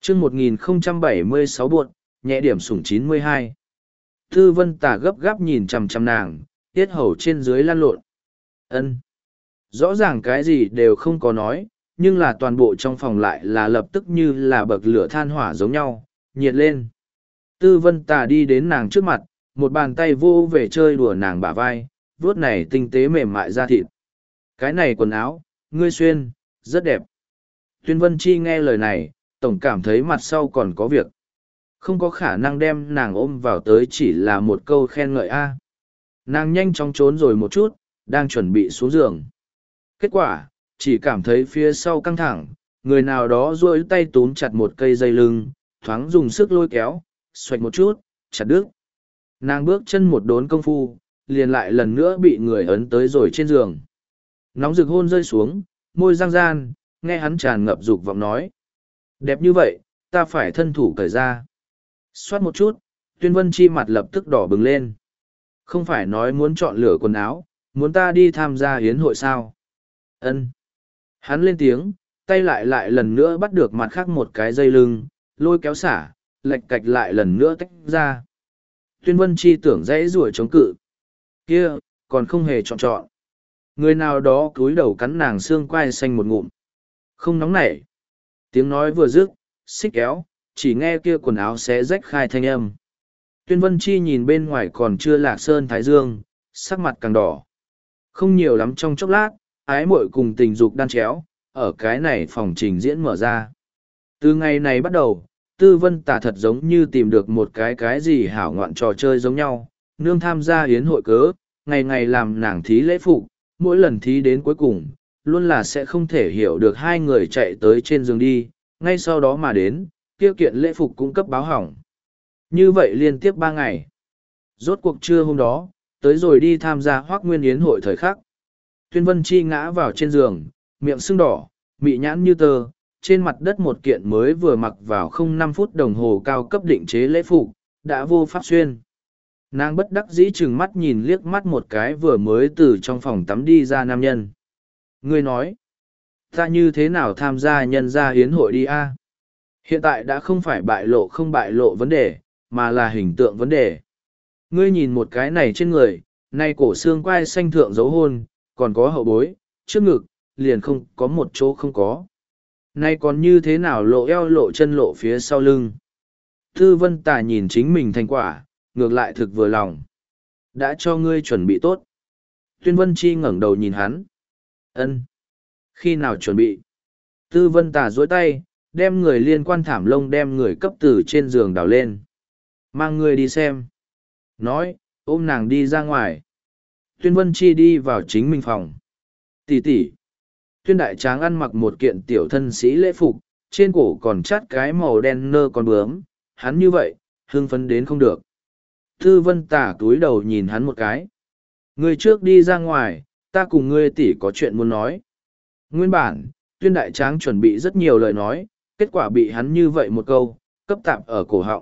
chương 1076 buộc, nhẹ điểm sủng 92. Tư Vân Tà gấp gáp nhìn chằm chằm nàng, tiết hầu trên dưới lan lộn. Ân. Rõ ràng cái gì đều không có nói, nhưng là toàn bộ trong phòng lại là lập tức như là bậc lửa than hỏa giống nhau, nhiệt lên. Tư Vân Tà đi đến nàng trước mặt, một bàn tay vô về chơi đùa nàng bả vai, vuốt này tinh tế mềm mại da thịt. Cái này quần áo, ngươi xuyên, rất đẹp. Tuyên Vân Chi nghe lời này, tổng cảm thấy mặt sau còn có việc. Không có khả năng đem nàng ôm vào tới chỉ là một câu khen ngợi a. Nàng nhanh chóng trốn rồi một chút, đang chuẩn bị xuống giường. Kết quả, chỉ cảm thấy phía sau căng thẳng, người nào đó duỗi tay túm chặt một cây dây lưng, thoáng dùng sức lôi kéo, xoạch một chút, chặt đứt. Nàng bước chân một đốn công phu, liền lại lần nữa bị người ấn tới rồi trên giường. Nóng rực hôn rơi xuống, môi răng gian, nghe hắn tràn ngập dục vọng nói. Đẹp như vậy, ta phải thân thủ cởi ra. Xoát một chút, Tuyên Vân Chi mặt lập tức đỏ bừng lên. Không phải nói muốn chọn lựa quần áo, muốn ta đi tham gia hiến hội sao? Ân. Hắn lên tiếng, tay lại lần nữa bắt được mặt khác một cái dây lưng, lôi kéo xả, lệch cạch lại lần nữa tách ra. Tuyên Vân Chi tưởng dãy rủa chống cự. Kia, còn không hề chọn. Người nào đó cúi đầu cắn nàng xương quai xanh một ngụm. Không nóng nảy. Tiếng nói vừa dứt, xích kéo, chỉ nghe kia quần áo xé rách khai thanh âm. Tuyên Vân Chi nhìn bên ngoài còn chưa lạc sơn thái dương, sắc mặt càng đỏ. Không nhiều lắm trong chốc lát, ái muội cùng tình dục đan chéo, ở cái này phòng trình diễn mở ra. Từ ngày này bắt đầu, Tư Vân Tà thật giống như tìm được một cái gì hảo ngoạn trò chơi giống nhau, nương tham gia yến hội cớ, ngày ngày làm nàng thí lễ phục, mỗi lần thí đến cuối cùng, luôn là sẽ không thể hiểu được hai người chạy tới trên giường đi, ngay sau đó mà đến, kia kiện lễ phục cung cấp báo hỏng. Như vậy liên tiếp 3 ngày. Rốt cuộc trưa hôm đó, tới rồi đi tham gia Hoác Nguyên yến hội thời khắc. Tuyên Vân Chi ngã vào trên giường, miệng sưng đỏ, mị nhãn như tơ, trên mặt đất một kiện mới vừa mặc vào không 5 phút đồng hồ cao cấp định chế lễ phục, đã vô pháp xuyên. Nàng bất đắc dĩ chừng mắt nhìn liếc mắt một cái vừa mới từ trong phòng tắm đi ra nam nhân. Ngươi nói, ta như thế nào tham gia nhân gia hiến hội đi a? Hiện tại đã không phải bại lộ không bại lộ vấn đề, mà là hình tượng vấn đề. Ngươi nhìn một cái này trên người, nay cổ xương quai xanh thượng dấu hôn, còn có hậu bối, trước ngực, liền không có một chỗ không có. Nay còn như thế nào lộ eo lộ chân lộ phía sau lưng. Tư Vân Tà nhìn chính mình thành quả, ngược lại thực vừa lòng. Đã cho ngươi chuẩn bị tốt. Tuyên Vân Chi ngẩng đầu nhìn hắn. Ân. Khi nào chuẩn bị? Tư Vân Tà duỗi tay, đem người liên quan thảm lông đem người cấp từ trên giường đào lên. Mang người đi xem. Nói, ôm nàng đi ra ngoài. Tuyên Vân Chi đi vào chính mình phòng. Tỷ tỷ. Tuyên Đại Tráng ăn mặc một kiện tiểu thân sĩ lễ phục, trên cổ còn chát cái màu đen nơ con bướm. Hắn như vậy, hưng phấn đến không được. Tư Vân Tà túi đầu nhìn hắn một cái. Ngươi trước đi ra ngoài, ta cùng ngươi tỷ có chuyện muốn nói. Nguyên bản, Tuyên Đại Tráng chuẩn bị rất nhiều lời nói, kết quả bị hắn như vậy một câu, cấp tạp ở cổ họng.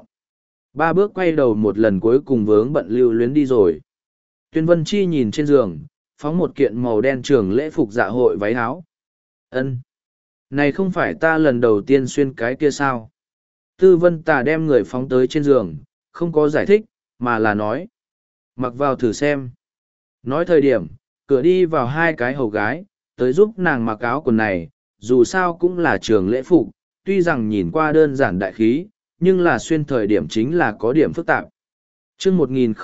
3 bước quay đầu một lần cuối cùng vướng bận lưu luyến đi rồi. Tuyên Vân Chi nhìn trên giường, phóng một kiện màu đen trường lễ phục dạ hội váy áo. Ân, này không phải ta lần đầu tiên xuyên cái kia sao? Tư Vân Tà đem người phóng tới trên giường, không có giải thích, mà là nói. Mặc vào thử xem. Nói thời điểm, cửa đi vào 2 cái hầu gái, tới giúp nàng mặc áo quần này, dù sao cũng là trường lễ phục, tuy rằng nhìn qua đơn giản đại khí, nhưng là xuyên thời điểm chính là có điểm phức tạp. chương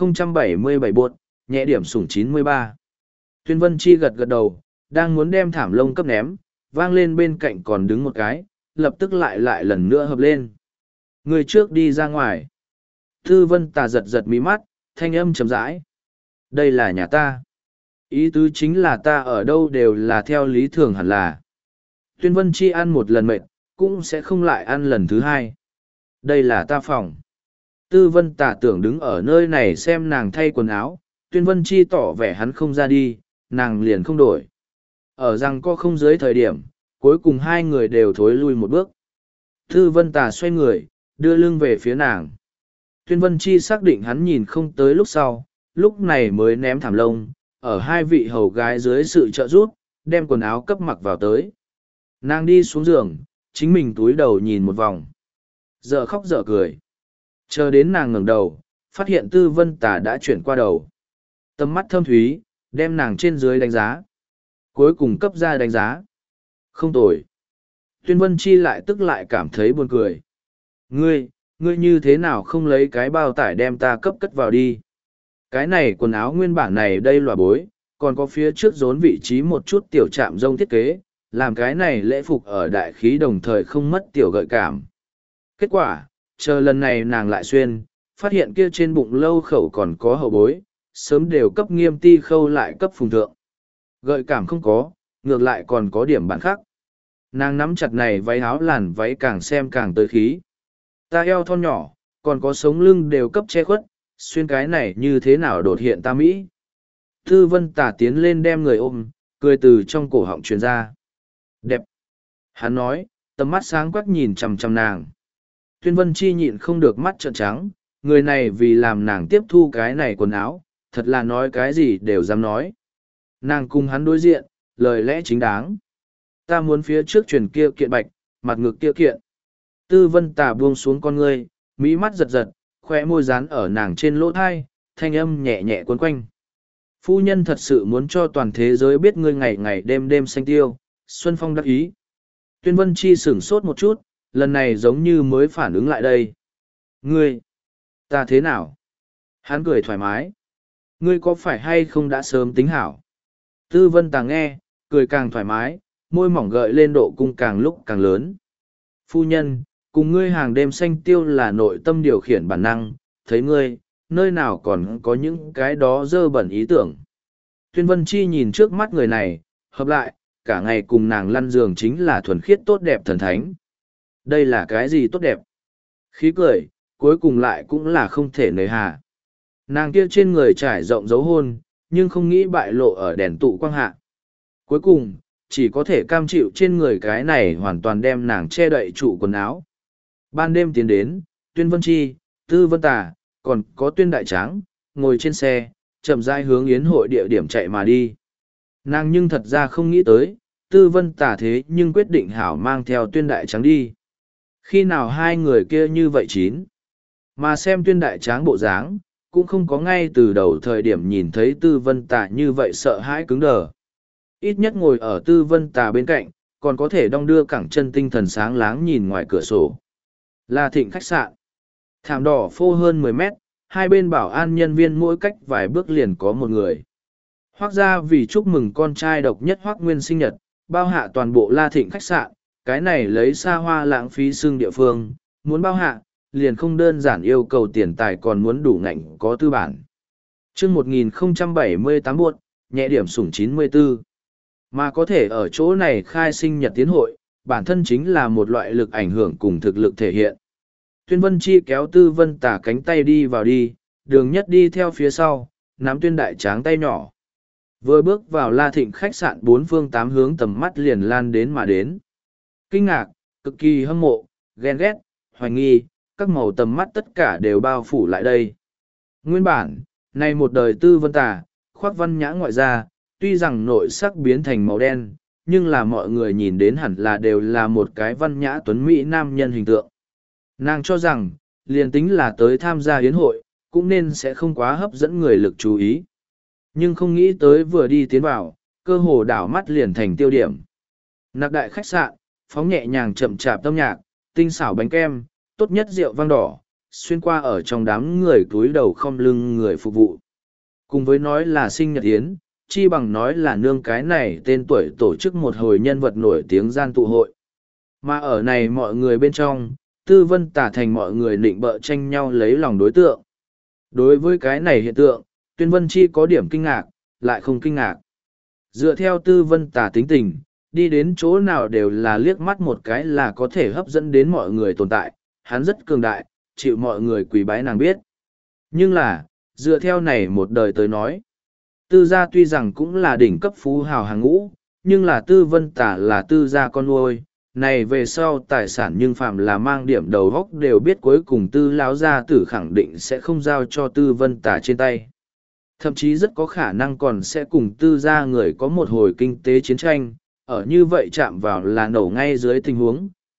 1077 buộc, nhẹ điểm sủng 93. Tuyên Vân Chi gật gật đầu, đang muốn đem thảm lông cấp ném, vang lên bên cạnh còn đứng một cái, lập tức lại lần nữa hợp lên. Người trước đi ra ngoài. Tư Vân Tà giật mí mắt, thanh âm chậm rãi. Đây là nhà ta. Ý tứ chính là ta ở đâu đều là theo lý thường hẳn là. Tuyên Vân Chi ăn một lần mệt, cũng sẽ không lại ăn lần thứ 2. Đây là ta phòng. Tư Vân Tà tưởng đứng ở nơi này xem nàng thay quần áo, Tuyên Vân Chi tỏ vẻ hắn không ra đi, nàng liền không đổi. Ở rằng có không dưới thời điểm, cuối cùng 2 người đều thối lui một bước. Tư Vân Tà xoay người, đưa lưng về phía nàng. Tuyên Vân Chi xác định hắn nhìn không tới lúc sau, lúc này mới ném thảm lông, ở 2 vị hầu gái dưới sự trợ giúp, đem quần áo cấp mặc vào tới. Nàng đi xuống giường, chính mình túi đầu nhìn một vòng. Dở khóc dở cười. Chờ đến nàng ngẩng đầu, phát hiện Tư Vân Tà đã chuyển qua đầu. Tầm mắt thâm thúy, đem nàng trên dưới đánh giá. Cuối cùng cấp ra đánh giá. Không tồi. Tuyên Vân Chi lại tức lại cảm thấy buồn cười. Ngươi như thế nào không lấy cái bao tải đem ta cấp cất vào đi. Cái này quần áo nguyên bản này đây lòa bối, còn có phía trước rốn vị trí một chút tiểu chạm rông thiết kế, làm cái này lễ phục ở đại khí đồng thời không mất tiểu gợi cảm. Kết quả, chờ lần này nàng lại xuyên, phát hiện kia trên bụng lâu khẩu còn có hậu bối, sớm đều cấp nghiêm ti khâu lại cấp phùng thượng. Gợi cảm không có, ngược lại còn có điểm bản khác. Nàng nắm chặt này váy áo làn váy càng xem càng tới khí. Ta eo thon nhỏ, còn có sống lưng đều cấp che khuất, xuyên cái này như thế nào đột hiện ta Mỹ. Tư Vân Tà tiến lên đem người ôm, cười từ trong cổ họng truyền ra. Đẹp. Hắn nói, tầm mắt sáng quắc nhìn chằm chằm nàng. Tuyên Vân Chi nhịn không được mắt trợn trắng, người này vì làm nàng tiếp thu cái này quần áo, thật là nói cái gì đều dám nói. Nàng cùng hắn đối diện, lời lẽ chính đáng. Ta muốn phía trước truyền kia kiện bạch, mặt ngực kia kiện. Tư Vân Tà buông xuống con ngươi, mỹ mắt giật giật, khóe môi dán ở nàng trên lỗ thai, thanh âm nhẹ nhẹ quấn quanh. Phu nhân thật sự muốn cho toàn thế giới biết ngươi ngày ngày đêm đêm xanh tiêu, Xuân Phong đắc ý. Tuyên Vân Chi sửng sốt một chút, lần này giống như mới phản ứng lại đây. Ngươi, ta thế nào? Hắn cười thoải mái. Ngươi có phải hay không đã sớm tính hảo? Tư Vân Tà nghe, cười càng thoải mái, môi mỏng gợi lên độ cung càng lúc càng lớn. Phu nhân, cùng ngươi hàng đêm xanh tiêu là nội tâm điều khiển bản năng, thấy ngươi, nơi nào còn có những cái đó dơ bẩn ý tưởng. Tuyên Vân Chi nhìn trước mắt người này, hợp lại, cả ngày cùng nàng lăn giường chính là thuần khiết tốt đẹp thần thánh. Đây là cái gì tốt đẹp? Khí cười, cuối cùng lại cũng là không thể nề hà. Nàng kia trên người trải rộng dấu hôn, nhưng không nghĩ bại lộ ở đèn tụ quang hạ. Cuối cùng, chỉ có thể cam chịu trên người cái này hoàn toàn đem nàng che đậy trụ quần áo. Ban đêm tiến đến, Tuyên Vân Chi, Tư Vân Tà, còn có Tuyên Đại Tráng, ngồi trên xe, chậm rãi hướng yến hội địa điểm chạy mà đi. Nàng nhưng thật ra không nghĩ tới, Tư Vân Tà thế nhưng quyết định hảo mang theo Tuyên Đại Tráng đi. Khi nào hai người kia như vậy chín? Mà xem Tuyên Đại Tráng bộ dáng, cũng không có ngay từ đầu thời điểm nhìn thấy Tư Vân Tà như vậy sợ hãi cứng đờ. Ít nhất ngồi ở Tư Vân Tà bên cạnh, còn có thể đong đưa cẳng chân tinh thần sáng láng nhìn ngoài cửa sổ. La Thịnh khách sạn. Thảm đỏ phô hơn 10 mét, hai bên bảo an nhân viên mỗi cách vài bước liền có một người. Hoác ra vì chúc mừng con trai độc nhất Hoác Nguyên sinh nhật, bao hạ toàn bộ La Thịnh khách sạn, cái này lấy xa hoa lãng phí xương địa phương, muốn bao hạ, liền không đơn giản yêu cầu tiền tài còn muốn đủ ngạnh có tư bản. chương 1078 buốt, nhẹ điểm sủng 94. Mà có thể ở chỗ này khai sinh nhật tiến hội, bản thân chính là một loại lực ảnh hưởng cùng thực lực thể hiện. Tuyên Vân Chi kéo Tư Vân Tà cánh tay đi vào đi, Đường Nhất đi theo phía sau, nắm Tuyên Đại Tráng tay nhỏ. Vừa bước vào La Thịnh khách sạn bốn phương tám hướng tầm mắt liền lan đến mà đến. Kinh ngạc, cực kỳ hâm mộ, ghen ghét, hoài nghi, các màu tầm mắt tất cả đều bao phủ lại đây. Nguyên bản, này một đời Tư Vân Tà, khoác văn nhã ngoại gia, tuy rằng nội sắc biến thành màu đen, nhưng là mọi người nhìn đến hẳn là đều là một cái văn nhã tuấn mỹ nam nhân hình tượng. Nàng cho rằng, liền tính là tới tham gia yến hội, cũng nên sẽ không quá hấp dẫn người lực chú ý. Nhưng không nghĩ tới vừa đi tiến vào, cơ hồ đảo mắt liền thành tiêu điểm. Nạc đại khách sạn, phóng nhẹ nhàng chậm chạp tâm nhạc, tinh xảo bánh kem, tốt nhất rượu vang đỏ, xuyên qua ở trong đám người túi đầu không lưng người phục vụ. Cùng với nói là sinh nhật yến, chi bằng nói là nương cái này tên tuổi tổ chức một hồi nhân vật nổi tiếng gian tụ hội. Mà ở này mọi người bên trong, Tư Vân Tà thành mọi người nịnh bợ tranh nhau lấy lòng đối tượng. Đối với cái này hiện tượng, Tuyên Vân Chi có điểm kinh ngạc, lại không kinh ngạc. Dựa theo Tư Vân Tà tính tình, đi đến chỗ nào đều là liếc mắt một cái là có thể hấp dẫn đến mọi người tồn tại, hắn rất cường đại, chịu mọi người quỳ bái nàng biết. Nhưng là, dựa theo này một đời tới nói, Tư gia tuy rằng cũng là đỉnh cấp phú hào hàng ngũ, nhưng là Tư Vân Tà là Tư gia con nuôi, này về sau tài sản nhưng phạm là mang điểm đầu góc đều biết cuối cùng Tư lão gia tử khẳng định sẽ không giao cho Tư Vân Tà trên tay. Thậm chí rất có khả năng còn sẽ cùng Tư gia người có một hồi kinh tế chiến tranh, ở như vậy chạm vào là nổ ngay dưới tình huống,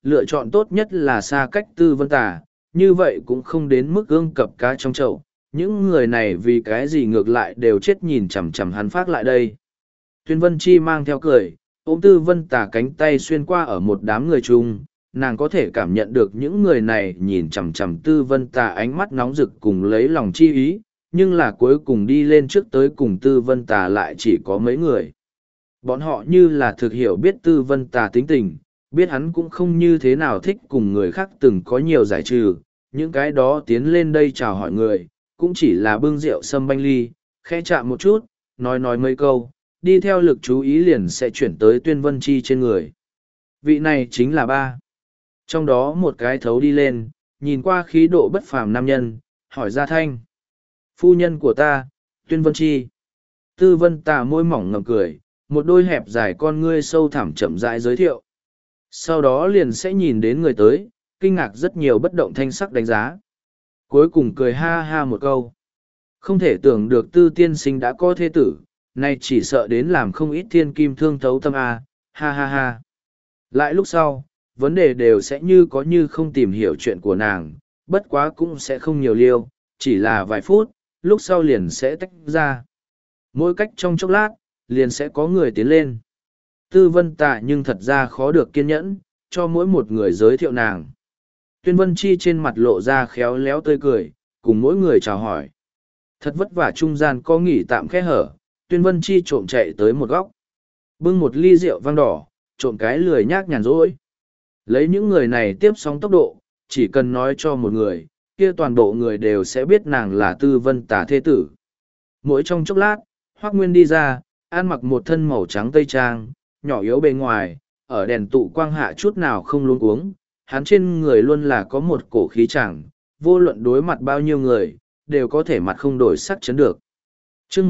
lựa chọn tốt nhất là xa cách Tư Vân Tà, như vậy cũng không đến mức ương cập cá trong chậu. Những người này vì cái gì ngược lại đều chết nhìn chằm chằm hắn phát lại đây. Tuyên Vân Chi mang theo cười, ôm Tư Vân Tà cánh tay xuyên qua ở một đám người chung, nàng có thể cảm nhận được những người này nhìn chằm chằm Tư Vân Tà ánh mắt nóng rực cùng lấy lòng chi ý, nhưng là cuối cùng đi lên trước tới cùng Tư Vân Tà lại chỉ có mấy người. Bọn họ như là thực hiểu biết Tư Vân Tà tính tình, biết hắn cũng không như thế nào thích cùng người khác từng có nhiều giải trừ, những cái đó tiến lên đây chào hỏi người, cũng chỉ là bưng rượu sâm banh ly, khẽ chạm một chút, nói mấy câu, đi theo lực chú ý liền sẽ chuyển tới Tuyên Vân Chi trên người. Vị này chính là ba. Trong đó một cái thấu đi lên, nhìn qua khí độ bất phàm nam nhân, hỏi ra thanh. Phu nhân của ta, Tuyên Vân Chi. Tư Vân Tà môi mỏng ngầm cười, một đôi hẹp dài con ngươi sâu thẳm chậm rãi giới thiệu. Sau đó liền sẽ nhìn đến người tới, kinh ngạc rất nhiều bất động thanh sắc đánh giá. Cuối cùng cười ha ha một câu. Không thể tưởng được Tư tiên sinh đã có thế tử, nay chỉ sợ đến làm không ít thiên kim thương thấu tâm a, ha ha ha. Lại lúc sau, vấn đề đều sẽ như có như không tìm hiểu chuyện của nàng, bất quá cũng sẽ không nhiều liêu, chỉ là vài phút, lúc sau liền sẽ tách ra. Mỗi cách trong chốc lát, liền sẽ có người tiến lên. Tư Vân Tà nhưng thật ra khó được kiên nhẫn, cho mỗi một người giới thiệu nàng. Tuyên Vân Chi trên mặt lộ ra khéo léo tươi cười, cùng mỗi người chào hỏi. Thật vất vả trung gian có nghỉ tạm khe hở, Tuyên Vân Chi trộm chạy tới một góc. Bưng một ly rượu vang đỏ, trộm cái lười nhác nhàn rỗi. Lấy những người này tiếp sóng tốc độ, chỉ cần nói cho một người, kia toàn bộ người đều sẽ biết nàng là Tư Vân Tà thế tử. Mỗi trong chốc lát, Hoác Nguyên đi ra, ăn mặc một thân màu trắng tây trang, nhỏ yếu bề ngoài, ở đèn tụ quang hạ chút nào không luống cuống, hắn trên người luôn là có một cổ khí chẳng, vô luận đối mặt bao nhiêu người, đều có thể mặt không đổi sắc chấn được. Chương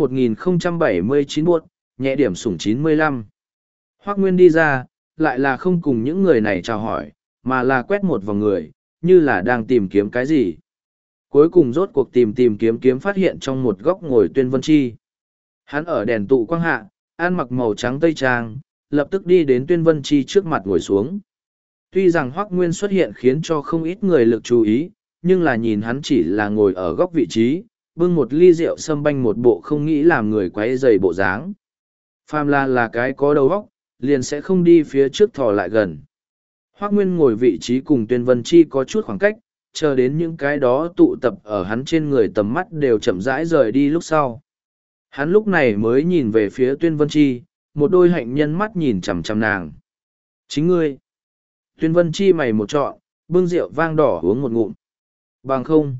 1079 buốt, nhẹ điểm sủng 95. Hoác Nguyên đi ra, lại là không cùng những người này chào hỏi, mà là quét một vòng người, như là đang tìm kiếm cái gì. Cuối cùng rốt cuộc tìm kiếm phát hiện trong một góc ngồi Tuyên Vân Chi. Hắn ở đèn tụ quang hạ, ăn mặc màu trắng tây trang, lập tức đi đến Tuyên Vân Chi trước mặt ngồi xuống. Tuy rằng Hoác Nguyên xuất hiện khiến cho không ít người lực chú ý, nhưng là nhìn hắn chỉ là ngồi ở góc vị trí, bưng một ly rượu sâm banh một bộ không nghĩ làm người quấy rầy bộ dáng. Phàm là cái có đầu óc, liền sẽ không đi phía trước thò lại gần. Hoác Nguyên ngồi vị trí cùng Tuyên Vân Chi có chút khoảng cách, chờ đến những cái đó tụ tập ở hắn trên người tầm mắt đều chậm rãi rời đi lúc sau. Hắn lúc này mới nhìn về phía Tuyên Vân Chi, một đôi hạnh nhân mắt nhìn chằm chằm nàng. Chính ngươi. Tuyên Vân Chi mày một trọn, bưng rượu vang đỏ uống một ngụm. Bằng không.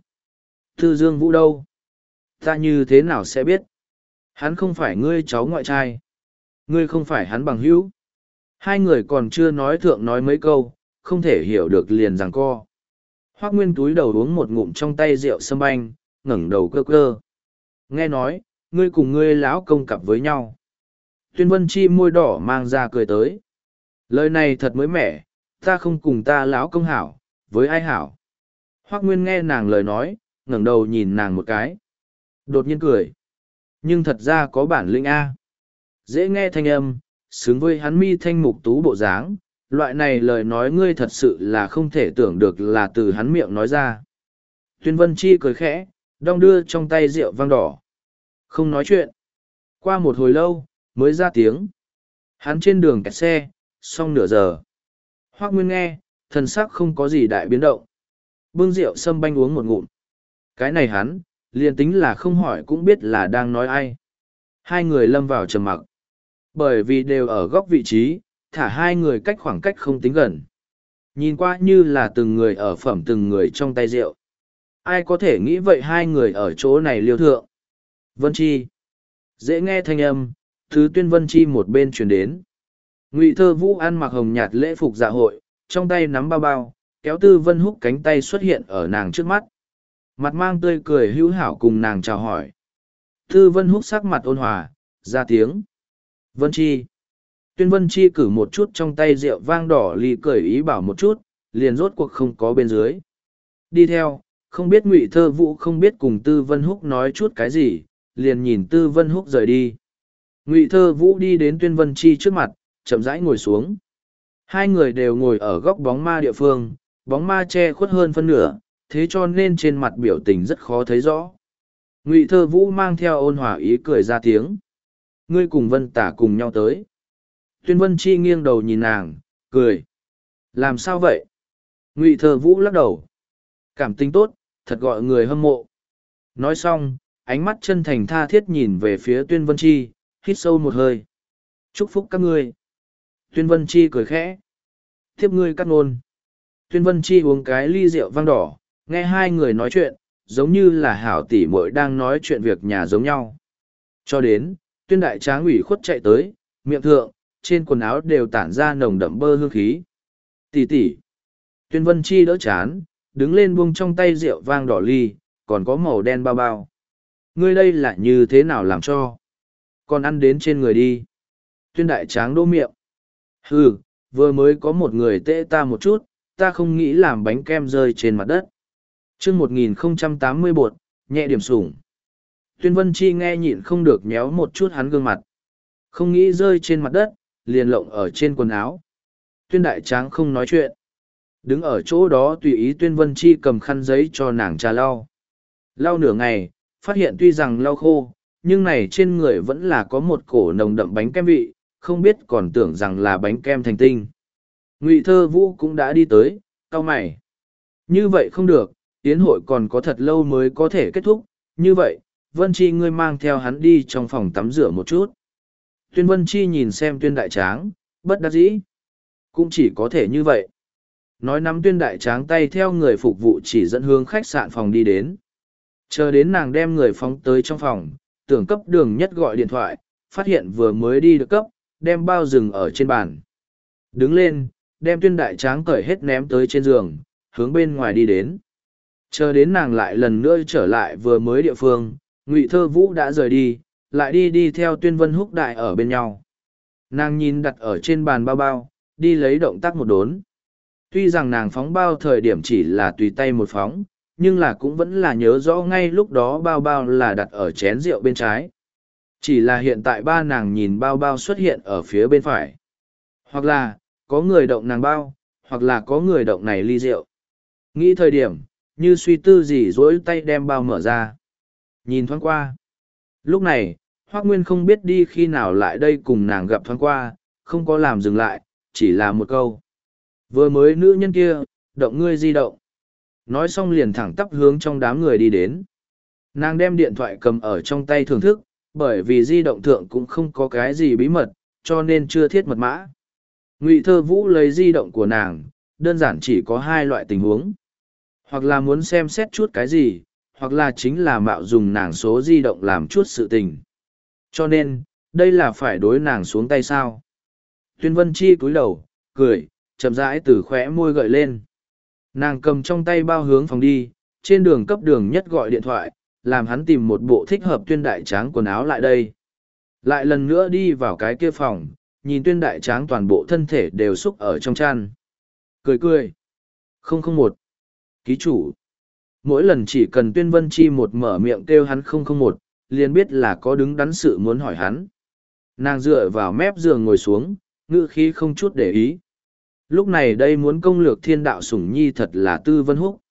Tư Dương Vũ đâu? Ta như thế nào sẽ biết? Hắn không phải ngươi cháu ngoại trai. Ngươi không phải hắn bằng hữu. Hai người còn chưa nói thượng nói mấy câu, không thể hiểu được liền giằng co. Hoác Nguyên túi đầu uống một ngụm trong tay rượu sâm banh, ngẩng đầu cơ cơ. Nghe nói, ngươi cùng ngươi lão công cặp với nhau. Tuyên Vân Chi môi đỏ mang ra cười tới. Lời này thật mới mẻ, ta không cùng ta lão công hảo, với ai hảo. Hoác Nguyên nghe nàng lời nói, ngẩng đầu nhìn nàng một cái. Đột nhiên cười. Nhưng thật ra có bản lĩnh A. Dễ nghe thanh âm, xứng với hắn mi thanh mục tú bộ dáng, loại này lời nói ngươi thật sự là không thể tưởng được là từ hắn miệng nói ra. Tuyên Vân Chi cười khẽ, đong đưa trong tay rượu vang đỏ. Không nói chuyện. Qua một hồi lâu, mới ra tiếng. Hắn trên đường kẹt xe, xong nửa giờ. Hoác Nguyên nghe, thần sắc không có gì đại biến động. Bưng rượu sâm banh uống một ngụm. Cái này hắn, liền tính là không hỏi cũng biết là đang nói ai. Hai người lâm vào trầm mặc. Bởi vì đều ở góc vị trí, thả hai người cách khoảng cách không tính gần. Nhìn qua như là từng người ở phẩm từng người trong tay rượu. Ai có thể nghĩ vậy hai người ở chỗ này liêu thượng. Vân Chi. Dễ nghe thanh âm, thứ Tuyên Vân Chi một bên truyền đến. Ngụy Thơ Vũ ăn mặc hồng nhạt lễ phục dạ hội, trong tay nắm bao bao, kéo Tư Vân Húc cánh tay xuất hiện ở nàng trước mắt. Mặt mang tươi cười hữu hảo cùng nàng chào hỏi. Tư Vân Húc sắc mặt ôn hòa, ra tiếng. Vân Chi. Tuyên Vân Chi cử một chút trong tay rượu vang đỏ ly cười ý bảo một chút, liền rốt cuộc không có bên dưới. Đi theo, không biết Ngụy Thơ Vũ không biết cùng Tư Vân Húc nói chút cái gì, liền nhìn Tư Vân Húc rời đi. Ngụy Thơ Vũ đi đến Tuyên Vân Chi trước mặt, chậm rãi ngồi xuống. Hai người đều ngồi ở góc bóng ma địa phương, bóng ma che khuất hơn phân nửa, thế cho nên trên mặt biểu tình rất khó thấy rõ. Ngụy Thơ Vũ mang theo ôn hòa ý cười ra tiếng. Ngươi cùng Vân Tả cùng nhau tới. Tuyên Vân Chi nghiêng đầu nhìn nàng, cười. Làm sao vậy? Ngụy Thơ Vũ lắc đầu. Cảm tình tốt, thật gọi người hâm mộ. Nói xong, ánh mắt chân thành tha thiết nhìn về phía Tuyên Vân Chi, hít sâu một hơi. Chúc phúc các ngươi. Tuyên Vân Chi cười khẽ. Tiếp ngươi cắt ngôn. Tuyên Vân Chi uống cái ly rượu vang đỏ, nghe hai người nói chuyện, giống như là hảo tỷ muội đang nói chuyện việc nhà giống nhau. Cho đến, Tuyên Đại Tráng ủy khuất chạy tới, miệng thượng, trên quần áo đều tản ra nồng đậm bơ hương khí. Tỷ tỷ. Tuyên Vân Chi đỡ chán, đứng lên buông trong tay rượu vang đỏ ly, còn có màu đen bao bao. Ngươi đây là như thế nào làm cho? Còn ăn đến trên người đi. Tuyên Đại Tráng đô miệng. Hừ, vừa mới có một người tễ ta một chút, ta không nghĩ làm bánh kem rơi trên mặt đất. Chương 1080 bột, nhẹ điểm sủng. Tuyên Vân Chi nghe nhịn không được nhéo một chút hắn gương mặt. Không nghĩ rơi trên mặt đất, liền lộng ở trên quần áo. Tuyên Đại Tráng không nói chuyện. Đứng ở chỗ đó tùy ý Tuyên Vân Chi cầm khăn giấy cho nàng trà lau. Lau nửa ngày, phát hiện tuy rằng lau khô, nhưng này trên người vẫn là có một cổ nồng đậm bánh kem vị, không biết còn tưởng rằng là bánh kem thành tinh. Ngụy Thơ Vũ cũng đã đi tới, cau mày. Như vậy không được, yến hội còn có thật lâu mới có thể kết thúc, như vậy, Vân Chi ngươi mang theo hắn đi trong phòng tắm rửa một chút. Tuyên Vân Chi nhìn xem Tuyên Đại Tráng, bất đắc dĩ. Cũng chỉ có thể như vậy. Nói nắm Tuyên Đại Tráng tay theo người phục vụ chỉ dẫn hướng khách sạn phòng đi đến. Chờ đến nàng đem người phóng tới trong phòng, tưởng cấp Đường Nhất gọi điện thoại, phát hiện vừa mới đi được cấp, đem bao rừng ở trên bàn. Đứng lên, đem Tuyên Đại Tráng cởi hết ném tới trên giường, hướng bên ngoài đi đến. Chờ đến nàng lại lần nữa trở lại vừa mới địa phương, Ngụy Thơ Vũ đã rời đi, lại đi theo Tuyên Vân Húc Đại ở bên nhau. Nàng nhìn đặt ở trên bàn bao bao, đi lấy động tác một đốn. Tuy rằng nàng phóng bao thời điểm chỉ là tùy tay một phóng, nhưng là cũng vẫn là nhớ rõ ngay lúc đó bao bao là đặt ở chén rượu bên trái. Chỉ là hiện tại ba nàng nhìn bao bao xuất hiện ở phía bên phải. Hoặc là, có người động nàng bao, hoặc là có người động này ly rượu. Nghĩ thời điểm, như suy tư gì dỗi tay đem bao mở ra. Nhìn thoáng qua. Lúc này, Hoác Nguyên không biết đi khi nào lại đây cùng nàng gặp thoáng qua, không có làm dừng lại, chỉ là một câu. Vừa mới nữ nhân kia, động ngươi di động. Nói xong liền thẳng tắp hướng trong đám người đi đến. Nàng đem điện thoại cầm ở trong tay thưởng thức, bởi vì di động thượng cũng không có cái gì bí mật, cho nên chưa thiết mật mã. Ngụy Thơ Vũ lấy di động của nàng, đơn giản chỉ có hai loại tình huống. Hoặc là muốn xem xét chút cái gì, hoặc là chính là mạo dùng nàng số di động làm chút sự tình. Cho nên, đây là phải đối nàng xuống tay sao. Tuyên Vân Chi cúi đầu, cười, chậm rãi từ khóe môi gợi lên. Nàng cầm trong tay bao hướng phòng đi, trên đường cấp Đường Nhất gọi điện thoại, làm hắn tìm một bộ thích hợp Tuyên Đại Tráng quần áo lại đây. Lại lần nữa đi vào cái kia phòng, nhìn Tuyên Đại Tráng toàn bộ thân thể đều xúc ở trong chăn. Cười cười. 001. Ký chủ. Mỗi lần chỉ cần Tuyên Vân Chi một mở miệng kêu hắn 001, liền biết là có đứng đắn sự muốn hỏi hắn. Nàng dựa vào mép giường ngồi xuống, ngữ khí không chút để ý. Lúc này đây muốn công lược thiên đạo sủng nhi thật là Tư Vân Húc.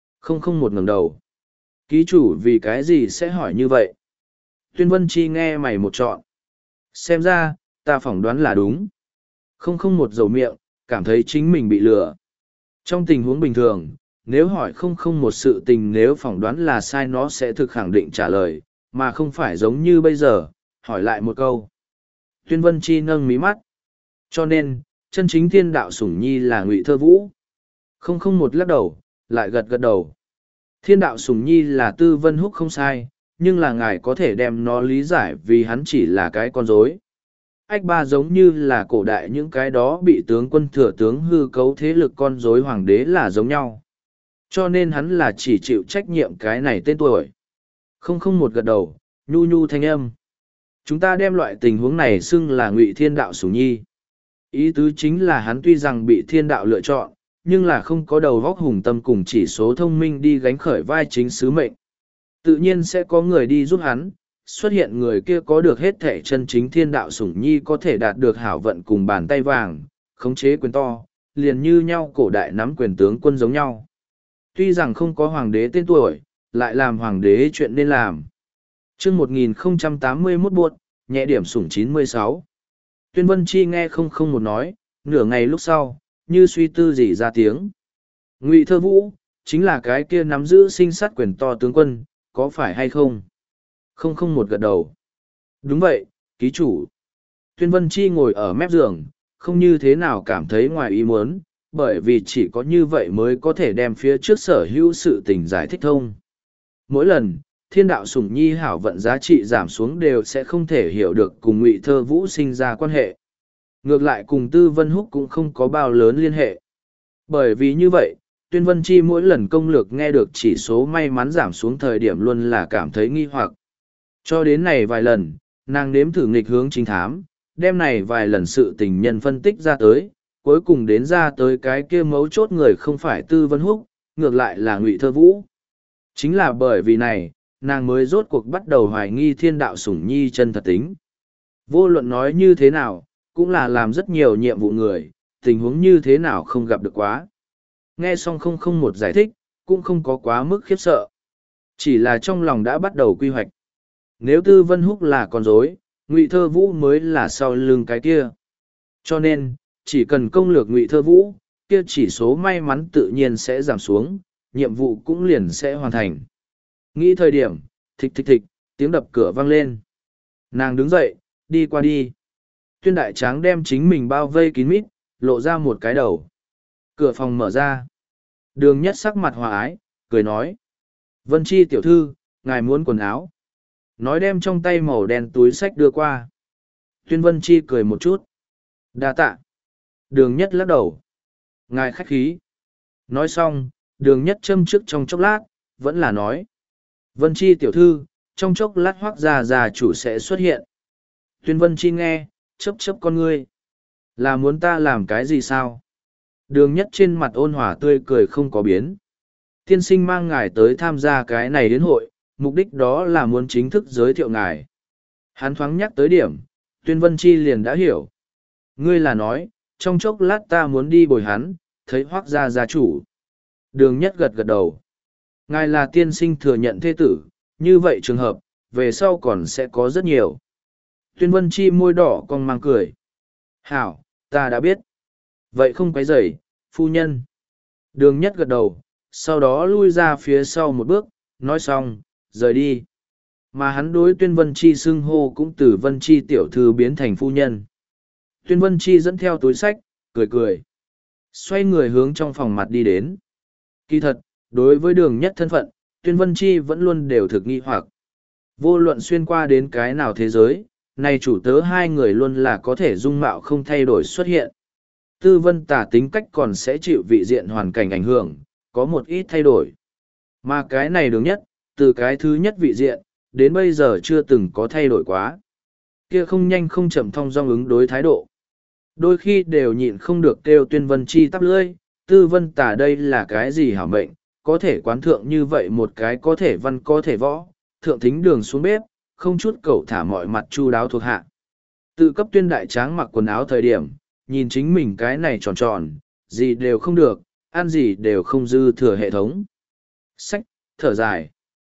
001 ngẩng đầu. Ký chủ vì cái gì sẽ hỏi như vậy? Tuyên Vân Chi nghe mày một trọn. Xem ra, ta phỏng đoán là đúng. 001 dầu miệng, cảm thấy chính mình bị lừa. Trong tình huống bình thường, nếu hỏi 001 sự tình nếu phỏng đoán là sai nó sẽ thực khẳng định trả lời, mà không phải giống như bây giờ, hỏi lại một câu. Tuyên Vân Chi nâng mí mắt. Cho nên, chân chính thiên đạo sủng nhi là Ngụy Thơ Vũ. 001 lắc đầu, lại gật gật đầu. Thiên đạo sủng nhi là Tư Vân Húc không sai, nhưng là ngài có thể đem nó lý giải vì hắn chỉ là cái con rối. Ách ba giống như là cổ đại những cái đó bị tướng quân thừa tướng hư cấu thế lực con rối hoàng đế là giống nhau. Cho nên hắn là chỉ chịu trách nhiệm cái này tên tuổi. 001 gật đầu, nhu nhu thanh âm. Chúng ta đem loại tình huống này xưng là Ngụy Thiên đạo sủng nhi. Ý tứ chính là hắn tuy rằng bị thiên đạo lựa chọn, nhưng là không có đầu óc hùng tâm cùng chỉ số thông minh đi gánh khởi vai chính sứ mệnh. Tự nhiên sẽ có người đi giúp hắn, xuất hiện người kia có được hết thể chân chính thiên đạo sủng nhi có thể đạt được hảo vận cùng bàn tay vàng, khống chế quyền to, liền như nhau cổ đại nắm quyền tướng quân giống nhau. Tuy rằng không có hoàng đế tên tuổi, lại làm hoàng đế chuyện nên làm. chương 1081 buộc, nhẹ điểm sủng 96. Tuyên Vân Chi nghe không một nói, nửa ngày lúc sau, như suy tư gì ra tiếng. Ngụy Thơ Vũ, chính là cái kia nắm giữ sinh sát quyền to tướng quân, có phải hay không? Không một gật đầu. Đúng vậy, ký chủ. Tuyên Vân Chi ngồi ở mép giường, không như thế nào cảm thấy ngoài ý muốn, bởi vì chỉ có như vậy mới có thể đem phía trước sở hữu sự tình giải thích thông. Mỗi lần, thiên đạo sủng nhi hảo vận giá trị giảm xuống đều sẽ không thể hiểu được cùng Ngụy Thơ Vũ sinh ra quan hệ. Ngược lại cùng Tư Vân Húc cũng không có bao lớn liên hệ. Bởi vì như vậy, Tuyên Vân Chi mỗi lần công lược nghe được chỉ số may mắn giảm xuống thời điểm luôn là cảm thấy nghi hoặc. Cho đến này vài lần, nàng nếm thử nghịch hướng chính thám, đem này vài lần sự tình nhân phân tích ra tới, cuối cùng đến ra tới cái kia mấu chốt người không phải Tư Vân Húc, ngược lại là Ngụy Thơ Vũ. Chính là bởi vì này, nàng mới rốt cuộc bắt đầu hoài nghi thiên đạo sủng nhi chân thật tính. Vô luận nói như thế nào, cũng là làm rất nhiều nhiệm vụ người, tình huống như thế nào không gặp được quá. Nghe xong không một giải thích, cũng không có quá mức khiếp sợ. Chỉ là trong lòng đã bắt đầu quy hoạch. Nếu Tư Vân Húc là con rối, Ngụy Thơ Vũ mới là sau lưng cái kia. Cho nên, chỉ cần công lược Ngụy Thơ Vũ, kia chỉ số may mắn tự nhiên sẽ giảm xuống, nhiệm vụ cũng liền sẽ hoàn thành. Nghĩ thời điểm, thịch thịch thịch, tiếng đập cửa vang lên. Nàng đứng dậy, đi qua đi. Tuyên Đại Tráng đem chính mình bao vây kín mít, lộ ra một cái đầu. Cửa phòng mở ra. Đường Nhất sắc mặt hòa ái, cười nói. Vân Chi tiểu thư, ngài muốn quần áo. Nói đem trong tay màu đen túi sách đưa qua. Tuyên Vân Chi cười một chút. Đa tạ. Đường Nhất lắc đầu. Ngài khách khí. Nói xong, Đường Nhất châm trước trong chốc lát, vẫn là nói. Vân Chi tiểu thư, trong chốc lát hoác già chủ sẽ xuất hiện. Tuyên Vân Chi nghe, chớp chớp con ngươi. Là muốn ta làm cái gì sao? Đường Nhất trên mặt ôn hòa tươi cười không có biến. Tiên sinh mang ngài tới tham gia cái này đến hội, mục đích đó là muốn chính thức giới thiệu ngài. Hắn thoáng nhắc tới điểm, Tuyên Vân Chi liền đã hiểu. Ngươi là nói, trong chốc lát ta muốn đi bồi hắn, thấy hoác gia chủ. Đường Nhất gật gật đầu. Ngài là tiên sinh thừa nhận thế tử, như vậy trường hợp, về sau còn sẽ có rất nhiều. Tuyên Vân Chi môi đỏ còn mang cười. Hảo, ta đã biết. Vậy không quấy rầy, phu nhân. Đường Nhất gật đầu, sau đó lui ra phía sau một bước, nói xong, rời đi. Mà hắn đối Tuyên Vân Chi xưng hô cũng từ Vân Chi tiểu thư biến thành phu nhân. Tuyên Vân Chi dẫn theo túi sách, cười cười. Xoay người hướng trong phòng mặt đi đến. Kỳ thật, đối với Đường Nhất thân phận, Tuyên Vân Chi vẫn luôn đều thực nghi hoặc. Vô luận xuyên qua đến cái nào thế giới, này chủ tớ hai người luôn là có thể dung mạo không thay đổi xuất hiện. Tư Vân Tả tính cách còn sẽ chịu vị diện hoàn cảnh ảnh hưởng, có một ít thay đổi. Mà cái này Đường Nhất, từ cái thứ nhất vị diện, đến bây giờ chưa từng có thay đổi quá. Kia không nhanh không chậm thong dong ứng đối thái độ. Đôi khi đều nhịn không được kêu Tuyên Vân Chi tắp lưỡi, Tư Vân Tả đây là cái gì hảo mệnh, có thể quán thượng như vậy một cái có thể văn có thể võ, thượng thính đường xuống bếp, không chút cẩu thả mọi mặt chu đáo thuộc hạ. Tự cấp Tuyên Đại Tráng mặc quần áo thời điểm, nhìn chính mình cái này tròn tròn, gì đều không được, ăn gì đều không dư thừa hệ thống. Sách, thở dài.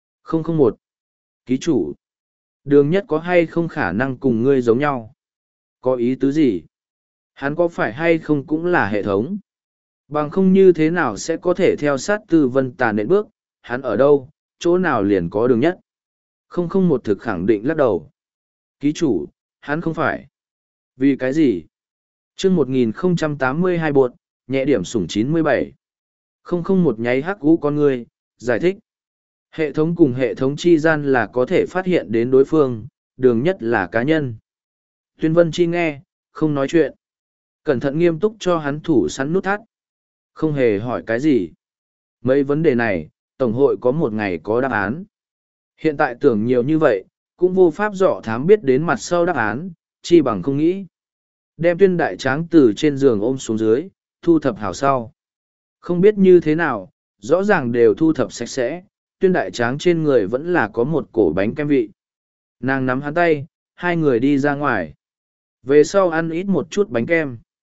001. Ký chủ. Đường Nhất có hay không khả năng cùng ngươi giống nhau? Có ý tứ gì? Hắn có phải hay không cũng là hệ thống? Bằng không như thế nào sẽ có thể theo sát Tư Vân Tà nện bước, hắn ở đâu, chỗ nào liền có Đường Nhất? 001 thực khẳng định lắc đầu. Ký chủ, hắn không phải. Vì cái gì? chương 1082 bột, nhẹ điểm sủng 97. 001 nháy hắc gũ con người, giải thích. Hệ thống cùng hệ thống chi gian là có thể phát hiện đến đối phương, Đường Nhất là cá nhân. Tuyên Vân Chi nghe, không nói chuyện. Cẩn thận nghiêm túc cho hắn thủ sẵn nút thắt. Không hề hỏi cái gì. Mấy vấn đề này, Tổng hội có một ngày có đáp án. Hiện tại tưởng nhiều như vậy, cũng vô pháp dọ thám biết đến mặt sau đáp án, chi bằng không nghĩ. Đem Tuyên Đại Tráng từ trên giường ôm xuống dưới, thu thập hảo sau. Không biết như thế nào, rõ ràng đều thu thập sạch sẽ, Tuyên Đại Tráng trên người vẫn là có một cổ bánh kem vị. Nàng nắm hắn tay, hai người đi ra ngoài. Về sau ăn ít một chút bánh kem.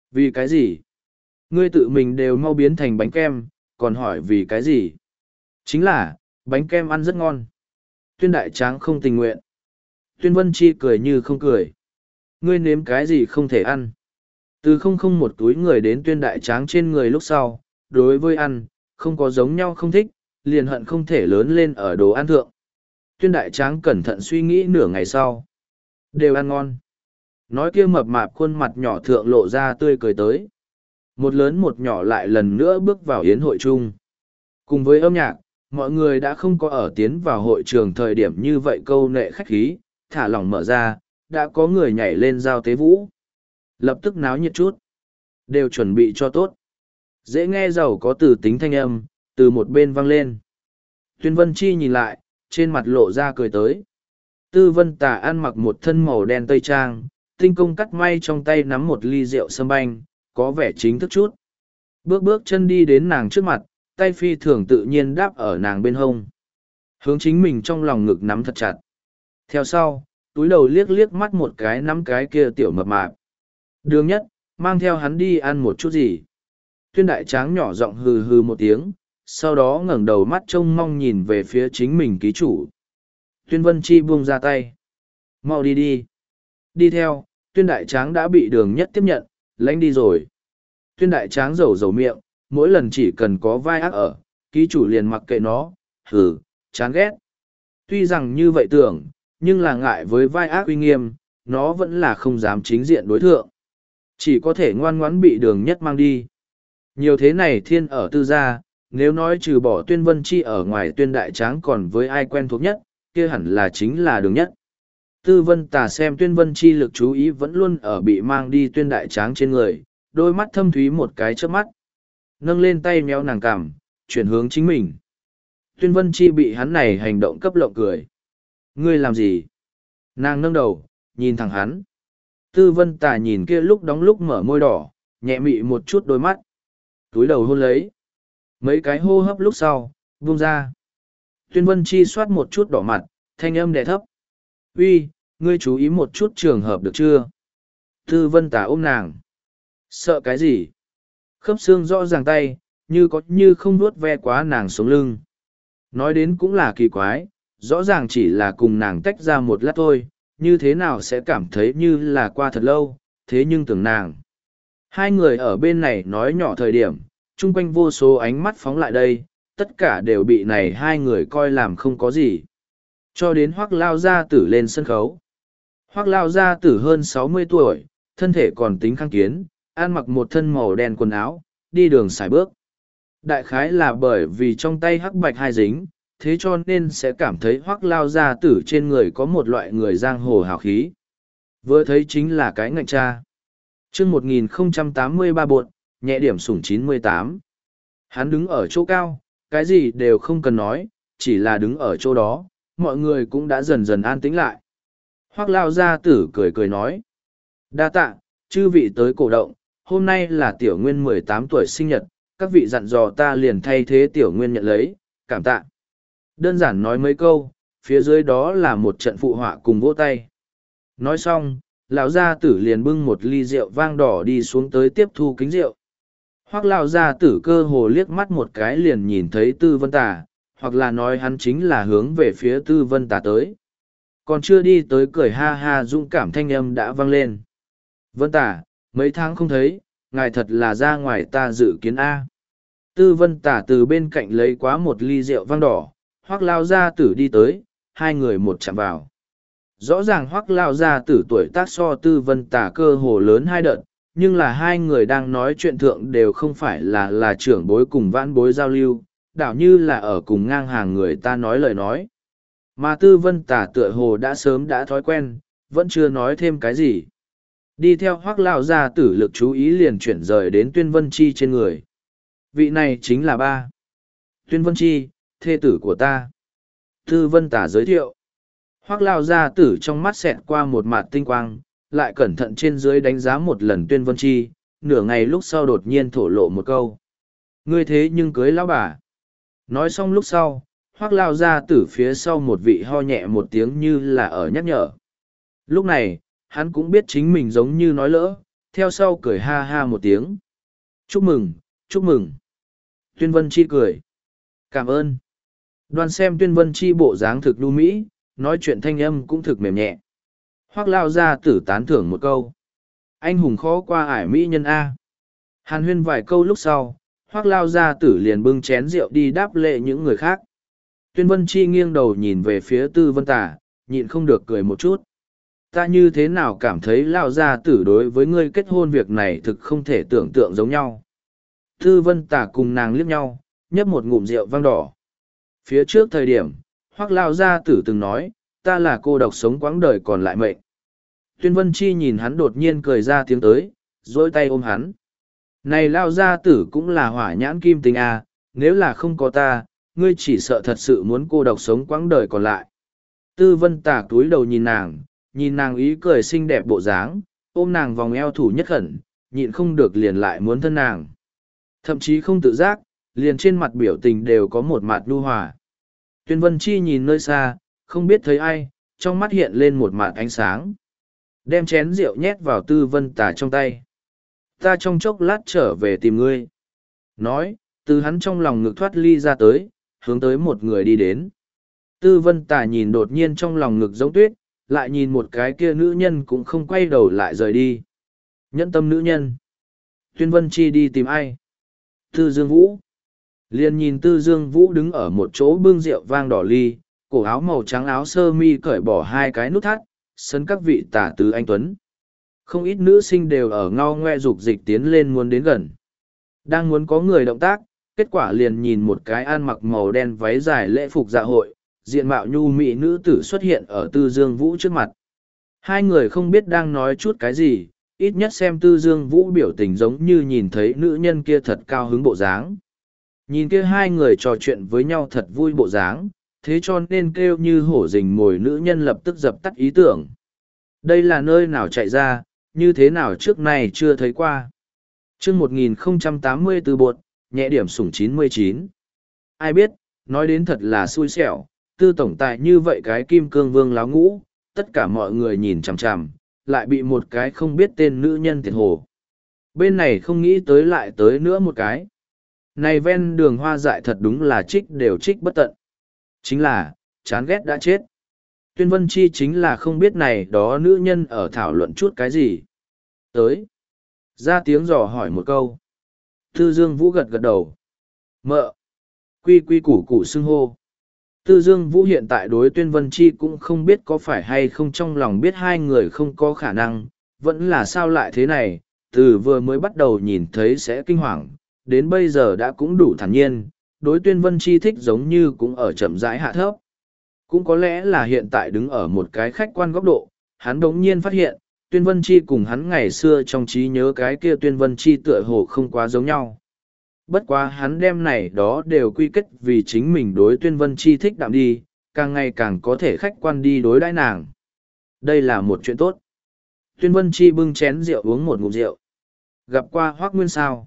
Vì cái gì? Ngươi tự mình đều mau biến thành bánh kem, còn hỏi vì cái gì? Chính là, bánh kem ăn rất ngon. Tuyên đại tráng không tình nguyện. Tuyên Vân Chi cười như không cười. Ngươi nếm cái gì không thể ăn? Từ không không một túi người đến tuyên đại tráng trên người lúc sau, đối với ăn, không có giống nhau không thích, liền hận không thể lớn lên ở đồ ăn thượng. Tuyên đại tráng cẩn thận suy nghĩ nửa ngày sau. Đều ăn ngon. Nói kia mập mạp khuôn mặt nhỏ thượng lộ ra tươi cười tới. Một lớn một nhỏ lại lần nữa bước vào yến hội chung. Cùng với âm nhạc, mọi người đã không có ở tiến vào hội trường thời điểm như vậy câu nệ khách khí, thả lỏng mở ra, đã có người nhảy lên giao tế vũ. Lập tức náo nhiệt chút. Đều chuẩn bị cho tốt. Dễ nghe giàu có từ tính thanh âm, từ một bên vang lên. Tuyên Vân Chi nhìn lại, trên mặt lộ ra cười tới. Tư Vân Tà ăn mặc một thân màu đen tây trang, tinh công cắt may trong tay nắm một ly rượu sâm banh, có vẻ chính thức chút. Bước bước chân đi đến nàng trước mặt, tay phi thường tự nhiên đáp ở nàng bên hông. Hướng chính mình trong lòng ngực nắm thật chặt. Theo sau, túi đầu liếc liếc mắt một cái nắm cái kia tiểu mập mạp. Đường nhất, mang theo hắn đi ăn một chút gì. Tuyên đại tráng nhỏ giọng hừ hừ một tiếng, sau đó ngẩng đầu mắt trông mong nhìn về phía chính mình ký chủ. Tuyên Vân Chi buông ra tay. Mau đi đi. Đi theo, tuyên đại tráng đã bị đường nhất tiếp nhận, lãnh đi rồi. Tuyên đại tráng rầu miệng, mỗi lần chỉ cần có vai ác ở, ký chủ liền mặc kệ nó, hừ, chán ghét. Tuy rằng như vậy tưởng, nhưng là ngại với vai ác uy nghiêm, nó vẫn là không dám chính diện đối thượng. Chỉ có thể ngoan ngoãn bị đường nhất mang đi. Nhiều thế này thiên ở tư gia, nếu nói trừ bỏ tuyên Vân Chi ở ngoài tuyên đại tráng còn với ai quen thuộc nhất, kia hẳn là chính là đường nhất. Tư Vân Tà xem tuyên Vân Chi lực chú ý vẫn luôn ở bị mang đi tuyên đại tráng trên người, đôi mắt thâm thúy một cái chớp mắt. Nâng lên tay méo nàng cằm, chuyển hướng chính mình. Tuyên Vân Chi bị hắn này hành động cấp lộng cười. Ngươi làm gì? Nàng nâng đầu, nhìn thẳng hắn. Tư Vân Tà nhìn kia lúc đóng lúc mở môi đỏ, nhẹ mị một chút đôi mắt. Túi đầu hôn lấy. Mấy cái hô hấp lúc sau, buông ra. Tuyên Vân Chi soát một chút đỏ mặt, thanh âm đè thấp. Uy, ngươi chú ý một chút trường hợp được chưa? Tư Vân Tà ôm nàng. Sợ cái gì? Khớp xương rõ ràng tay, như có như không nuốt ve quá nàng sống lưng. Nói đến cũng là kỳ quái, rõ ràng chỉ là cùng nàng tách ra một lát thôi, như thế nào sẽ cảm thấy như là qua thật lâu, thế nhưng tưởng nàng. Hai người ở bên này nói nhỏ thời điểm, chung quanh vô số ánh mắt phóng lại đây, tất cả đều bị này hai người coi làm không có gì. Cho đến Hoắc Lao Gia Tử lên sân khấu. Hoắc Lao Gia Tử hơn 60 tuổi, thân thể còn tính khang kiến, ăn mặc một thân màu đen quần áo, đi đường xài bước. Đại khái là bởi vì trong tay hắc bạch hai dính, thế cho nên sẽ cảm thấy Hoắc Lao Gia Tử trên người có một loại người giang hồ hào khí. Vừa thấy chính là cái ngạnh cha. Chương 1083 bột, nhẹ điểm sủng 98. Hắn đứng ở chỗ cao, cái gì đều không cần nói, chỉ là đứng ở chỗ đó, mọi người cũng đã dần dần an tĩnh lại. Hoắc Lao Gia Tử cười cười nói. Đa tạ, chư vị tới cổ động, hôm nay là tiểu nguyên 18 tuổi sinh nhật, các vị dặn dò ta liền thay thế tiểu nguyên nhận lấy, cảm tạ. Đơn giản nói mấy câu, phía dưới đó là một trận phụ họa cùng vỗ tay. Nói xong, lão gia tử liền bưng một ly rượu vang đỏ đi xuống tới tiếp thu kính rượu. Hoặc lão gia tử cơ hồ liếc mắt một cái liền nhìn thấy Tư Vân Tà, hoặc là nói hắn chính là hướng về phía Tư Vân Tà tới. Còn chưa đi tới cười ha ha dũng cảm thanh âm đã vang lên. Vân Tà, mấy tháng không thấy, ngài thật là ra ngoài ta dự kiến A. Tư Vân Tà từ bên cạnh lấy quá một ly rượu vang đỏ, Hoắc Lao Gia Tử đi tới, hai người một chạm vào. Rõ ràng Hoắc Lao Gia Tử tuổi tác so Tư Vân Tà cơ hồ lớn hai đợt, nhưng là hai người đang nói chuyện thượng đều không phải là trưởng bối cùng vãn bối giao lưu, đảo như là ở cùng ngang hàng người ta nói lời nói. Mà Tư Vân Tà tựa hồ đã sớm đã thói quen, vẫn chưa nói thêm cái gì. Đi theo Hoắc Lao Gia Tử lực chú ý liền chuyển rời đến Tuyên Vân Chi trên người. Vị này chính là ba. Tuyên Vân Chi, thê tử của ta. Tư Vân Tà giới thiệu. Hoắc Lao Gia Tử trong mắt xẹt qua một mạt tinh quang, lại cẩn thận trên dưới đánh giá một lần Tuyên Vân Chi, nửa ngày lúc sau đột nhiên thổ lộ một câu. Ngươi thế nhưng cưới lão bà. Nói xong lúc sau, Hoắc Lao Gia Tử phía sau một vị ho nhẹ một tiếng như là ở nhắc nhở. Lúc này, hắn cũng biết chính mình giống như nói lỡ, theo sau cười ha ha một tiếng. Chúc mừng, chúc mừng. Tuyên Vân Chi cười. Cảm ơn. Đoan xem Tuyên Vân Chi bộ dáng thực đu mỹ, nói chuyện thanh âm cũng thực mềm nhẹ. Hoác lao ra tử tán thưởng một câu. Anh hùng khó qua ải mỹ nhân A. Hàn huyên vài câu lúc sau, Hoác lao ra tử liền bưng chén rượu đi đáp lệ những người khác. Tuyên Vân Chi nghiêng đầu nhìn về phía Tư Vân Tả, nhịn không được cười một chút. Ta như thế nào cảm thấy lao gia tử đối với ngươi kết hôn việc này thực không thể tưởng tượng giống nhau. Tư Vân Tả cùng nàng liếc nhau, nhấp một ngụm rượu vang đỏ. Phía trước thời điểm, Hoác lao gia tử từng nói, ta là cô độc sống quãng đời còn lại mệnh. Tuyên Vân Chi nhìn hắn đột nhiên cười ra tiếng tới, dối tay ôm hắn. Này lao gia tử cũng là hỏa nhãn kim tinh à, nếu là không có ta, ngươi chỉ sợ thật sự muốn cô độc sống quãng đời còn lại. Tư Vân Tả túi đầu nhìn nàng ý cười xinh đẹp bộ dáng, ôm nàng vòng eo thủ nhất khẩn, nhịn không được liền lại muốn thân nàng. Thậm chí không tự giác, liền trên mặt biểu tình đều có một mặt nhu hòa. Tuyên Vân Chi nhìn nơi xa, không biết thấy ai, trong mắt hiện lên một mặt ánh sáng. Đem chén rượu nhét vào Tư Vân Tả trong tay. Ta trong chốc lát trở về tìm ngươi. Nói, từ hắn trong lòng ngực thoát ly ra tới, hướng tới một người đi đến. Tư Vân Tả nhìn đột nhiên trong lòng ngực giống tuyết, lại nhìn một cái kia nữ nhân cũng không quay đầu lại rời đi. Nhẫn tâm nữ nhân. Tuyên Vân Chi đi tìm ai? Tư Dương Vũ. Liền nhìn Tư Dương Vũ đứng ở một chỗ bưng rượu vang đỏ ly, cổ áo màu trắng áo sơ mi cởi bỏ hai cái nút thắt, sân các vị tả tứ anh tuấn. Không ít nữ sinh đều ở ngao ngoe dục dịch tiến lên muốn đến gần. Đang muốn có người động tác, kết quả liền nhìn một cái ăn mặc màu đen váy dài lễ phục dạ hội, diện mạo nhu mỹ nữ tử xuất hiện ở Tư Dương Vũ trước mặt. Hai người không biết đang nói chút cái gì, ít nhất xem Tư Dương Vũ biểu tình giống như nhìn thấy nữ nhân kia thật cao hứng bộ dáng. Nhìn kia hai người trò chuyện với nhau thật vui bộ dáng, thế cho nên kêu như hổ rình mồi nữ nhân lập tức dập tắt ý tưởng. Đây là nơi nào chạy ra, như thế nào trước này chưa thấy qua. Chương 1084 bột, nhẹ điểm sủng 99. Ai biết, nói đến thật là xui xẻo, Tư tổng tài như vậy cái kim cương vương láo ngũ, tất cả mọi người nhìn chằm chằm, lại bị một cái không biết tên nữ nhân tiệt hồ. Bên này không nghĩ tới lại tới nữa một cái. Này ven đường hoa dại thật đúng là trích đều trích bất tận. Chính là, chán ghét đã chết. Tuyên Vân Chi chính là không biết này đó nữ nhân ở thảo luận chút cái gì. Tới. Ra tiếng dò hỏi một câu. Tư Dương Vũ gật gật đầu. Mợ. Quy quy củ củ xưng hô. Tư Dương Vũ hiện tại đối Tuyên Vân Chi cũng không biết có phải hay không trong lòng biết hai người không có khả năng, vẫn là sao lại thế này, từ vừa mới bắt đầu nhìn thấy sẽ kinh hoàng, đến bây giờ đã cũng đủ thản nhiên, đối Tuyên Vân Chi thích giống như cũng ở chậm rãi hạ thấp. Cũng có lẽ là hiện tại đứng ở một cái khách quan góc độ, hắn đống nhiên phát hiện, Tuyên Vân Chi cùng hắn ngày xưa trong trí nhớ cái kia Tuyên Vân Chi tựa hồ không quá giống nhau. Bất quá hắn đem này đó đều quy kết vì chính mình đối Tuyên Vân Chi thích đạm đi, càng ngày càng có thể khách quan đi đối đãi nàng. Đây là một chuyện tốt. Tuyên Vân Chi bưng chén rượu uống một ngụm rượu. Gặp qua Hoác Nguyên sao?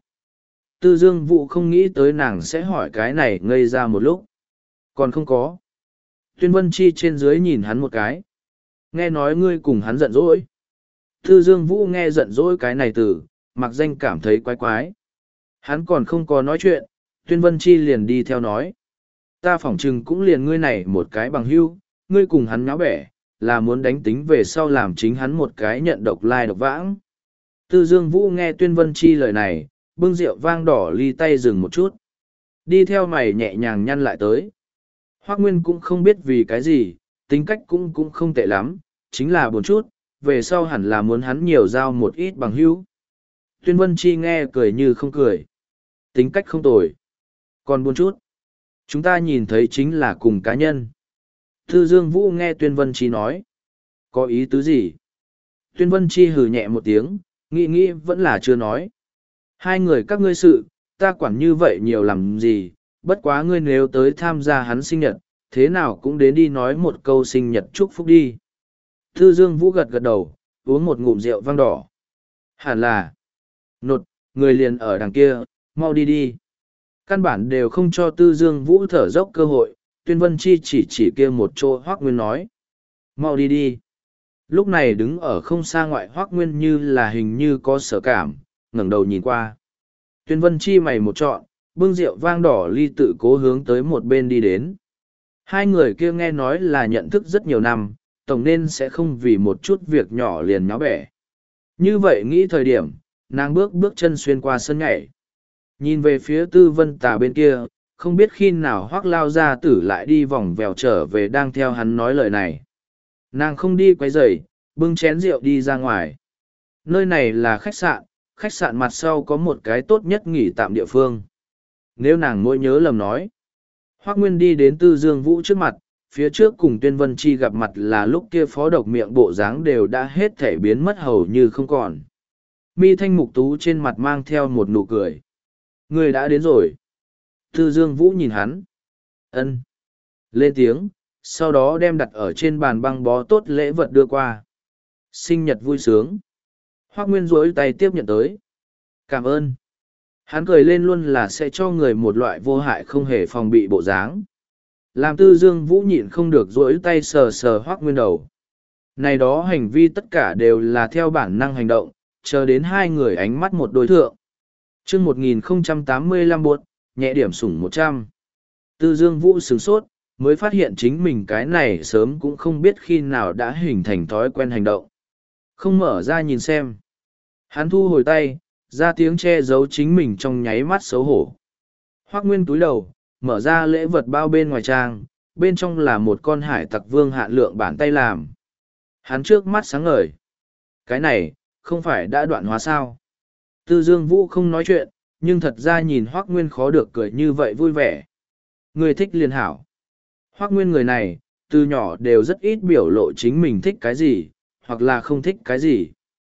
Tư Dương Vũ không nghĩ tới nàng sẽ hỏi cái này ngây ra một lúc. Còn không có. Tuyên Vân Chi trên dưới nhìn hắn một cái. Nghe nói ngươi cùng hắn giận dỗi. Tư Dương Vũ nghe giận dỗi cái này từ, mặc danh cảm thấy quái quái. Hắn còn không có nói chuyện, Tuyên Vân Chi liền đi theo nói. Ta phỏng chừng cũng liền ngươi này một cái bằng hữu, ngươi cùng hắn nháo bẻ, là muốn đánh tính về sau làm chính hắn một cái nhận độc lai độc vãng. Tư Dương Vũ nghe Tuyên Vân Chi lời này, bưng rượu vang đỏ ly tay dừng một chút. Đi theo mày nhẹ nhàng nhăn lại tới. Hoác Nguyên cũng không biết vì cái gì, tính cách cũng không tệ lắm, chính là buồn chút, về sau hẳn là muốn hắn nhiều giao một ít bằng hữu. Tuyên Vân Chi nghe cười như không cười. Tính cách không tồi. Còn buồn chút. Chúng ta nhìn thấy chính là cùng cá nhân. Tư Dương Vũ nghe Tuyên Vân Chi nói. Có ý tứ gì? Tuyên Vân Chi hừ nhẹ một tiếng, nghĩ vẫn là chưa nói. Hai người các ngươi sự, ta quản như vậy nhiều làm gì, bất quá ngươi nếu tới tham gia hắn sinh nhật, thế nào cũng đến đi nói một câu sinh nhật chúc phúc đi. Tư Dương Vũ gật gật đầu, uống một ngụm rượu vang đỏ. Hẳn là, nột, người liền ở đằng kia, mau đi đi. Căn bản đều không cho Tư Dương Vũ thở dốc cơ hội, Tuyên Vân Chi chỉ kia một chỗ Hoác Nguyên nói. Mau đi đi. Lúc này đứng ở không xa ngoại Hoác Nguyên như là hình như có sở cảm, ngẩng đầu nhìn qua. Tuyên Vân Chi mày một trọn, bưng rượu vang đỏ ly tự cố hướng tới một bên đi đến. Hai người kia nghe nói là nhận thức rất nhiều năm, tổng nên sẽ không vì một chút việc nhỏ liền nháo bẻ. Như vậy nghĩ thời điểm, nàng bước chân xuyên qua sân nhảy. Nhìn về phía Tư Vân Tà bên kia, không biết khi nào Hoác Lao Gia Tử lại đi vòng vèo trở về đang theo hắn nói lời này. Nàng không đi quấy rầy, bưng chén rượu đi ra ngoài. Nơi này là khách sạn mặt sau có một cái tốt nhất nghỉ tạm địa phương. Nếu nàng mỗi nhớ lầm nói. Hoác Nguyên đi đến Tư Dương Vũ trước mặt, phía trước cùng Tuyên Vân Chi gặp mặt là lúc kia phó độc miệng bộ dáng đều đã hết thể biến mất hầu như không còn. Mi thanh mục tú trên mặt mang theo một nụ cười. Người đã đến rồi. Tư Dương Vũ nhìn hắn. Ân. Lên tiếng, sau đó đem đặt ở trên bàn băng bó tốt lễ vật đưa qua. Sinh nhật vui sướng. Hoác Nguyên duỗi tay tiếp nhận tới. Cảm ơn. Hắn cười lên luôn là sẽ cho người một loại vô hại không hề phòng bị bộ dáng. Làm Tư Dương Vũ nhịn không được duỗi tay sờ sờ Hoác Nguyên đầu. Này đó hành vi tất cả đều là theo bản năng hành động, chờ đến hai người ánh mắt một đối thượng. Chương 1085 buột, nhẹ điểm sủng 100. Tư Dương Vũ sửng sốt, mới phát hiện chính mình cái này sớm cũng không biết khi nào đã hình thành thói quen hành động. Không mở ra nhìn xem. Hắn thu hồi tay, ra tiếng che giấu chính mình trong nháy mắt xấu hổ. Hoác Nguyên túi đầu, mở ra lễ vật bao bên ngoài trang, bên trong là một con hải tặc vương hạn lượng bản tay làm. Hắn trước mắt sáng ngời. Cái này, không phải đã đoạn hóa sao? Tư Dương Vũ không nói chuyện, nhưng thật ra nhìn Hoác Nguyên khó được cười như vậy vui vẻ. Người thích liền hảo. Hoác Nguyên người này, từ nhỏ đều rất ít biểu lộ chính mình thích cái gì, hoặc là không thích cái gì.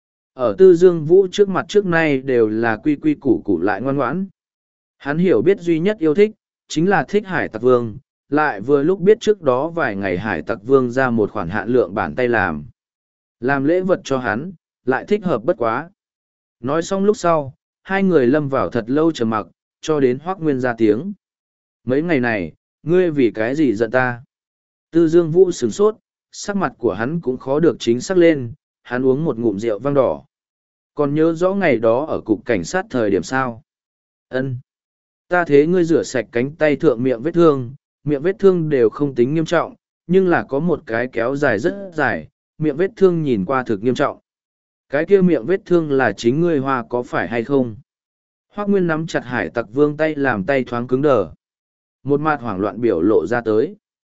Ở Tư Dương Vũ trước mặt trước nay đều là quy quy củ củ lại ngoan ngoãn. Hắn hiểu biết duy nhất yêu thích, chính là thích Hải Tặc Vương, lại vừa lúc biết trước đó vài ngày Hải Tặc Vương ra một khoản hạn lượng bản tay làm. Làm lễ vật cho hắn, lại thích hợp bất quá. Nói xong lúc sau, hai người lâm vào thật lâu trầm mặc, cho đến Hoác Nguyên ra tiếng. Mấy ngày này, ngươi vì cái gì giận ta? Tư Dương Vũ sửng sốt, sắc mặt của hắn cũng khó được chính xác lên, hắn uống một ngụm rượu vang đỏ. Còn nhớ rõ ngày đó ở cục cảnh sát thời điểm sao? Ân, ta thế ngươi rửa sạch cánh tay thượng miệng vết thương đều không tính nghiêm trọng, nhưng là có một cái kéo dài rất dài, miệng vết thương nhìn qua thực nghiêm trọng. Cái kia miệng vết thương là chính ngươi hoa có phải hay không? Hoác Nguyên nắm chặt Hải Tặc Vương tay làm tay thoáng cứng đờ. Một mặt hoảng loạn biểu lộ ra tới.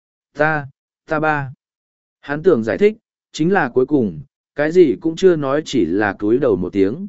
Ta ba. Hắn tưởng giải thích, chính là cuối cùng, cái gì cũng chưa nói chỉ là cúi đầu một tiếng.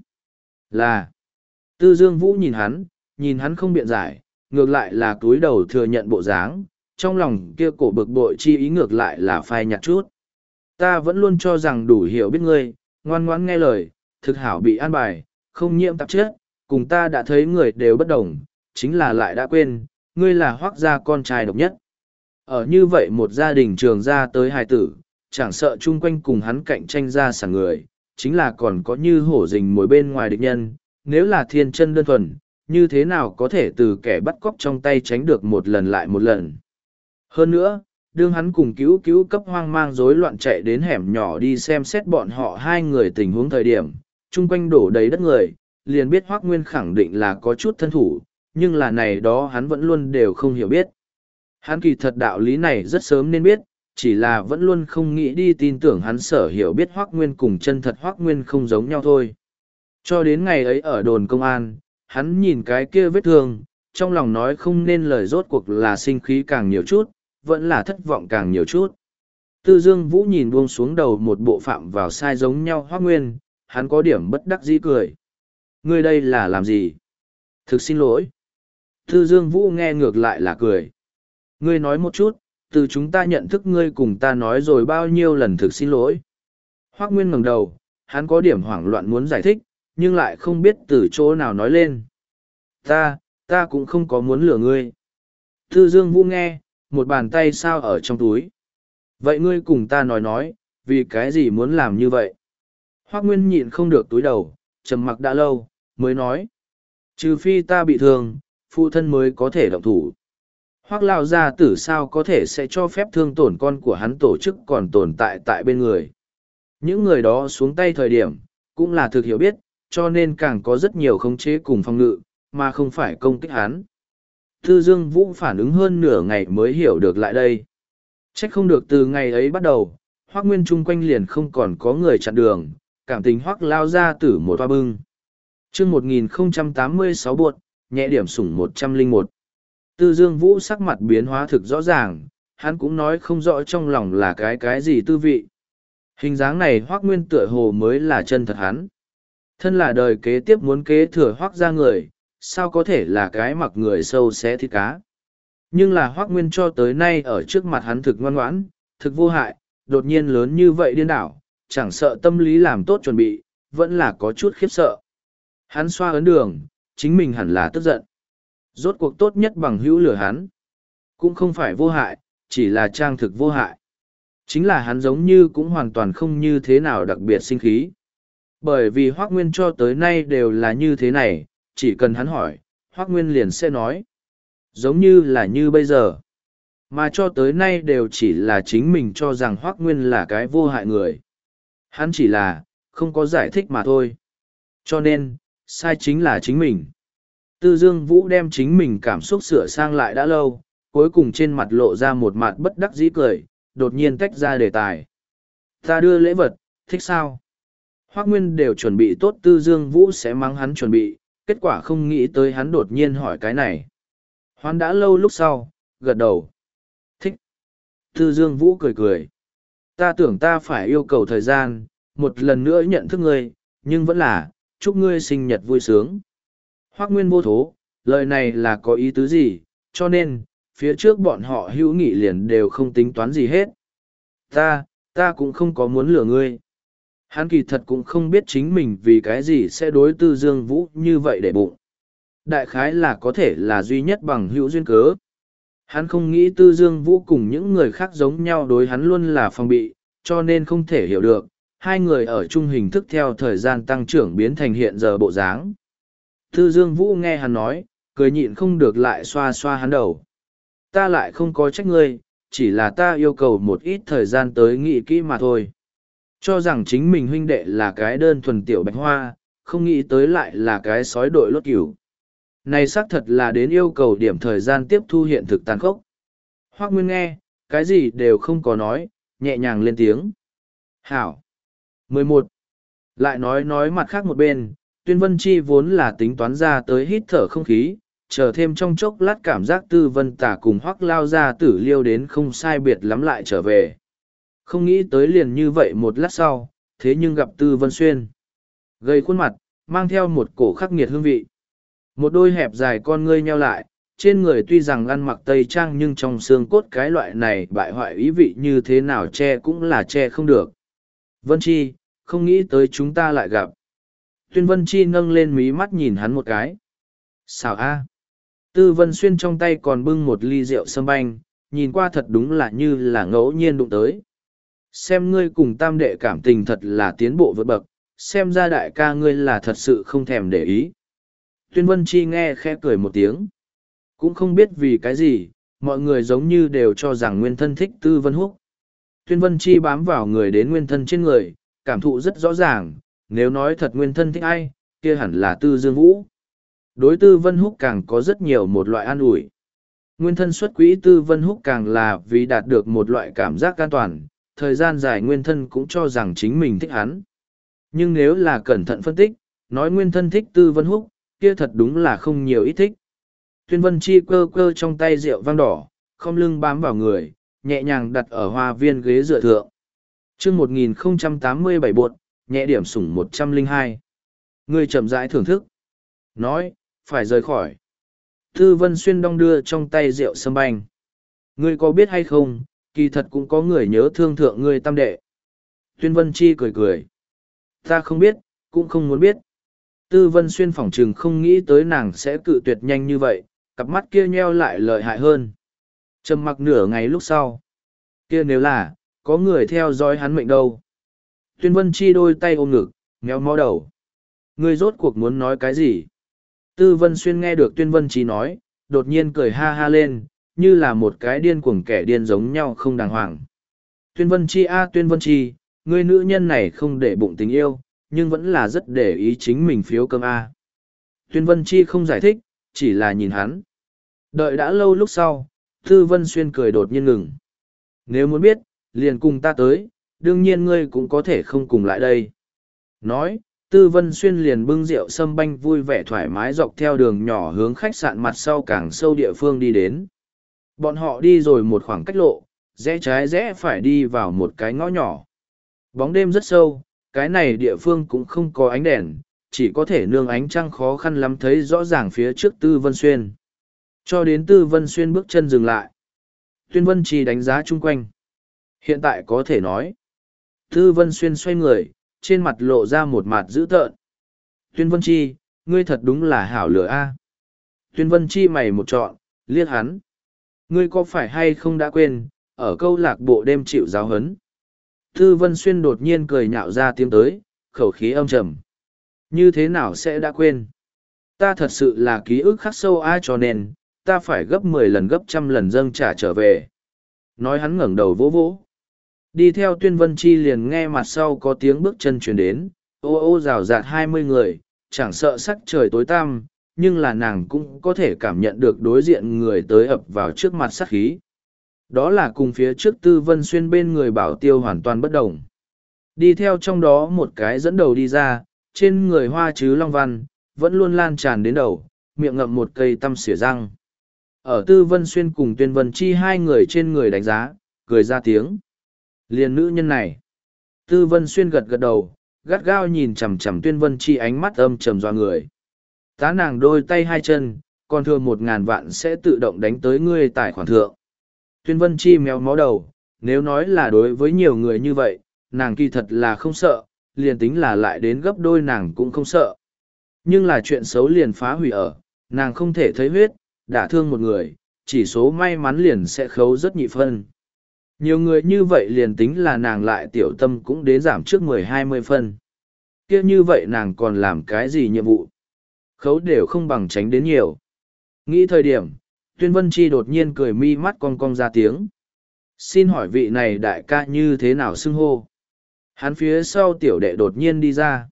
Là. Tư Dương Vũ nhìn hắn không biện giải, ngược lại là cúi đầu thừa nhận bộ dáng, trong lòng kia cổ bực bội chi ý ngược lại là phai nhạt chút. Ta vẫn luôn cho rằng đủ hiểu biết ngươi, ngoan ngoãn nghe lời, thực hảo bị an bài, không nhiễm tạp chất, cùng ta đã thấy người đều bất đồng, chính là lại đã quên, ngươi là Hoác gia con trai độc nhất. Ở như vậy một gia đình trường ra tới hài tử, chẳng sợ chung quanh cùng hắn cạnh tranh ra sản người, chính là còn có như hổ rình mồi bên ngoài địch nhân, nếu là thiên chân đơn thuần, như thế nào có thể từ kẻ bắt cóc trong tay tránh được một lần lại một lần. Hơn nữa, đương hắn cùng cứu cấp hoang mang rối loạn chạy đến hẻm nhỏ đi xem xét bọn họ hai người tình huống thời điểm, chung quanh đổ đầy đất người, liền biết Hoác Nguyên khẳng định là có chút thân thủ, nhưng là này đó hắn vẫn luôn đều không hiểu biết. Hắn kỳ thật đạo lý này rất sớm nên biết, chỉ là vẫn luôn không nghĩ đi tin tưởng hắn sở hiểu biết Hoác Nguyên cùng chân thật Hoác Nguyên không giống nhau thôi. Cho đến ngày ấy ở đồn công an, hắn nhìn cái kia vết thương, trong lòng nói không nên lời rốt cuộc là sinh khí càng nhiều chút, vẫn là thất vọng càng nhiều chút. Tư Dương Vũ nhìn buông xuống đầu một bộ phạm vào sai giống nhau Hoác Nguyên, hắn có điểm bất đắc dĩ cười. Ngươi đây là làm gì? Thực xin lỗi. Tư Dương Vũ nghe ngược lại là cười. Ngươi nói một chút, từ chúng ta nhận thức ngươi cùng ta nói rồi bao nhiêu lần thực xin lỗi. Hoác Nguyên ngẩng đầu, hắn có điểm hoảng loạn muốn giải thích, nhưng lại không biết từ chỗ nào nói lên. Ta cũng không có muốn lừa ngươi. Tư Dương Vũ nghe, một bàn tay sao ở trong túi. Vậy ngươi cùng ta nói, vì cái gì muốn làm như vậy? Hoác Nguyên nhịn không được túi đầu, trầm mặc đã lâu, mới nói. Trừ phi ta bị thương, phụ thân mới có thể động thủ. Hoác Lão gia tử sao có thể sẽ cho phép thương tổn con của hắn tổ chức còn tồn tại tại bên người. Những người đó xuống tay thời điểm, cũng là thực hiểu biết, cho nên càng có rất nhiều khống chế cùng phòng ngự, mà không phải công kích hắn. Tư Dương Vũ phản ứng hơn nửa ngày mới hiểu được lại đây. Trách không được từ ngày ấy bắt đầu, Hoác Nguyên chung quanh liền không còn có người chặn đường, cảm tình Hoác lao ra tử một toa bưng. chương 1086 buột, nhẹ điểm sủng 101. Tư Dương Vũ sắc mặt biến hóa thực rõ ràng, hắn cũng nói không rõ trong lòng là cái gì tư vị. Hình dáng này Hoác Nguyên tựa hồ mới là chân thật hắn. Thân là đời kế tiếp muốn kế thừa Hoác ra người, sao có thể là cái mặc người sâu xé thịt cá. Nhưng là Hoác Nguyên cho tới nay ở trước mặt hắn thực ngoan ngoãn, thực vô hại, đột nhiên lớn như vậy điên đảo, chẳng sợ tâm lý làm tốt chuẩn bị, vẫn là có chút khiếp sợ. Hắn xoa ấn đường, chính mình hẳn là tức giận. Rốt cuộc tốt nhất bằng hữu lửa hắn. Cũng không phải vô hại, chỉ là trang thực vô hại. Chính là hắn giống như cũng hoàn toàn không như thế nào đặc biệt sinh khí. Bởi vì Hoác Nguyên cho tới nay đều là như thế này, chỉ cần hắn hỏi, Hoác Nguyên liền sẽ nói. Giống như là như bây giờ. Mà cho tới nay đều chỉ là chính mình cho rằng Hoác Nguyên là cái vô hại người. Hắn chỉ là, không có giải thích mà thôi. Cho nên, sai chính là chính mình. Tư Dương Vũ đem chính mình cảm xúc sửa sang lại đã lâu, cuối cùng trên mặt lộ ra một mặt bất đắc dĩ cười, đột nhiên tách ra đề tài. Ta đưa lễ vật, thích sao? Hoác Nguyên đều chuẩn bị tốt Tư Dương Vũ sẽ mắng hắn chuẩn bị, kết quả không nghĩ tới hắn đột nhiên hỏi cái này. Hoán đã lâu lúc sau, gật đầu. Thích. Tư Dương Vũ cười cười. Ta tưởng ta phải yêu cầu thời gian, một lần nữa nhận thức ngươi, nhưng vẫn là, chúc ngươi sinh nhật vui sướng. Hoác Nguyên vô thố, lời này là có ý tứ gì, cho nên, phía trước bọn họ hữu nghị liền đều không tính toán gì hết. Ta cũng không có muốn lừa ngươi. Hắn kỳ thật cũng không biết chính mình vì cái gì sẽ đối Tư Dương Vũ như vậy để bụng. Đại khái là có thể là duy nhất bằng hữu duyên cớ. Hắn không nghĩ Tư Dương Vũ cùng những người khác giống nhau đối hắn luôn là phòng bị, cho nên không thể hiểu được, hai người ở chung hình thức theo thời gian tăng trưởng biến thành hiện giờ bộ dáng. Tư Dương Vũ nghe hắn nói, cười nhịn không được lại xoa xoa hắn đầu. Ta lại không có trách ngươi, chỉ là ta yêu cầu một ít thời gian tới nghĩ kỹ mà thôi. Cho rằng chính mình huynh đệ là cái đơn thuần tiểu bạch hoa, không nghĩ tới lại là cái sói đội lốt cửu. Này xác thật là đến yêu cầu điểm thời gian tiếp thu hiện thực tàn khốc. Hoác Nguyên nghe, cái gì đều không có nói, nhẹ nhàng lên tiếng. Hảo. 11. Lại nói mặt khác một bên, Tuyên Vân Chi vốn là tính toán ra tới hít thở không khí, chờ thêm trong chốc lát cảm giác Tư Vân Tả cùng Hoác lao ra tử liêu đến không sai biệt lắm lại trở về. Không nghĩ tới liền như vậy một lát sau, thế nhưng gặp Tư Vân Xuyên. Gây khuôn mặt, mang theo một cổ khắc nghiệt hương vị. Một đôi hẹp dài con ngươi nheo lại, trên người tuy rằng ăn mặc tây trang nhưng trong xương cốt cái loại này bại hoại ý vị như thế nào che cũng là che không được. Vân Chi, không nghĩ tới chúng ta lại gặp. Tuyên Vân Chi nâng lên mí mắt nhìn hắn một cái. Xào a. Tư Vân Xuyên trong tay còn bưng một ly rượu sâm banh, nhìn qua thật đúng là như là ngẫu nhiên đụng tới. Xem ngươi cùng tam đệ cảm tình thật là tiến bộ vượt bậc, xem ra đại ca ngươi là thật sự không thèm để ý. Tuyên Vân Chi nghe khẽ cười một tiếng. Cũng không biết vì cái gì, mọi người giống như đều cho rằng nguyên thân thích Tư Vân Húc. Tuyên Vân Chi bám vào người đến nguyên thân trên người, cảm thụ rất rõ ràng, nếu nói thật nguyên thân thích ai, kia hẳn là Tư Dương Vũ. Đối Tư Vân Húc càng có rất nhiều một loại an ủi. Nguyên thân xuất quỹ Tư Vân Húc càng là vì đạt được một loại cảm giác an toàn, thời gian dài nguyên thân cũng cho rằng chính mình thích hắn. Nhưng nếu là cẩn thận phân tích, nói nguyên thân thích Tư Vân Húc, kia thật đúng là không nhiều ít thích. Tuyên Vân Chi cơ cơ trong tay rượu vang đỏ, không lưng bám vào người, nhẹ nhàng đặt ở hoa viên ghế dựa thượng. chương 1087 buột, nhẹ điểm sủng 102. Người chậm rãi thưởng thức. Nói, phải rời khỏi. Tư Vân Xuyên đong đưa trong tay rượu sâm banh. Ngươi có biết hay không, kỳ thật cũng có người nhớ thương thượng ngươi tam đệ. Tuyên Vân Chi cười cười. Ta không biết, cũng không muốn biết. Tư Vân Xuyên phỏng trừng không nghĩ tới nàng sẽ cự tuyệt nhanh như vậy, cặp mắt kia nheo lại lợi hại hơn. Trầm mặc nửa ngày lúc sau. Kia nếu là, có người theo dõi hắn mệnh đâu. Tuyên Vân Chi đôi tay ôm ngực, méo mó đầu. Ngươi rốt cuộc muốn nói cái gì? Tư Vân Xuyên nghe được Tuyên Vân Chi nói, đột nhiên cười ha ha lên, như là một cái điên cuồng kẻ điên giống nhau không đàng hoàng. Tuyên Vân Chi Tuyên Vân Chi, người nữ nhân này không để bụng tình yêu, nhưng vẫn là rất để ý chính mình phiếu cơm A. Tuyên Vân Chi không giải thích, chỉ là nhìn hắn. Đợi đã lâu lúc sau, Tư Vân Xuyên cười đột nhiên ngừng. Nếu muốn biết, liền cùng ta tới, đương nhiên ngươi cũng có thể không cùng lại đây. Nói, Tư Vân Xuyên liền bưng rượu sâm banh vui vẻ thoải mái dọc theo đường nhỏ hướng khách sạn mặt sau càng sâu địa phương đi đến. Bọn họ đi rồi một khoảng cách lộ, rẽ trái rẽ phải đi vào một cái ngõ nhỏ. Bóng đêm rất sâu, cái này địa phương cũng không có ánh đèn, chỉ có thể nương ánh trăng khó khăn lắm thấy rõ ràng phía trước Tư Vân Xuyên. Cho đến Tư Vân Xuyên bước chân dừng lại. Tuyên Vân Chi đánh giá chung quanh. Hiện tại có thể nói. Tư Vân Xuyên xoay người, trên mặt lộ ra một mặt dữ tợn. Tuyên Vân Chi, ngươi thật đúng là hảo lửa a. Tuyên Vân Chi mày một trọn, liếc hắn. Ngươi có phải hay không đã quên, ở câu lạc bộ đêm chịu giáo hấn. Tư Vân Xuyên đột nhiên cười nhạo ra tiếng tới, khẩu khí âm trầm. Như thế nào sẽ đã quên? Ta thật sự là ký ức khắc sâu ai cho nên, ta phải gấp 10 lần gấp 100 lần dâng trả trở về. Nói hắn ngẩng đầu vỗ vỗ. Đi theo Tuyên Vân Chi liền nghe mặt sau có tiếng bước chân chuyển đến, ô ô rào rạt 20 người, chẳng sợ sắc trời tối tăm, nhưng là nàng cũng có thể cảm nhận được đối diện người tới ập vào trước mặt sát khí. Đó là cùng phía trước Tư Vân Xuyên bên người Bảo Tiêu hoàn toàn bất đồng. Đi theo trong đó một cái dẫn đầu đi ra, trên người hoa chứ long văn, vẫn luôn lan tràn đến đầu, miệng ngậm một cây tăm xỉa răng. Ở Tư Vân Xuyên cùng Tuyên Vân Chi hai người trên người đánh giá, cười ra tiếng. Liền nữ nhân này. Tư Vân Xuyên gật gật đầu, gắt gao nhìn chằm chằm Tuyên Vân Chi ánh mắt âm trầm dọa người. Tá nàng đôi tay hai chân, còn thừa 1.000 vạn sẽ tự động đánh tới ngươi tài khoản thượng. Tuyên Vân Chi méo mó đầu, nếu nói là đối với nhiều người như vậy, nàng kỳ thật là không sợ, liền tính là lại đến gấp đôi nàng cũng không sợ. Nhưng là chuyện xấu liền phá hủy ở, nàng không thể thấy huyết, đả thương một người, chỉ số may mắn liền sẽ khấu rất nhị phân. Nhiều người như vậy liền tính là nàng lại tiểu tâm cũng đến giảm trước 10-20 phân. Kia như vậy nàng còn làm cái gì nhiệm vụ? Khấu đều không bằng tránh đến nhiều. Nghĩ thời điểm, Tuyên Vân Chi đột nhiên cười mi mắt cong cong ra tiếng. Xin hỏi vị này đại ca như thế nào xưng hô? Hắn phía sau tiểu đệ đột nhiên đi ra.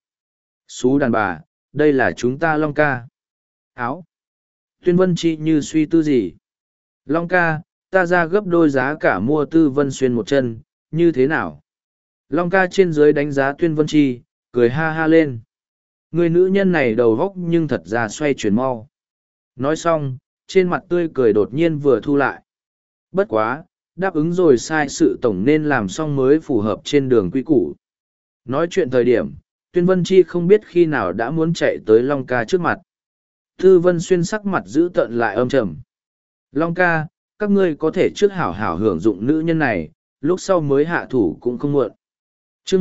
Xú đàn bà, đây là chúng ta Long ca. Áo. Tuyên Vân Chi như suy tư gì? Long ca, ta ra gấp đôi giá cả mua Tư Vân Xuyên một chân, như thế nào? Long ca trên dưới đánh giá Tuyên Vân Chi, cười ha ha lên. Người nữ nhân này đầu góc nhưng thật ra xoay chuyển mau. Nói xong, trên mặt tươi cười đột nhiên vừa thu lại. Bất quá, đáp ứng rồi sai sự tổng nên làm xong mới phù hợp trên đường quy củ. Nói chuyện thời điểm, Tuyên Vân Chi không biết khi nào đã muốn chạy tới Long ca trước mặt. Tư Vân Xuyên sắc mặt giữ tợn lại âm trầm. Long ca, các ngươi có thể trước hảo hảo hưởng dụng nữ nhân này, lúc sau mới hạ thủ cũng không muộn. Chương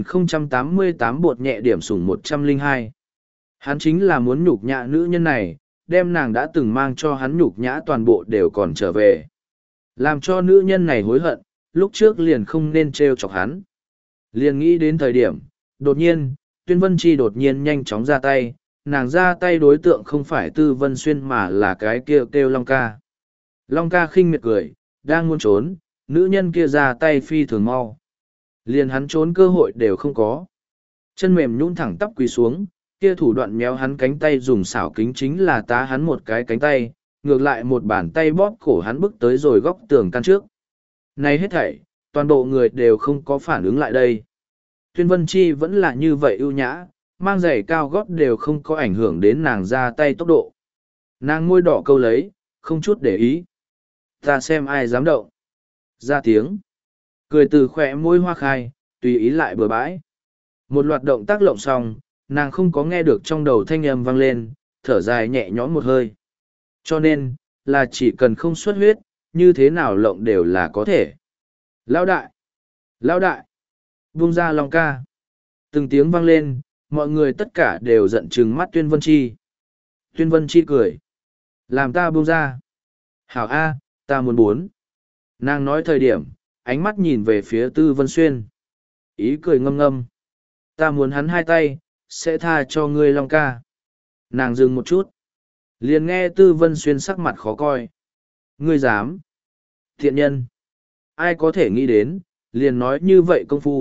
1088 bột nhẹ điểm sủng 102. Hắn chính là muốn nhục nhã nữ nhân này, đem nàng đã từng mang cho hắn nhục nhã toàn bộ đều còn trở về. Làm cho nữ nhân này hối hận, lúc trước liền không nên trêu chọc hắn. Liền nghĩ đến thời điểm, đột nhiên, Tuyên Vân Chi đột nhiên nhanh chóng ra tay, nàng ra tay đối tượng không phải Tư Vân Xuyên mà là cái kêu kêu Long ca. Long ca khinh miệt cười, đang muốn trốn, nữ nhân kia ra tay phi thường mau. Liền hắn trốn cơ hội đều không có. Chân mềm nhũn thẳng tắp quỳ xuống, kia thủ đoạn méo hắn cánh tay dùng xảo kính chính là tá hắn một cái cánh tay, ngược lại một bàn tay bóp cổ hắn bước tới rồi góc tường căn trước. Này hết thảy, toàn bộ người đều không có phản ứng lại đây. Tuyên Vân Chi vẫn là như vậy ưu nhã, mang giày cao gót đều không có ảnh hưởng đến nàng ra tay tốc độ. Nàng môi đỏ câu lấy, không chút để ý. Ta xem ai dám động. Ra tiếng. Cười từ khỏe môi hoa khai, tùy ý lại bừa bãi. Một loạt động tác lộng xong, nàng không có nghe được trong đầu thanh âm vang lên, thở dài nhẹ nhõm một hơi. Cho nên, là chỉ cần không xuất huyết, như thế nào lộng đều là có thể. Lão đại! Lão đại! Buông ra Long ca! Từng tiếng vang lên, mọi người tất cả đều giận trừng mắt Tuyên Vân Chi. Tuyên Vân Chi cười. Làm ta buông ra. Hảo A, ta muốn bốn. Nàng nói thời điểm, ánh mắt nhìn về phía Tư Vân Xuyên. Ý cười ngâm ngâm. Ta muốn hắn hai tay, sẽ tha cho ngươi Long ca. Nàng dừng một chút. Liền nghe Tư Vân Xuyên sắc mặt khó coi. Ngươi dám. Thiện nhân. Ai có thể nghĩ đến, liền nói như vậy công phu,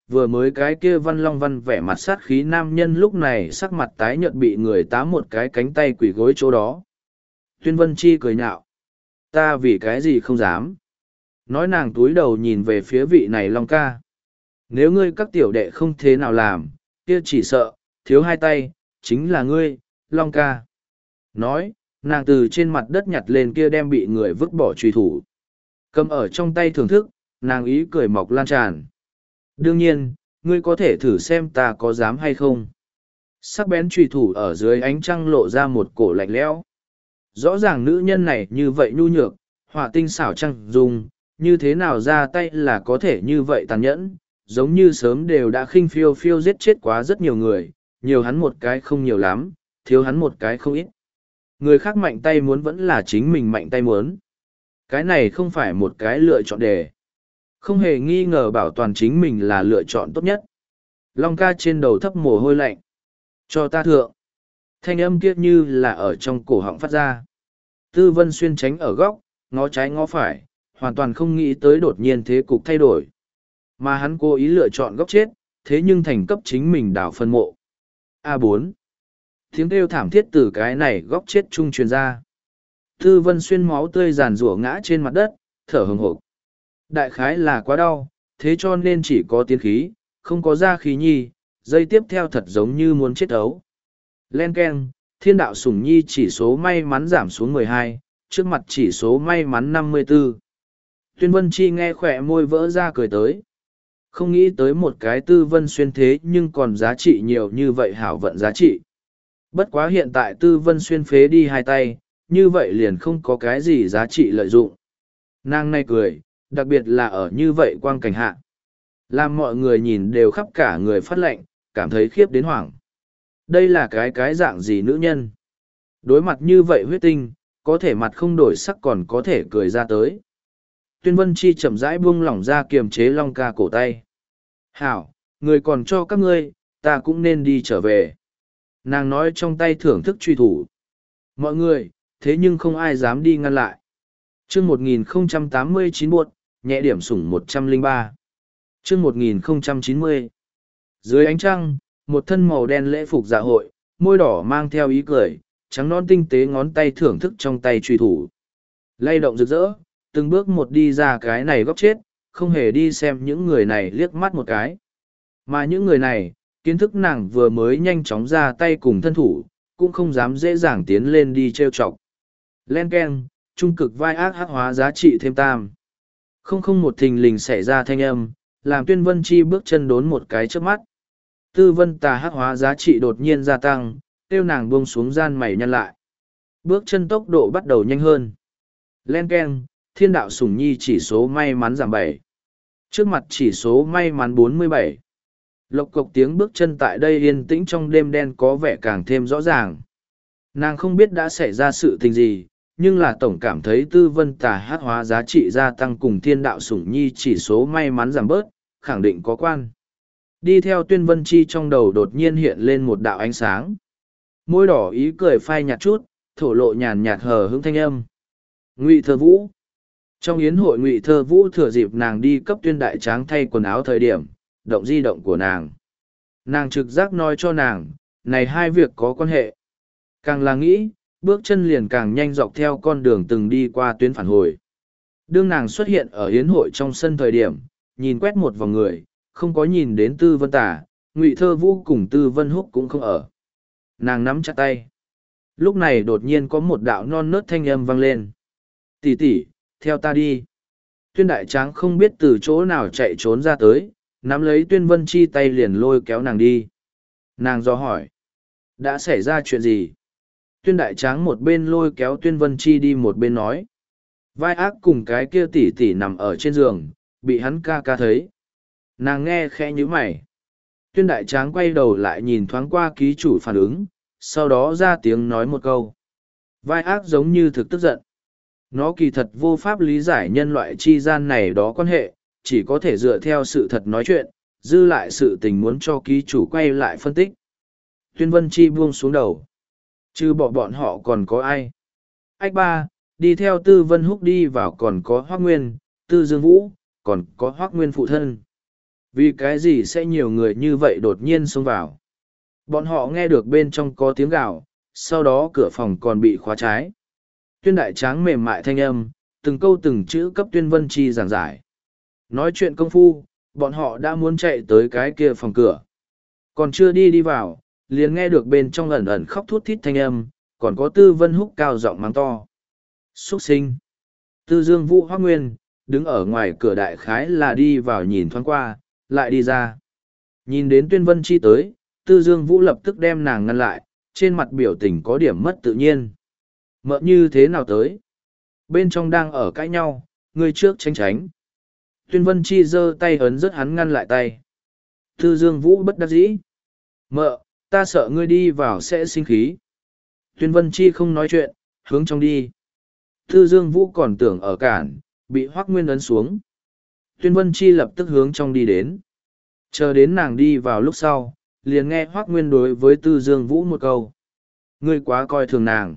vừa mới cái kia Văn Long Văn vẻ mặt sát khí nam nhân lúc này sắc mặt tái nhợt bị người tá một cái cánh tay quỷ gối chỗ đó. Tuyên Vân Chi cười nhạo. Ta vì cái gì không dám. Nói nàng túi đầu nhìn về phía vị này Long ca. Nếu ngươi các tiểu đệ không thế nào làm, kia chỉ sợ, thiếu hai tay, chính là ngươi, Long ca. Nói, nàng từ trên mặt đất nhặt lên kia đem bị người vứt bỏ truy thủ. Cầm ở trong tay thưởng thức, nàng ý cười mọc lan tràn. Đương nhiên, ngươi có thể thử xem ta có dám hay không. Sắc bén truy thủ ở dưới ánh trăng lộ ra một cổ lạnh lẽo. Rõ ràng nữ nhân này như vậy nhu nhược, họa tinh xảo trăng dùng, như thế nào ra tay là có thể như vậy tàn nhẫn, giống như sớm đều đã khinh phiêu phiêu giết chết quá rất nhiều người, nhiều hắn một cái không nhiều lắm, thiếu hắn một cái không ít. Người khác mạnh tay muốn vẫn là chính mình mạnh tay muốn. Cái này không phải một cái lựa chọn đề. Không hề nghi ngờ bảo toàn chính mình là lựa chọn tốt nhất. Long ca trên đầu thấp mồ hôi lạnh. Cho ta thượng. Thanh âm kia như là ở trong cổ họng phát ra. Tư Vân Xuyên tránh ở góc, ngó trái ngó phải, hoàn toàn không nghĩ tới đột nhiên thế cục thay đổi. Mà hắn cố ý lựa chọn góc chết, thế nhưng thành cấp chính mình đảo phân mộ. A4. Tiếng kêu thảm thiết từ cái này góc chết trung truyền ra. Tư Vân Xuyên máu tươi giàn rủa ngã trên mặt đất, thở hừng hộp. Đại khái là quá đau, thế cho nên chỉ có tiến khí, không có ra khí nhi, dây tiếp theo thật giống như muốn chết ấu. Len keng, thiên đạo sủng nhi chỉ số may mắn giảm xuống 12, trước mặt chỉ số may mắn 54. Tuyên Vân Chi nghe khỏe môi vỡ ra cười tới. Không nghĩ tới một cái Tư Vân Xuyên thế nhưng còn giá trị nhiều như vậy hảo vận giá trị. Bất quá hiện tại Tư Vân Xuyên phế đi hai tay, như vậy liền không có cái gì giá trị lợi dụng. Nàng này cười, đặc biệt là ở như vậy quang cảnh hạ. Làm mọi người nhìn đều khắp cả người phát lệnh, cảm thấy khiếp đến hoảng. Đây là cái dạng gì nữ nhân? Đối mặt như vậy huyết tinh, có thể mặt không đổi sắc còn có thể cười ra tới. Tuyên Vân Chi chậm rãi buông lỏng ra kiềm chế Long ca cổ tay. Hảo, người còn cho các ngươi, ta cũng nên đi trở về. Nàng nói trong tay thưởng thức truy thủ. Mọi người, thế nhưng không ai dám đi ngăn lại. Chương 1089 buột, nhẹ điểm sủng 103. Chương 1090. Dưới ánh trăng, một thân màu đen lễ phục dạ hội, môi đỏ mang theo ý cười, trắng non tinh tế ngón tay thưởng thức trong tay truy thủ. Lay động rực rỡ, từng bước một đi ra cái này góc chết, không hề đi xem những người này liếc mắt một cái. Mà những người này, kiến thức nàng vừa mới nhanh chóng ra tay cùng thân thủ, cũng không dám dễ dàng tiến lên đi trêu chọc. Len keng, trung cực vai ác hắc hóa giá trị thêm tam. Không một thình lình xảy ra thanh âm, làm Tuyên Vân Chi bước chân đốn một cái trước mắt. Tư Vân Tà hắc hóa giá trị đột nhiên gia tăng, tiêu nàng buông xuống gian mày nhăn lại. Bước chân tốc độ bắt đầu nhanh hơn. Len keng, thiên đạo sủng nhi chỉ số may mắn giảm 7. Trước mặt chỉ số may mắn 47. Lộc cộc tiếng bước chân tại đây yên tĩnh trong đêm đen có vẻ càng thêm rõ ràng. Nàng không biết đã xảy ra sự tình gì, nhưng là tổng cảm thấy Tư Vân Tà hát hóa giá trị gia tăng cùng thiên đạo sủng nhi chỉ số may mắn giảm bớt, khẳng định có quan. Đi theo Tuyên Vân Chi trong đầu đột nhiên hiện lên một đạo ánh sáng. Môi đỏ ý cười phai nhạt chút, thổ lộ nhàn nhạt hờ hững thanh âm. Ngụy Thơ Vũ. Trong yến hội Ngụy Thơ Vũ thừa dịp nàng đi cấp Tuyên Đại Tráng thay quần áo thời điểm, động di động của nàng. Nàng trực giác nói cho nàng, này hai việc có quan hệ. Càng là nghĩ, bước chân liền càng nhanh dọc theo con đường từng đi qua tuyến phản hồi. Đương nàng xuất hiện ở yến hội trong sân thời điểm, nhìn quét một vòng người, không có nhìn đến Tư Vân Tả, Ngụy Thơ Vũ cùng Tư Vân Húc cũng không ở. Nàng nắm chặt tay. Lúc này đột nhiên có một đạo non nớt thanh âm vang lên. Tỷ tỷ, theo ta đi. Tuyên Đại Tráng không biết từ chỗ nào chạy trốn ra tới, nắm lấy Tuyên Vân Chi tay liền lôi kéo nàng đi. Nàng do hỏi. Đã xảy ra chuyện gì? Tuyên Đại Tráng một bên lôi kéo Tuyên Vân Chi đi một bên nói. Vai ác cùng cái kia tỷ tỷ nằm ở trên giường, bị hắn ca ca thấy. Nàng nghe khẽ nhíu mày. Tuyên Đại Tráng quay đầu lại nhìn thoáng qua ký chủ phản ứng, sau đó ra tiếng nói một câu. Vai ác giống như thực tức giận. Nó kỳ thật vô pháp lý giải nhân loại chi gian này đó quan hệ, chỉ có thể dựa theo sự thật nói chuyện, dư lại sự tình muốn cho ký chủ quay lại phân tích. Tuyên Vân Chi buông xuống đầu. Chứ bọn họ còn có ai? Ách ba, đi theo Tư Vân Húc đi vào còn có Hoác Nguyên, Tư Dương Vũ, còn có Hoác Nguyên phụ thân. Vì cái gì sẽ nhiều người như vậy đột nhiên xông vào? Bọn họ nghe được bên trong có tiếng gào, sau đó cửa phòng còn bị khóa trái. Tuyên đại tráng mềm mại thanh âm, từng câu từng chữ cấp Tuyên Vân Chi giảng giải. Nói chuyện công phu, bọn họ đã muốn chạy tới cái kia phòng cửa. Còn chưa đi vào, liền nghe được bên trong ẩn ẩn khóc thút thít thanh âm, còn có Tư Vân Húc cao giọng mắng to. Xuất sinh! Tư Dương Vũ Hoác Nguyên, đứng ở ngoài cửa đại khái là đi vào nhìn thoáng qua, lại đi ra. Nhìn đến Tuyên Vân Chi tới, Tư Dương Vũ lập tức đem nàng ngăn lại, trên mặt biểu tình có điểm mất tự nhiên. Mợ như thế nào tới? Bên trong đang ở cãi nhau, người trước tránh tránh. Tuyên Vân Chi giơ tay ấn rất hắn ngăn lại tay. Tư Dương Vũ bất đắc dĩ. Mợ, ta sợ ngươi đi vào sẽ sinh khí. Tuyên Vân Chi không nói chuyện, hướng trong đi. Tư Dương Vũ còn tưởng ở cản, bị Hoác Nguyên ấn xuống. Tuyên Vân Chi lập tức hướng trong đi đến. Chờ đến nàng đi vào lúc sau, liền nghe Hoác Nguyên đối với Tư Dương Vũ một câu. Ngươi quá coi thường nàng.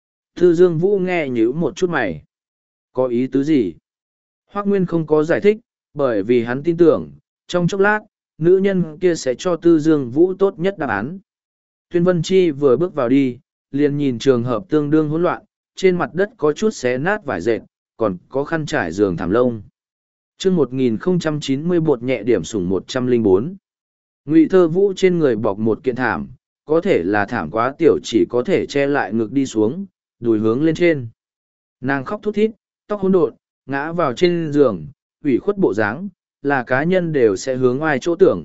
Tư Dương Vũ nghe nhíu một chút mày. Có ý tứ gì? Hoác Nguyên không có giải thích, bởi vì hắn tin tưởng, trong chốc lát, nữ nhân kia sẽ cho Tư Dương Vũ tốt nhất đáp án. Tuyên Vân Chi vừa bước vào đi, liền nhìn trường hợp tương đương hỗn loạn, trên mặt đất có chút xé nát vải dệt, còn có khăn trải giường thảm lông. Chương 1090 bột nhẹ điểm sủng 104. Ngụy Thơ Vũ trên người bọc một kiện thảm, có thể là thảm quá tiểu chỉ có thể che lại ngực đi xuống, đùi hướng lên trên. Nàng khóc thút thít, tóc hỗn độn, ngã vào trên giường, ủy khuất bộ dáng, là cá nhân đều sẽ hướng ai chỗ tưởng.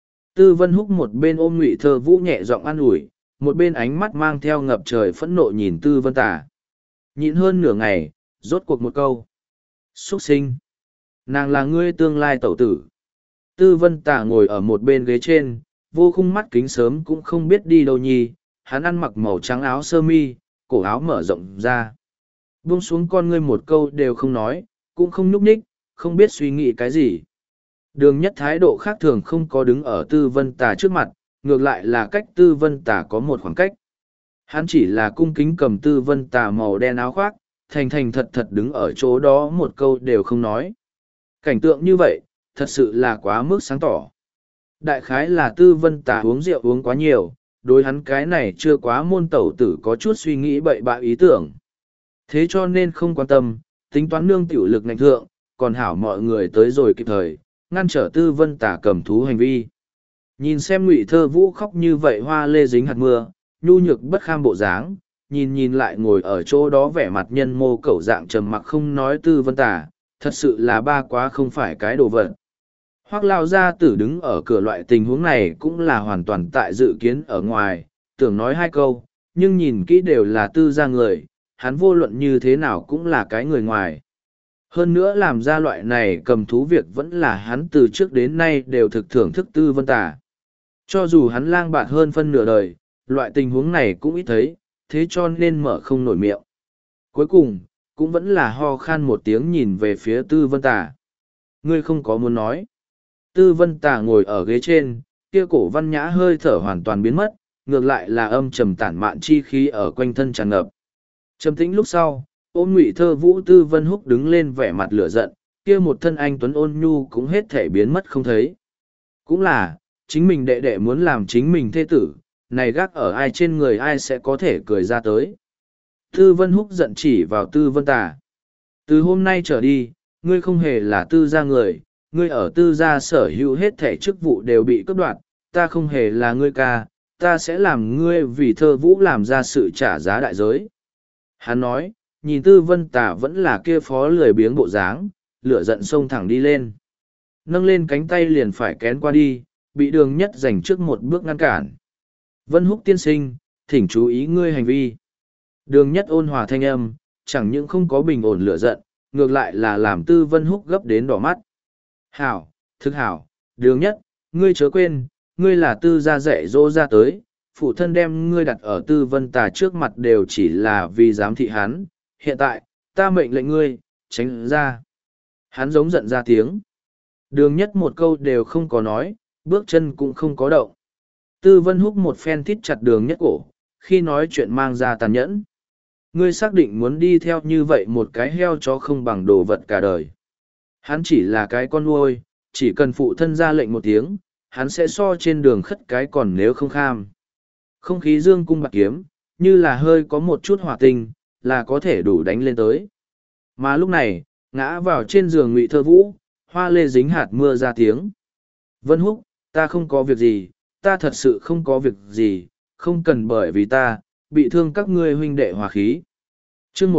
Tư Vân Húc một bên ôm Ngụy Thơ Vũ nhẹ giọng an ủi, một bên ánh mắt mang theo ngập trời phẫn nộ nhìn Tư Vân Tà. Nhịn hơn nửa ngày, rốt cuộc một câu. Xuất sinh! Nàng là ngươi tương lai tẩu tử. Tư Vân Tà ngồi ở một bên ghế trên, vô khung mắt kính sớm cũng không biết đi đâu nhi, hắn ăn mặc màu trắng áo sơ mi, cổ áo mở rộng ra. Buông xuống con ngươi một câu đều không nói, cũng không nhúc nhích, không biết suy nghĩ cái gì. Đường Nhất thái độ khác thường không có đứng ở Tư Vân Tà trước mặt, ngược lại là cách Tư Vân Tà có một khoảng cách. Hắn chỉ là cung kính cầm Tư Vân Tà màu đen áo khoác, thành thành thật thật đứng ở chỗ đó một câu đều không nói. Cảnh tượng như vậy, thật sự là quá mức sáng tỏ. Đại khái là Tư Vân Tà uống rượu uống quá nhiều, đối hắn cái này chưa quá môn tẩu tử có chút suy nghĩ bậy bạ ý tưởng. Thế cho nên không quan tâm, tính toán nương tiểu lực ngạnh thượng, còn hảo mọi người tới rồi kịp thời, ngăn trở Tư Vân Tà cầm thú hành vi. Nhìn xem Ngụy Thơ Vũ khóc như vậy hoa lê dính hạt mưa, nhu nhược bất kham bộ dáng, nhìn lại ngồi ở chỗ đó vẻ mặt nhân mô cẩu dạng trầm mặc không nói Tư Vân Tà, thật sự là ba quá không phải cái đồ vật. Hoác lao gia tử đứng ở cửa loại tình huống này cũng là hoàn toàn tại dự kiến ở ngoài, tưởng nói hai câu, nhưng nhìn kỹ đều là Tư gia người, hắn vô luận như thế nào cũng là cái người ngoài. Hơn nữa làm ra loại này cầm thú việc vẫn là hắn từ trước đến nay đều thực thưởng thức Tư Vân Tà. Cho dù hắn lang bạt hơn phân nửa đời, loại tình huống này cũng ít thấy, thế cho nên mở không nổi miệng. Cuối cùng, cũng vẫn là ho khan một tiếng nhìn về phía Tư Vân Tà. Ngươi không có muốn nói. Tư Vân Tà ngồi ở ghế trên, kia cổ văn nhã hơi thở hoàn toàn biến mất, ngược lại là âm trầm tản mạn chi khí ở quanh thân tràn ngập. Trầm tĩnh lúc sau, ôm Ngụy Thơ Vũ Tư Vân Húc đứng lên vẻ mặt lửa giận, kia một thân anh tuấn ôn nhu cũng hết thể biến mất không thấy. Cũng là, chính mình đệ đệ muốn làm chính mình thê tử, này gác ở ai trên người ai sẽ có thể cười ra tới. Tư Vân Húc giận chỉ vào Tư Vân Tà. Từ hôm nay trở đi, ngươi không hề là Tư gia người, ngươi ở Tư gia sở hữu hết thể chức vụ đều bị cướp đoạt, ta không hề là ngươi ca, ta sẽ làm ngươi vì Thơ Vũ làm ra sự trả giá đại giới. Hắn nói, nhìn Tư Vân Tà vẫn là kia phó lười biếng bộ dáng, lửa giận xông thẳng đi lên. Nâng lên cánh tay liền phải kén qua đi, bị Đường Nhất giành trước một bước ngăn cản. Vân Húc tiên sinh, thỉnh chú ý ngươi hành vi. Đường Nhất ôn hòa thanh âm, chẳng những không có bình ổn lửa giận, ngược lại là làm Tư Vân Húc gấp đến đỏ mắt. Hảo, thực hảo, Đường Nhất, ngươi chớ quên, ngươi là Tư gia dạy dỗ ra tới, phụ thân đem ngươi đặt ở Tư Vân Tà trước mặt đều chỉ là vì giám thị hắn, hiện tại, ta mệnh lệnh ngươi, tránh ra. Hắn giống giận ra tiếng. Đường Nhất một câu đều không có nói, bước chân cũng không có động. Tư Vân Húc một phen thít chặt Đường Nhất cổ, khi nói chuyện mang ra tàn nhẫn. Ngươi xác định muốn đi theo như vậy một cái heo chó không bằng đồ vật cả đời. Hắn chỉ là cái con nuôi, chỉ cần phụ thân ra lệnh một tiếng, hắn sẽ so trên đường khất cái còn nếu không kham. Không khí dương cung bạc kiếm, như là hơi có một chút hỏa tinh, là có thể đủ đánh lên tới. Mà lúc này, ngã vào trên giường Ngụy Thơ Vũ, hoa lê dính hạt mưa ra tiếng. Vân Húc, ta không có việc gì, ta thật sự không có việc gì, không cần bởi vì ta, bị thương các ngươi huynh đệ hòa khí. chương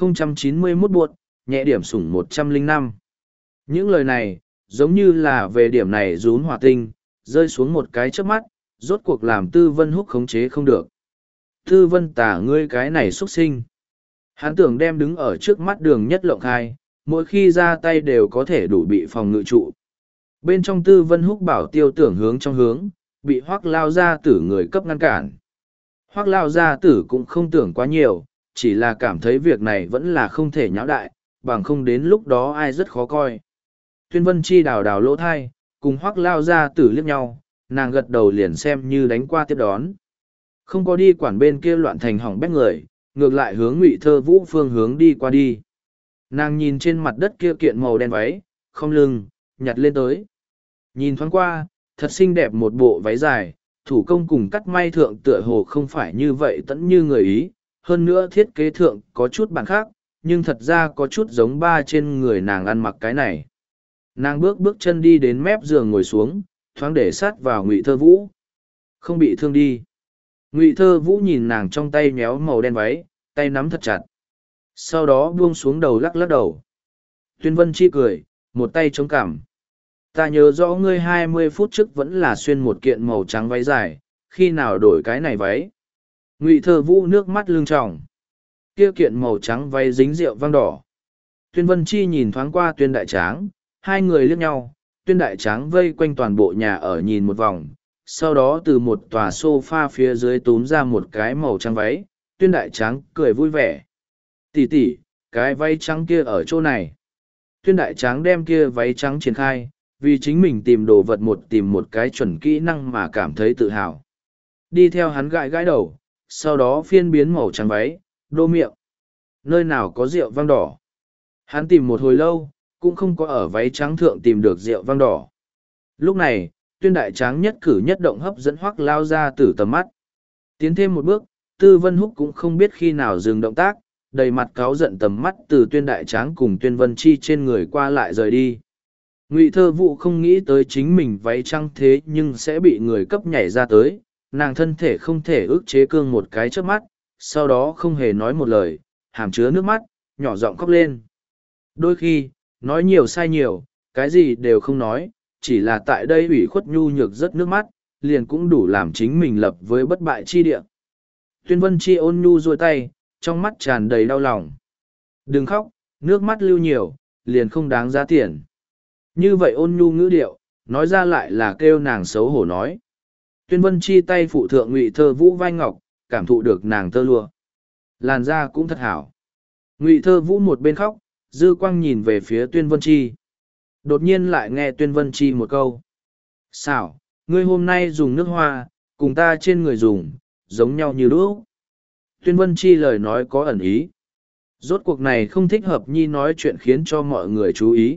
1091 buột, nhẹ điểm sủng 105. Những lời này, giống như là về điểm này rún hỏa tinh, rơi xuống một cái chớp mắt, rốt cuộc làm Tư Vân Húc khống chế không được. Tư Vân Tả ngươi cái này xuất sinh. Hắn tưởng đem đứng ở trước mắt Đường Nhất Lộng khai, mỗi khi ra tay đều có thể đủ bị phòng ngự trụ. Bên trong Tư Vân Húc bảo tiêu tưởng hướng trong hướng, bị Hoắc Lao Gia Tử người cấp ngăn cản. Hoắc Lao Gia Tử cũng không tưởng quá nhiều, chỉ là cảm thấy việc này vẫn là không thể nháo đại, bằng không đến lúc đó ai rất khó coi. Tuyên Vân Chi đào đào lỗ thai, cùng Hoắc Lao Gia Tử liếc nhau, nàng gật đầu liền xem như đánh qua tiếp đón. Không có đi quản bên kia loạn thành hỏng bét người, ngược lại hướng Ngụy Thơ Vũ phương hướng đi qua đi. Nàng nhìn trên mặt đất kia kiện màu đen váy, không lưng, nhặt lên tới. Nhìn thoáng qua, thật xinh đẹp một bộ váy dài, thủ công cùng cắt may thượng tựa hồ không phải như vậy tẫn như người Ý, hơn nữa thiết kế thượng có chút bản khác, nhưng thật ra có chút giống ba trên người nàng ăn mặc cái này. Nàng bước chân đi đến mép giường ngồi xuống, thoáng để sát vào Ngụy Thơ Vũ. Không bị thương đi. Ngụy Thơ Vũ nhìn nàng trong tay nhéo màu đen váy, tay nắm thật chặt. Sau đó buông xuống đầu lắc lắc đầu. Tuyên Vân Chi cười, một tay chống cằm. Ta nhớ rõ ngươi 20 phút trước vẫn là xuyên một kiện màu trắng váy dài, khi nào đổi cái này váy. Ngụy Thơ Vũ nước mắt lưng tròng. Kia kiện màu trắng váy dính rượu vang đỏ. Tuyên Vân Chi nhìn thoáng qua Tuyên Đại Tráng, hai người liếc nhau, Tuyên Đại Tráng vây quanh toàn bộ nhà ở nhìn một vòng, sau đó từ một tòa sofa phía dưới túm ra một cái màu trắng váy, Tuyên Đại Tráng cười vui vẻ. Tỷ tỷ, cái váy trắng kia ở chỗ này. Tuyên Đại Tráng đem kia váy trắng triển khai, vì chính mình tìm đồ vật tìm một cái chuẩn kỹ năng mà cảm thấy tự hào. Đi theo hắn gãi gãi đầu, sau đó phiên biến màu trắng váy, đô miệng. Nơi nào có rượu vang đỏ? Hắn tìm một hồi lâu, cũng không có ở váy trắng thượng tìm được rượu vang đỏ. Lúc này, Tuyên Đại Tráng nhất cử nhất động hấp dẫn Hoắc Lao Gia Tử tầm mắt. Tiến thêm một bước, Tư Vân Húc cũng không biết khi nào dừng động tác, đầy mặt cáu giận tầm mắt từ Tuyên Đại Tráng cùng Tuyên Vân Chi trên người qua lại rời đi. Ngụy Thơ Vũ không nghĩ tới chính mình váy trắng thế nhưng sẽ bị người cấp nhảy ra tới, nàng thân thể không thể ức chế cương một cái trước mắt, sau đó không hề nói một lời, hàm chứa nước mắt, nhỏ giọng khóc lên. Đôi khi, nói nhiều sai nhiều, cái gì đều không nói, chỉ là tại đây ủy khuất nhu nhược rất nước mắt, liền cũng đủ làm chính mình lập với bất bại chi địa. Tuyên Vân Chi ôn nhu duỗi tay, trong mắt tràn đầy đau lòng. Đừng khóc, nước mắt lưu nhiều, liền không đáng giá tiền. Như vậy ôn nhu ngữ điệu, nói ra lại là kêu nàng xấu hổ nói. Tuyên Vân Chi tay phụ thượng Ngụy Thơ Vũ vai ngọc, cảm thụ được nàng tơ lụa. Làn da cũng thật hảo. Ngụy Thơ Vũ một bên khóc, dư quang nhìn về phía Tuyên Vân Chi. Đột nhiên lại nghe Tuyên Vân Chi một câu. Xảo, ngươi hôm nay dùng nước hoa, cùng ta trên người dùng, giống nhau như lúc. Tuyên Vân Chi lời nói có ẩn ý. Rốt cuộc này không thích hợp nhi nói chuyện khiến cho mọi người chú ý.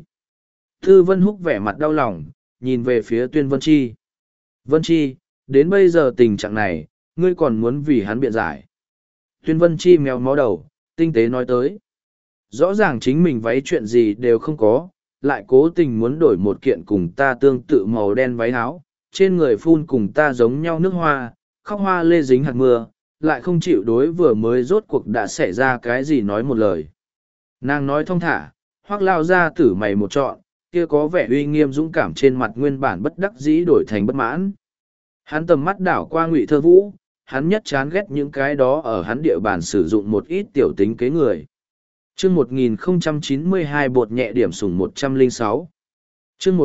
Tư Vân Húc vẻ mặt đau lòng, nhìn về phía Tuyên Vân Chi. Vân Chi, đến bây giờ tình trạng này, ngươi còn muốn vì hắn biện giải. Tuyên Vân Chi mèo mó đầu, tinh tế nói tới. Rõ ràng chính mình váy chuyện gì đều không có, lại cố tình muốn đổi một kiện cùng ta tương tự màu đen váy áo, trên người phun cùng ta giống nhau nước hoa, khóc hoa lê dính hạt mưa, lại không chịu đối vừa mới rốt cuộc đã xảy ra cái gì nói một lời. Nàng nói thong thả, Hoắc Lao Gia Tử mày một trọn, kia có vẻ uy nghiêm dũng cảm trên mặt nguyên bản bất đắc dĩ đổi thành bất mãn. Hắn tầm mắt đảo qua Ngụy Thơ Vũ, hắn nhất chán ghét những cái đó ở hắn địa bàn sử dụng một ít tiểu tính kế người. Chương 1092 bột nhẹ điểm sủng 106. Chương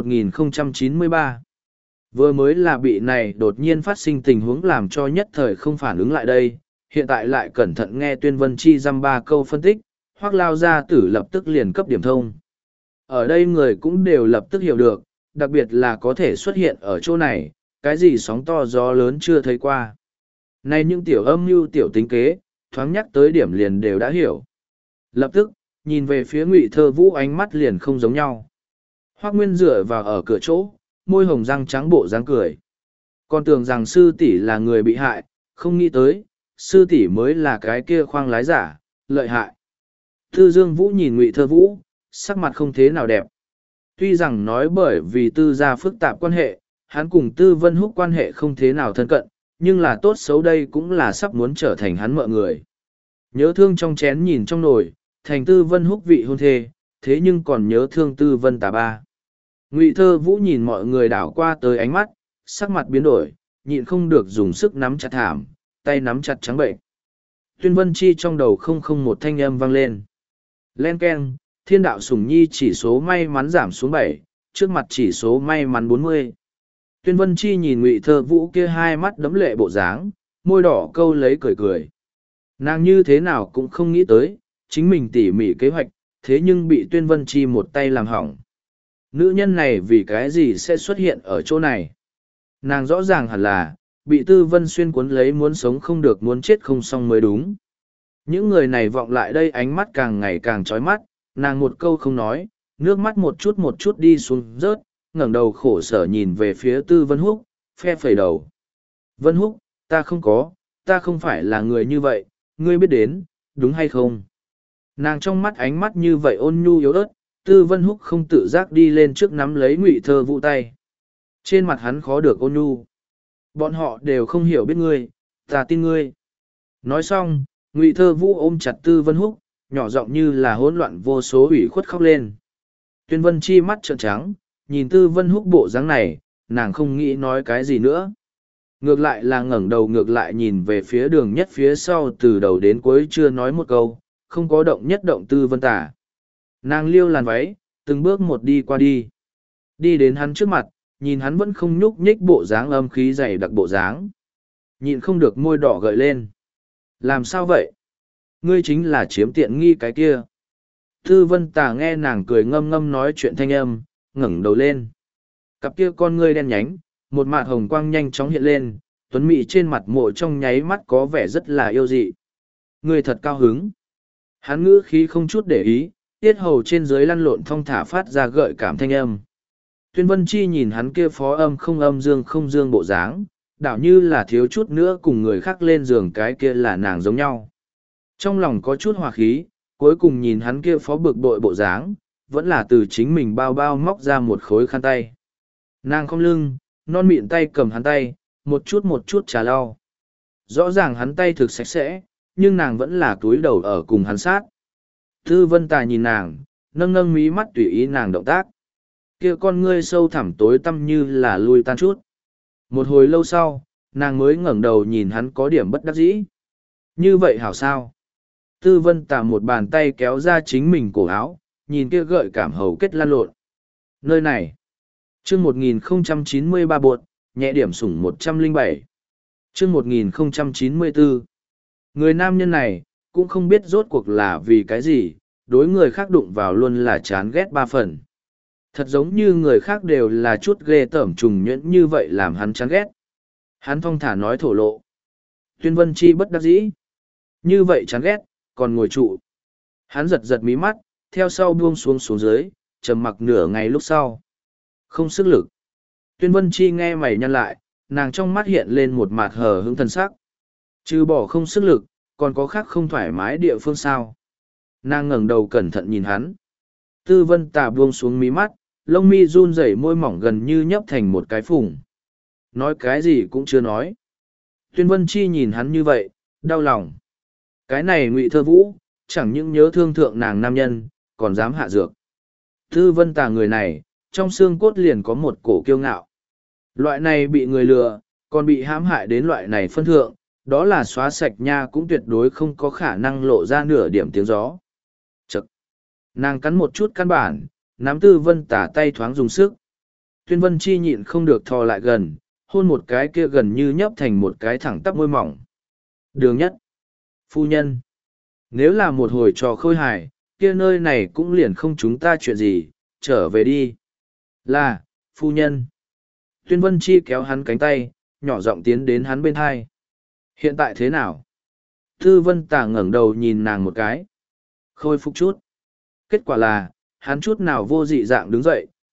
1093. Vừa mới là bị này đột nhiên phát sinh tình huống làm cho nhất thời không phản ứng lại đây, hiện tại lại cẩn thận nghe Tuyên Vân Chi dăm ba câu phân tích, Hoắc Lao Gia Tử lập tức liền cấp điểm thông. Ở đây người cũng đều lập tức hiểu được, đặc biệt là có thể xuất hiện ở chỗ này, cái gì sóng to gió lớn chưa thấy qua. Này những tiểu âm mưu tiểu tính kế, thoáng nhắc tới điểm liền đều đã hiểu. Lập tức, nhìn về phía Ngụy Thơ Vũ ánh mắt liền không giống nhau. Hoác Nguyên dựa vào ở cửa chỗ, môi hồng răng trắng bộ dáng cười. Còn tưởng rằng sư tỷ là người bị hại, không nghĩ tới, sư tỷ mới là cái kia khoang lái giả, lợi hại. Tư Dương Vũ nhìn Ngụy Thơ Vũ, sắc mặt không thế nào đẹp. Tuy rằng nói bởi vì tư gia phức tạp quan hệ, hắn cùng Tư Vân Húc quan hệ không thế nào thân cận, nhưng là tốt xấu đây cũng là sắp muốn trở thành hắn mợ người. Nhớ thương trong chén nhìn trong nồi, thành Tư Vân Húc vị hôn thê, thế nhưng còn nhớ thương Tư Vân Tà ba. Ngụy Thơ Vũ nhìn mọi người đảo qua tới ánh mắt, sắc mặt biến đổi, nhịn không được dùng sức nắm chặt thảm, tay nắm chặt trắng bệnh. Tuyên Vân Chi trong đầu không một thanh âm vang lên. Len keng, Thiên đạo sủng nhi chỉ số may mắn giảm xuống 7, trước mặt chỉ số may mắn 40. Tuyên Vân Chi nhìn Ngụy Thơ Vũ kia hai mắt đẫm lệ bộ dáng, môi đỏ câu lấy cười cười. Nàng như thế nào cũng không nghĩ tới, chính mình tỉ mỉ kế hoạch, thế nhưng bị Tuyên Vân Chi một tay làm hỏng. Nữ nhân này vì cái gì sẽ xuất hiện ở chỗ này? Nàng rõ ràng hẳn là, bị Tư Vân Xuyên cuốn lấy muốn sống không được muốn chết không xong mới đúng. Những người này vọng lại đây ánh mắt càng ngày càng chói mắt, nàng một câu không nói, nước mắt một chút đi xuống rớt, ngẩng đầu khổ sở nhìn về phía Tư Vân Húc, phe phẩy đầu. Vân Húc, ta không phải là người như vậy, ngươi biết đến, đúng hay không? Nàng trong mắt ánh mắt như vậy ôn nhu yếu ớt, Tư Vân Húc không tự giác đi lên trước nắm lấy Ngụy Thơ Vũ tay. Trên mặt hắn khó được ôn nhu. Bọn họ đều không hiểu biết ngươi, ta tin ngươi. Nói xong, Ngụy Thơ Vũ ôm chặt Tư Vân Húc, nhỏ giọng như là hỗn loạn vô số ủy khuất khóc lên. Tuyên Vân Chi mắt trợn trắng, nhìn Tư Vân Húc bộ dáng này, nàng không nghĩ nói cái gì nữa. Ngược lại là ngẩng đầu ngược lại nhìn về phía đường nhất phía sau từ đầu đến cuối chưa nói một câu, không có động nhất động Tư Vân Tả. Nàng liêu làn váy, từng bước một đi qua đi. Đi đến hắn trước mặt, nhìn hắn vẫn không nhúc nhích bộ dáng âm khí dày đặc bộ dáng. Nhịn không được môi đỏ gợi lên. Làm sao vậy? Ngươi chính là chiếm tiện nghi cái kia. Tư Vân Tà nghe nàng cười ngâm ngâm nói chuyện thanh âm, ngẩng đầu lên. Cặp kia con ngươi đen nhánh, một mạt hồng quang nhanh chóng hiện lên, tuấn mỹ trên mặt mộ trong nháy mắt có vẻ rất là yêu dị. Ngươi thật cao hứng. Hắn ngữ khí không chút để ý, tiết hầu trên dưới lăn lộn thong thả phát ra gợi cảm thanh âm. Tuyên Vân Chi nhìn hắn kia phó âm không dương bộ dáng, đảo như là thiếu chút nữa cùng người khác lên giường cái kia là nàng giống nhau. Trong lòng có chút hòa khí, cuối cùng nhìn hắn kia phó bực bội bộ dáng, vẫn là từ chính mình bao bao móc ra một khối khăn tay. Nàng không lưng, non mịn tay cầm hắn tay, một chút trà lau. Rõ ràng hắn tay thực sạch sẽ, nhưng nàng vẫn là túi đầu ở cùng hắn sát. Tư Vân Tà nhìn nàng, nâng mí mắt tùy ý nàng động tác. Kia con ngươi sâu thẳm tối tăm như là lui tan chút. Một hồi lâu sau, nàng mới ngẩng đầu nhìn hắn có điểm bất đắc dĩ. Như vậy hảo sao? Tư Vân Tà một bàn tay kéo ra chính mình cổ áo, nhìn kia gợi cảm hầu kết lan lộn. Nơi này, chương 1093 bột, nhẹ điểm sủng 107. Chương 1094. Người nam nhân này, cũng không biết rốt cuộc là vì cái gì, đối người khác đụng vào luôn là chán ghét ba phần. Thật giống như người khác đều là chút ghê tởm trùng nhuyễn như vậy làm hắn chán ghét. Hắn thong thả nói thổ lộ. Tuyên Vân Chi bất đắc dĩ. Như vậy chán ghét, còn ngồi trụ. Hắn giật mí mắt, theo sau buông xuống dưới, trầm mặc nửa ngày lúc sau. Không sức lực. Tuyên Vân Chi nghe mày nhăn lại, nàng trong mắt hiện lên một mặt hờ hững thần sắc. Trừ bỏ không sức lực, còn có khác không thoải mái địa phương sao. Nàng ngẩng đầu cẩn thận nhìn hắn. Tư Vân Tà buông xuống mí mắt, lông mi run rẩy môi mỏng gần như nhấp thành một cái phủng. Nói cái gì cũng chưa nói. Tuyên Vân Chi nhìn hắn như vậy, đau lòng. Cái này Ngụy Thơ Vũ, chẳng những nhớ thương thượng nàng nam nhân, còn dám hạ dược. Tư Vân Tà người này, trong xương cốt liền có một cổ kiêu ngạo. Loại này bị người lừa, còn bị hãm hại đến loại này phân thượng, đó là xóa sạch nha cũng tuyệt đối không có khả năng lộ ra nửa điểm tiếng gió. Chậc! Nàng cắn một chút căn bản, nắm Tư Vân Tà tay thoáng dùng sức. Tuyên Vân Chi nhịn không được thò lại gần, hôn một cái kia gần như nhấp thành một cái thẳng tắp môi mỏng. Đường nhất! Phu nhân! Nếu là một hồi trò khôi hài, kia nơi này cũng liền không chúng ta chuyện gì, trở về đi. Là, phu nhân! Tuyên Vân Chi kéo hắn cánh tay, nhỏ giọng tiến đến hắn bên hai. Hiện tại thế nào? Tư Vân Tà ngẩng đầu nhìn nàng một cái. Khôi phục chút. Kết quả là, hắn chút nào vô dị dạng đứng dậy,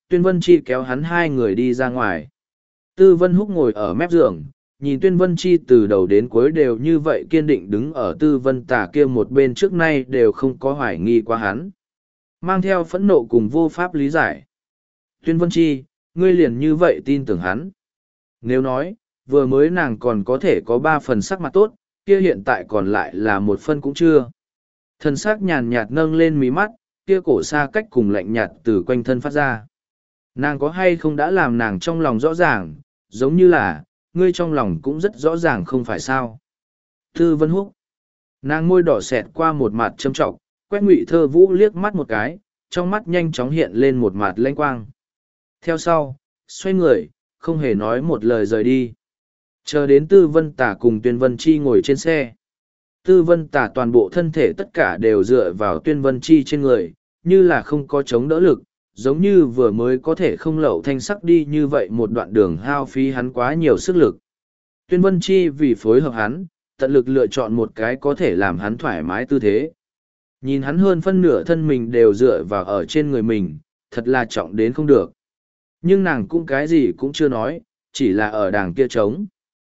Tuyên Vân Chi kéo hắn hai người đi ra ngoài. Tư Vân Húc ngồi ở mép giường, nhìn Tuyên Vân Chi từ đầu đến cuối đều như vậy kiên định đứng ở Tư Vân Tả kia một bên, trước nay đều không có hoài nghi qua hắn. Mang theo phẫn nộ cùng vô pháp lý giải. Tuyên Vân Chi, ngươi liền như vậy tin tưởng hắn. Nếu nói, vừa mới nàng còn có thể có 3 phần sắc mặt tốt, kia hiện tại còn lại là 1 phân cũng chưa. Thần sắc nhàn nhạt nâng lên mí mắt, kia cổ xa cách cùng lạnh nhạt từ quanh thân phát ra. Nàng có hay không đã làm nàng trong lòng rõ ràng, giống như là, ngươi trong lòng cũng rất rõ ràng không phải sao. Tư Vân Húc. Nàng môi đỏ xẹt qua một mặt châm trọng, quét Ngụy Thơ Vũ liếc mắt một cái, trong mắt nhanh chóng hiện lên một mặt lanh quang. Theo sau, xoay người, không hề nói một lời rời đi. Chờ đến Tư Vân Tả cùng Tuyên Vân Chi ngồi trên xe. Tư Vân Tả toàn bộ thân thể tất cả đều dựa vào Tuyên Vân Chi trên người, như là không có chống đỡ lực, giống như vừa mới có thể không lậu thanh sắc đi như vậy một đoạn đường hao phí hắn quá nhiều sức lực. Tuyên Vân Chi vì phối hợp hắn, tận lực lựa chọn một cái có thể làm hắn thoải mái tư thế. Nhìn hắn hơn phân nửa thân mình đều dựa vào ở trên người mình, thật là trọng đến không được. Nhưng nàng cũng cái gì cũng chưa nói, chỉ là ở đàng kia trống.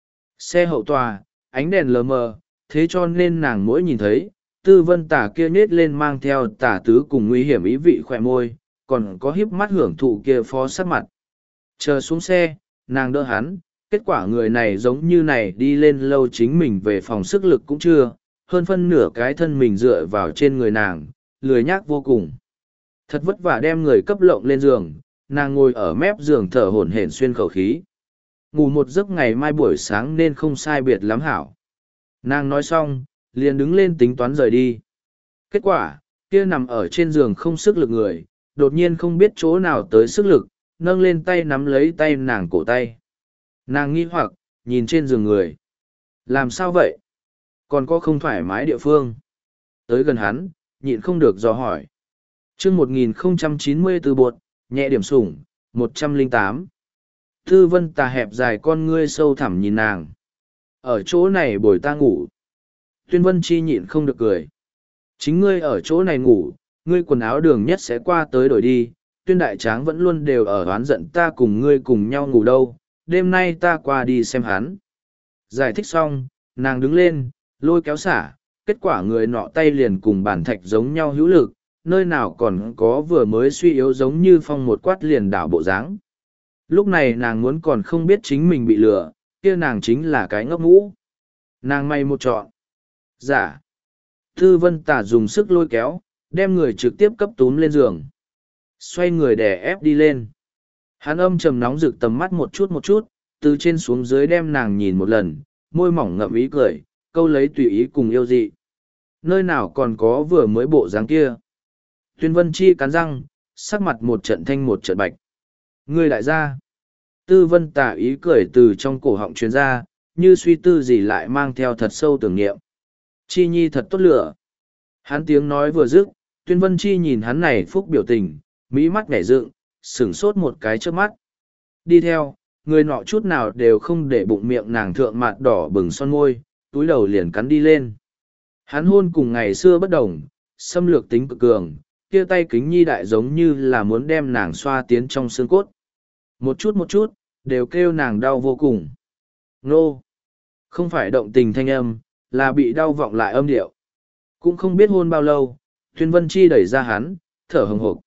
Xe hậu tòa, ánh đèn lờ mờ, thế cho nên nàng mỗi nhìn thấy, Tư Vân Tả kia nết lên mang theo tả tứ cùng nguy hiểm ý vị khỏe môi, còn có hiếp mắt hưởng thụ kia phó sắc mặt. Chờ xuống xe, nàng đỡ hắn, kết quả người này giống như này đi lên lâu chính mình về phòng sức lực cũng chưa, hơn phân nửa cái thân mình dựa vào trên người nàng, lười nhác vô cùng. Thật vất vả đem người cấp lộng lên giường, nàng ngồi ở mép giường thở hổn hển xuyên khẩu khí. Ngủ một giấc ngày mai buổi sáng nên không sai biệt lắm hảo. Nàng nói xong, liền đứng lên tính toán rời đi. Kết quả, kia nằm ở trên giường không sức lực người, đột nhiên không biết chỗ nào tới sức lực, nâng lên tay nắm lấy tay nàng cổ tay. Nàng nghi hoặc, nhìn trên giường người. Làm sao vậy? Còn có không thoải mái địa phương? Tới gần hắn, nhịn không được dò hỏi. chương 1094 bột, nhẹ điểm sủng, 108. Tư Vân Tà hẹp dài con ngươi sâu thẳm nhìn nàng. Ở chỗ này bồi ta ngủ. Tuyên Vân Chi nhịn không được cười. Chính ngươi ở chỗ này ngủ, ngươi quần áo đường nhất sẽ qua tới đổi đi. Tuyên Đại Tráng vẫn luôn đều ở oán giận ta cùng ngươi cùng nhau ngủ đâu. Đêm nay ta qua đi xem hắn. Giải thích xong, nàng đứng lên, lôi kéo xả. Kết quả người nọ tay liền cùng bản thạch giống nhau hữu lực, nơi nào còn có vừa mới suy yếu giống như phong một quát liền đảo bộ dáng. Lúc này nàng muốn còn không biết chính mình bị lừa, kia nàng chính là cái ngốc ngũ. Nàng may một chọn. Dạ. Tư Vân Tả dùng sức lôi kéo, đem người trực tiếp cấp túm lên giường. Xoay người đè ép đi lên. Hắn âm trầm nóng rực tầm mắt một chút, từ trên xuống dưới đem nàng nhìn một lần, môi mỏng ngậm ý cười, câu lấy tùy ý cùng yêu dị. Nơi nào còn có vừa mới bộ dáng kia. Tuyên Vân Chi cắn răng, sắc mặt một trận thanh một trận bạch. Ngươi đại gia. Tư Vân Tả ý cười từ trong cổ họng truyền ra, như suy tư gì lại mang theo thật sâu tưởng niệm. Chi Nhi thật tốt lửa. Hắn tiếng nói vừa dứt, Tuyên Vân Chi nhìn hắn này phúc biểu tình, mỹ mắt nhảy dựng, sửng sốt một cái trước mắt. Đi theo, người nọ chút nào đều không để bụng miệng nàng thượng mạt đỏ bừng son môi, túi đầu liền cắn đi lên. Hắn hôn cùng ngày xưa bất đồng, xâm lược tính cực cường, kia tay kính nhi đại giống như là muốn đem nàng xoa tiến trong xương cốt. Một chút, đều kêu nàng đau vô cùng. Nô! Không phải động tình thanh âm, là bị đau vọng lại âm điệu. Cũng không biết hôn bao lâu, Tuyên Vân Chi đẩy ra hắn, thở hừng hộp.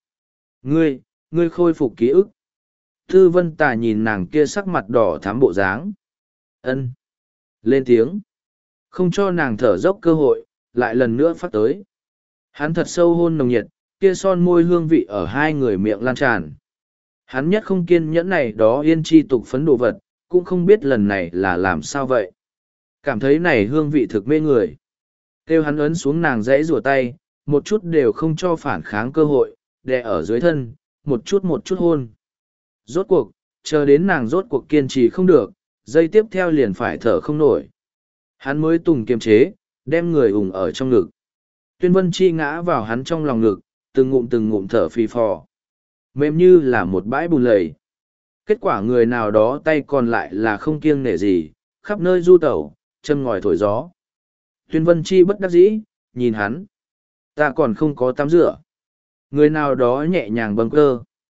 Ngươi khôi phục ký ức. Tư Vân Tà nhìn nàng kia sắc mặt đỏ thắm bộ dáng. Ân. Lên tiếng. Không cho nàng thở dốc cơ hội, lại lần nữa phát tới. Hắn thật sâu hôn nồng nhiệt, kia son môi hương vị ở hai người miệng lan tràn. Hắn nhất không kiên nhẫn này đó yên chi tục phấn đồ vật, cũng không biết lần này là làm sao vậy. Cảm thấy này hương vị thực mê người. Kêu hắn ấn xuống nàng dãy rùa tay, một chút đều không cho phản kháng cơ hội, đè ở dưới thân, một chút hôn. Rốt cuộc, chờ đến nàng rốt cuộc kiên trì không được, giây tiếp theo liền phải thở không nổi. Hắn mới tùng kiềm chế, đem người ủng ở trong ngực. Tuyên Vân Chi ngã vào hắn trong lòng ngực, từng ngụm thở phì phò. Mềm như là một bãi bùn lầy. Kết quả người nào đó tay còn lại là không kiêng nể gì, khắp nơi du tẩu, châm ngòi thổi gió. Tuyên Vân Chi bất đắc dĩ, nhìn hắn. Ta còn không có tắm rửa. Người nào đó nhẹ nhàng bâng cơ.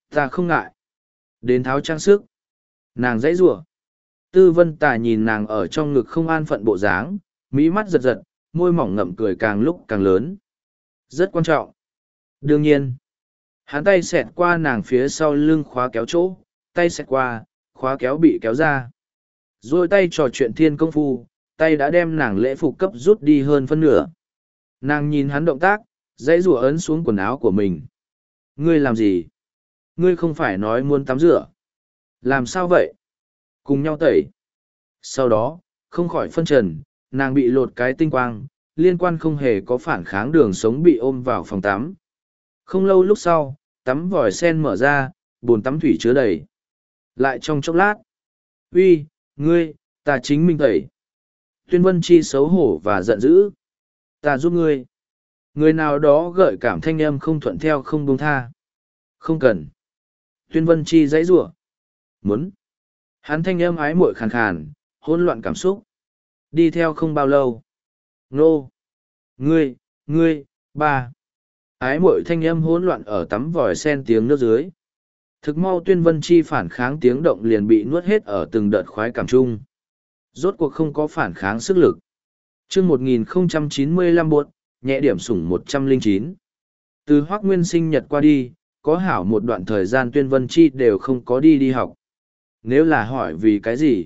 Ta không ngại. Đến tháo trang sức. Nàng dãy rủa. Tư Vân Tà nhìn nàng ở trong ngực không an phận bộ dáng, mỹ mắt giật giật, môi mỏng ngậm cười càng lúc càng lớn. Rất quan trọng. Đương nhiên. Hắn tay xẹt qua nàng phía sau lưng khóa kéo chỗ, tay xẹt qua, khóa kéo bị kéo ra. Rồi tay trò chuyện thiên công phu, tay đã đem nàng lễ phục cấp rút đi hơn phân nửa. Nàng nhìn hắn động tác, dãy rủa ấn xuống quần áo của mình. Ngươi làm gì? Ngươi không phải nói muốn tắm rửa. Làm sao vậy? Cùng nhau tẩy. Sau đó, không khỏi phân trần, nàng bị lột cái tinh quang, liên quan không hề có phản kháng đường sống bị ôm vào phòng tắm. Không lâu lúc sau, tắm vòi sen mở ra, bồn tắm thủy chứa đầy. Lại trong chốc lát. Uy, ngươi, ta chính mình tẩy. Tuyên Vân Chi xấu hổ và giận dữ. Ta giúp ngươi. Người nào đó gợi cảm thanh âm không thuận theo không buông tha. Không cần. Tuyên Vân Chi dãy rủa. Muốn. Hắn thanh âm ái muội khàn khàn, hỗn loạn cảm xúc. Đi theo không bao lâu. Nô. Ngươi, ba. Ái muội thanh âm hỗn loạn ở tắm vòi sen tiếng nước dưới. Thực mau Tuyên Vân Chi phản kháng tiếng động liền bị nuốt hết ở từng đợt khoái cảm chung. Rốt cuộc không có phản kháng sức lực. Chương 1095 buộc, nhẹ điểm sủng 109. Từ Hoác Nguyên sinh nhật qua đi, có hảo một đoạn thời gian Tuyên Vân Chi đều không có đi học. Nếu là hỏi vì cái gì?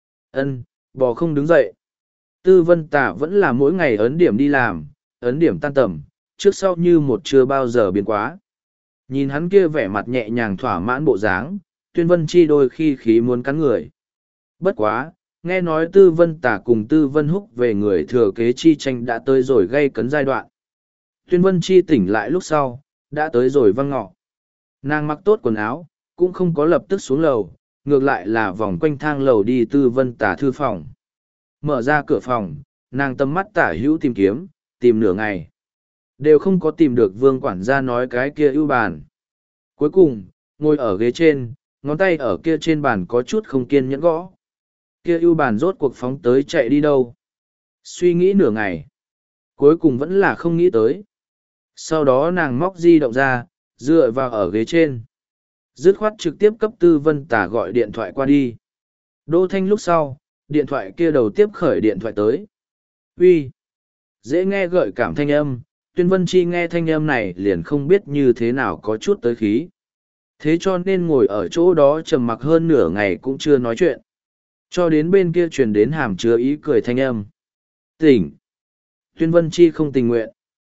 Bò không đứng dậy. Tư Vân Tà vẫn là mỗi ngày ấn điểm đi làm, ấn điểm tan tầm, trước sau như một chưa bao giờ biến quá. Nhìn hắn kia vẻ mặt nhẹ nhàng thỏa mãn bộ dáng, Tuyên Vân Chi đôi khi khí muốn cắn người. Bất quá, nghe nói Tư Vân Tà cùng Tư Vân Húc về người thừa kế chi tranh đã tới rồi gây cấn giai đoạn. Tuyên Vân Chi tỉnh lại lúc sau, đã tới rồi văng ngọ. Nàng mặc tốt quần áo, cũng không có lập tức xuống lầu, ngược lại là vòng quanh thang lầu đi Tư Vân Tà thư phòng. Mở ra cửa phòng, nàng tầm mắt tả hữu tìm kiếm, tìm nửa ngày. Đều không có tìm được Vương quản gia nói cái kia ưu bàn. Cuối cùng, ngồi ở ghế trên, ngón tay ở kia trên bàn có chút không kiên nhẫn gõ. Kia ưu bàn rốt cuộc phóng tới chạy đi đâu. Suy nghĩ nửa ngày. Cuối cùng vẫn là không nghĩ tới. Sau đó nàng móc di động ra, dựa vào ở ghế trên. Dứt khoát trực tiếp cấp Tư Vân Tà gọi điện thoại qua đi. Đô thanh lúc sau, điện thoại kia đầu tiếp khởi điện thoại tới. Uy, dễ nghe gợi cảm thanh âm, Tuyên Vân Chi nghe thanh âm này liền không biết như thế nào có chút tới khí. Thế cho nên ngồi ở chỗ đó trầm mặc hơn nửa ngày cũng chưa nói chuyện. Cho đến bên kia truyền đến hàm chứa ý cười thanh âm. Tỉnh. Tuyên Vân Chi không tình nguyện.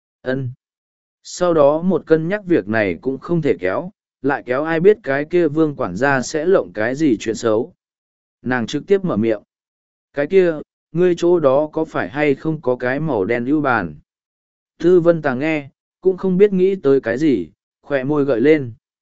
Sau đó một cân nhắc việc này cũng không thể kéo, lại kéo ai biết cái kia Vương quản gia sẽ lộng cái gì chuyện xấu. Nàng trực tiếp mở miệng. Cái kia, ngươi chỗ đó có phải hay không có cái màu đen ưu bàn? Tư Vân Tà nghe, cũng không biết nghĩ tới cái gì, khỏe môi gợi lên.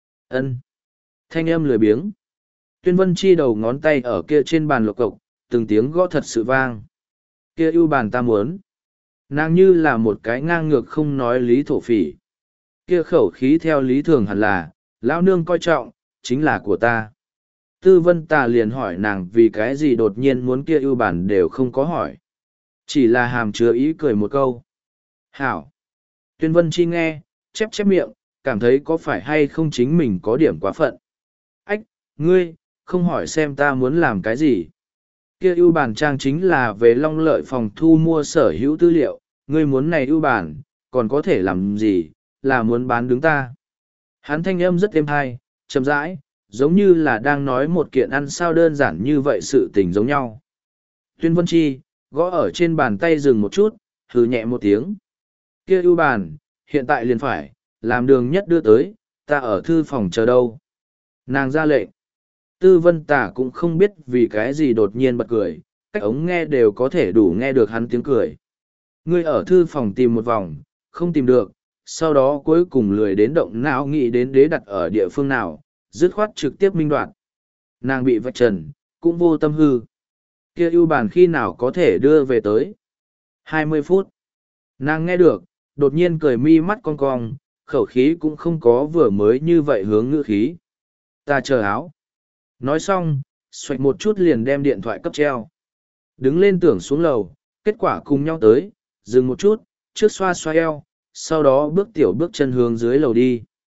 Thanh âm lười biếng. Tuyên Vân Chi đầu ngón tay ở kia trên bàn lộc cộc, từng tiếng gõ thật sự vang. Kia ưu bàn ta muốn. Nàng như là một cái ngang ngược không nói lý thổ phỉ. Kia khẩu khí theo lý thường hẳn là, lão nương coi trọng, chính là của ta. Tư Vân Tà liền hỏi nàng vì cái gì đột nhiên muốn kia ưu bản đều không có hỏi. Chỉ là hàm chứa ý cười một câu. Hảo. Tuyên Vân Chi nghe, chép chép miệng, cảm thấy có phải hay không chính mình có điểm quá phận. Ách, ngươi, không hỏi xem ta muốn làm cái gì. Kia ưu bản trang chính là về Long Lợi phòng thu mua sở hữu tư liệu, ngươi muốn này ưu bản, còn có thể làm gì, là muốn bán đứng ta. Hắn thanh âm rất êm hay, chậm rãi, giống như là đang nói một kiện ăn sao đơn giản như vậy sự tình giống nhau. Tuyên Vân Chi, gõ ở trên bàn tay dừng một chút, hừ nhẹ một tiếng. Kia ưu bàn, hiện tại liền phải, làm đường nhất đưa tới, ta ở thư phòng chờ đâu. Nàng ra lệnh. Tư Vân Tả cũng không biết vì cái gì đột nhiên bật cười, cách ống nghe đều có thể đủ nghe được hắn tiếng cười. Ngươi ở thư phòng tìm một vòng, không tìm được, sau đó cuối cùng lười đến động não nghĩ đến đế đặt ở địa phương nào, dứt khoát trực tiếp minh đoạt. Nàng bị vạch trần, cũng vô tâm hư. Kia ưu bàn khi nào có thể đưa về tới? 20 phút. Nàng nghe được, đột nhiên cười mi mắt cong cong, khẩu khí cũng không có vừa mới như vậy hướng ngữ khí. Ta chờ áo. Nói xong, xoạch một chút liền đem điện thoại cấp treo. Đứng lên tưởng xuống lầu, kết quả cùng nhau tới, dừng một chút, trước xoa xoa eo, sau đó bước tiểu bước chân hướng dưới lầu đi.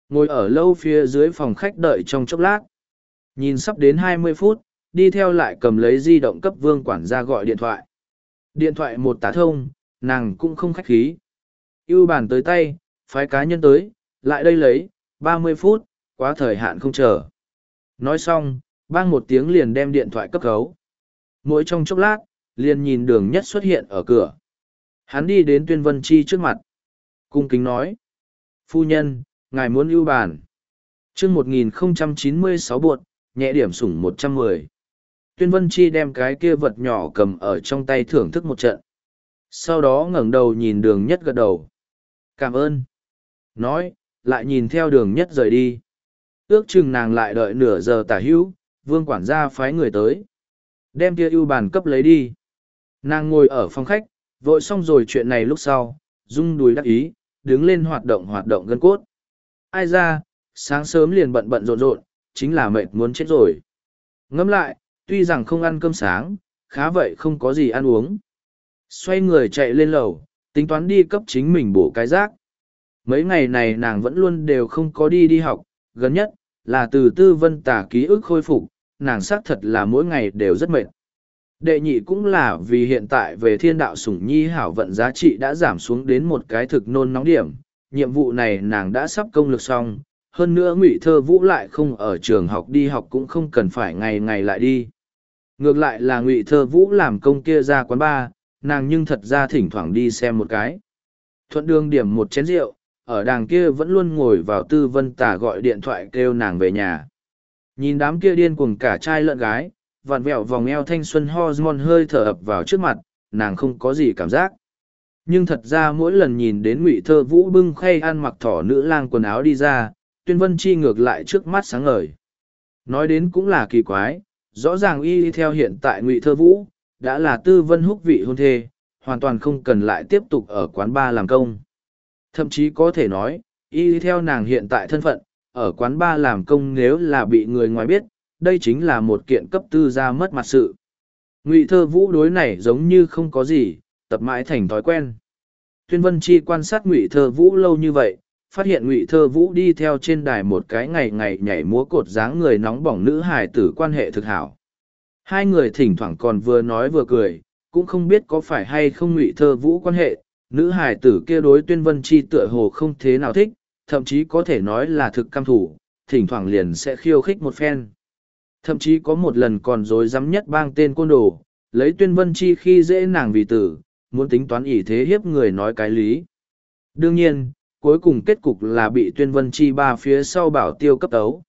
Ngồi ở lâu phía dưới phòng khách đợi trong chốc lát. Nhìn sắp đến 20 phút, đi theo lại cầm lấy di động cấp Vương quản gia gọi điện thoại. Điện thoại một tá thông, nàng cũng không khách khí. Ưu bàn tới tay, phái cá nhân tới, lại đây lấy, 30 phút, quá thời hạn không chờ. Nói xong, bang một tiếng liền đem điện thoại cấp khấu. Mỗi trong chốc lát, liền nhìn Đường Nhất xuất hiện ở cửa. Hắn đi đến Tuyên Vân Chi trước mặt. Cung kính nói. Phu nhân, ngài muốn ưu bàn. Chương 1096 buột, nhẹ điểm sủng 110. Tuyên Vân Chi đem cái kia vật nhỏ cầm ở trong tay thưởng thức một trận. Sau đó ngẩng đầu nhìn Đường Nhất gật đầu. Cảm ơn. Nói, lại nhìn theo Đường Nhất rời đi. Ước chừng nàng lại đợi nửa giờ tả hữu, Vương quản gia phái người tới. Đem kia ưu bàn cấp lấy đi. Nàng ngồi ở phòng khách, vội xong rồi chuyện này lúc sau, rung đùi đắc ý, đứng lên hoạt động gân cốt. Ai ra, sáng sớm liền bận rộn, chính là mệt muốn chết rồi. Ngẫm lại, tuy rằng không ăn cơm sáng, khá vậy không có gì ăn uống. Xoay người chạy lên lầu, tính toán đi cấp chính mình bổ cái rác. Mấy ngày này nàng vẫn luôn đều không có đi học, gần nhất, là từ Tư Vân Tả ký ức khôi phục, nàng xác thật là mỗi ngày đều rất mệt. Đệ nhị cũng là vì hiện tại về thiên đạo sủng nhi hảo vận giá trị đã giảm xuống đến một cái thực nôn nóng điểm, nhiệm vụ này nàng đã sắp công lực xong, hơn nữa Ngụy Thơ Vũ lại không ở trường học đi học cũng không cần phải ngày ngày lại đi. Ngược lại là Ngụy Thơ Vũ làm công kia ra quán bar, nàng nhưng thật ra thỉnh thoảng đi xem một cái. Thuận đường điểm một chén rượu, ở đàng kia vẫn luôn ngồi vào Tư Vân Tả gọi điện thoại kêu nàng về nhà. Nhìn đám kia điên cuồng cả trai lẫn gái, vặn vẹo vòng eo thanh xuân hormone hơi thở ập vào trước mặt, nàng không có gì cảm giác. Nhưng thật ra mỗi lần nhìn đến Ngụy Thơ Vũ bưng khay ăn mặc thỏ nữ lang quần áo đi ra, Tuyên Vân Chi ngược lại trước mắt sáng ngời. Nói đến cũng là kỳ quái, rõ ràng y theo hiện tại Ngụy Thơ Vũ, đã là Tư Vân Húc vị hôn thê, hoàn toàn không cần lại tiếp tục ở quán bar làm công. Thậm chí có thể nói, y theo nàng hiện tại thân phận, ở quán bar làm công nếu là bị người ngoài biết, đây chính là một kiện cấp tư gia mất mặt sự. Ngụy Thơ Vũ đối này giống như không có gì, tập mãi thành thói quen. Tuyên Vân Chi quan sát Ngụy Thơ Vũ lâu như vậy, phát hiện Ngụy Thơ Vũ đi theo trên đài một cái ngày ngày nhảy múa cột dáng người nóng bỏng nữ hài tử quan hệ thực hảo. Hai người thỉnh thoảng còn vừa nói vừa cười, cũng không biết có phải hay không Ngụy Thơ Vũ quan hệ, nữ hài tử kia đối Tuyên Vân Chi tựa hồ không thế nào thích, thậm chí có thể nói là thực căm thủ, thỉnh thoảng liền sẽ khiêu khích một phen. Thậm chí có một lần còn dối dám nhất bang tên côn đồ, lấy Tuyên Vân Chi khi dễ nàng vì tử, muốn tính toán ỷ thế hiếp người nói cái lý. Đương nhiên, cuối cùng kết cục là bị Tuyên Vân Chi ba phía sau bảo tiêu cấp tấu.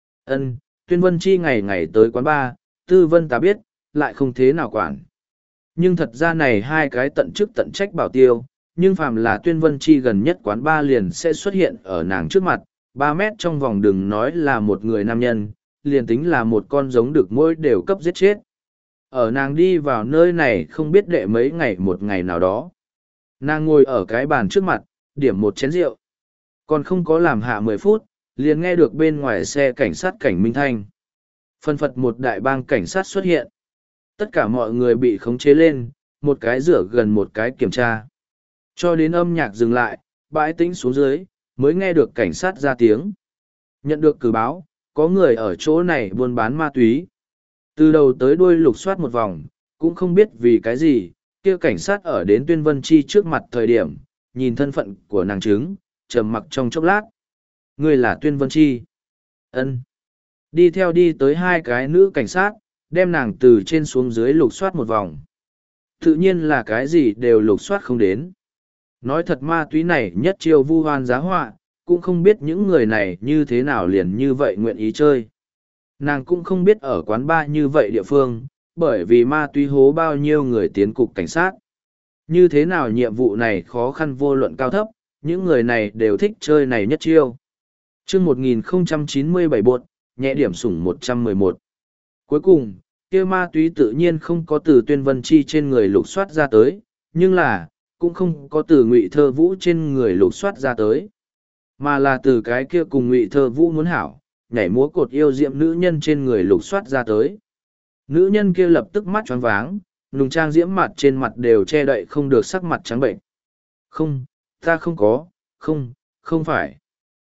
Tuyên Vân Chi ngày ngày tới quán ba, Tư Vân ta biết, lại không thế nào quản. Nhưng thật ra này hai cái tận chức tận trách bảo tiêu, nhưng phàm là Tuyên Vân Chi gần nhất quán ba liền sẽ xuất hiện ở nàng trước mặt, 3 mét trong vòng đừng nói là một người nam nhân, liền tính là một con giống được mỗi đều cấp giết chết. Ở nàng đi vào nơi này không biết đệ mấy ngày một ngày nào đó. Nàng ngồi ở cái bàn trước mặt, điểm một chén rượu. Còn không có làm hạ 10 phút, liền nghe được bên ngoài xe cảnh sát cảnh minh thanh. Phân phật một đại bang cảnh sát xuất hiện. Tất cả mọi người bị khống chế lên, một cái rửa gần một cái kiểm tra. Cho đến âm nhạc dừng lại, bãi tĩnh xuống dưới, mới nghe được cảnh sát ra tiếng. Nhận được cử báo, có người ở chỗ này buôn bán ma túy. Từ đầu tới đuôi lục soát một vòng, cũng không biết vì cái gì, kia cảnh sát ở đến Tuyên Vân Chi trước mặt thời điểm, nhìn thân phận của nàng trứng, trầm mặc trong chốc lát. Người là Tuyên Vân Chi. Ân. Đi theo đi tới hai cái nữ cảnh sát, đem nàng từ trên xuống dưới lục soát một vòng. Tự nhiên là cái gì đều lục soát không đến. Nói thật ma túy này nhất chiêu vu hoan giá họa, cũng không biết những người này như thế nào liền như vậy nguyện ý chơi. Nàng cũng không biết ở quán bar như vậy địa phương, bởi vì ma túy hố bao nhiêu người tiến cục cảnh sát. Như thế nào nhiệm vụ này khó khăn vô luận cao thấp, những người này đều thích chơi này nhất chiêu. Chương 1097 bột, nhẹ điểm sủng 111. Cuối cùng, kia ma túy tự nhiên không có từ Tuyên Vân Chi trên người lục soát ra tới, nhưng là, cũng không có từ Ngụy Thơ Vũ trên người lục soát ra tới, mà là từ cái kia cùng Ngụy Thơ Vũ muốn hảo, nhảy múa cột yêu diệm nữ nhân trên người lục soát ra tới. Nữ nhân kia lập tức mắt choáng váng, nùng trang diễm mặt trên mặt đều che đậy không được sắc mặt trắng bệnh. Không, ta không có, không phải.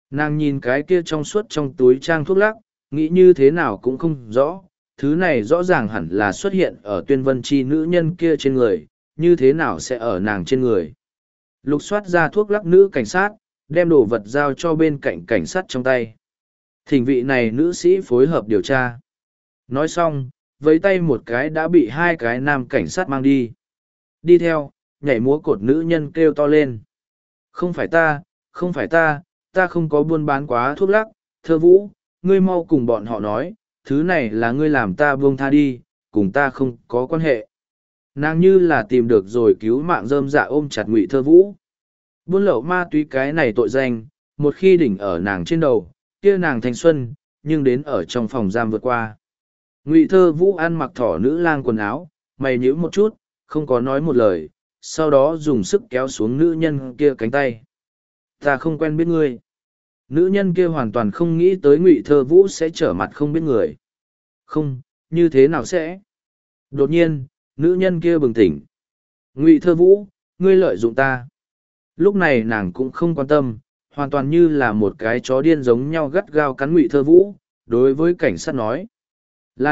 Nàng nhìn cái kia trong suốt trong túi trang thuốc lắc, nghĩ như thế nào cũng không rõ, thứ này rõ ràng hẳn là xuất hiện ở Tuyên Vân Chi nữ nhân kia trên người, như thế nào sẽ ở nàng trên người. Lục soát ra thuốc lắc nữ cảnh sát, đem đồ vật giao cho bên cạnh cảnh sát trong tay. Thỉnh vị này nữ sĩ phối hợp điều tra. Nói xong, với tay một cái đã bị hai cái nam cảnh sát mang đi. Đi theo, nhảy múa cột nữ nhân kêu to lên. Không phải ta, không phải ta không có buôn bán quá thuốc lắc, Thơ Vũ, ngươi mau cùng bọn họ nói, thứ này là ngươi làm ta buông tha đi, cùng ta không có quan hệ. Nàng như là tìm được rồi cứu mạng rơm dạ ôm chặt Ngụy Thơ Vũ. Buôn lậu ma túy cái này tội danh, một khi đỉnh ở nàng trên đầu, kia nàng thanh xuân, nhưng đến ở trong phòng giam vượt qua. Ngụy Thơ Vũ ăn mặc thỏ nữ lang quần áo, mày nhíu một chút, không có nói một lời, sau đó dùng sức kéo xuống nữ nhân kia cánh tay. Ta không quen biết ngươi. Nữ nhân kia hoàn toàn không nghĩ tới Ngụy Thơ Vũ sẽ trở mặt không biết người. Không, như thế nào sẽ? Đột nhiên, nữ nhân kia bừng tỉnh. Ngụy Thơ Vũ, ngươi lợi dụng ta. Lúc này nàng cũng không quan tâm, hoàn toàn như là một cái chó điên giống nhau gắt gao cắn Ngụy Thơ Vũ, đối với cảnh sát nói. Là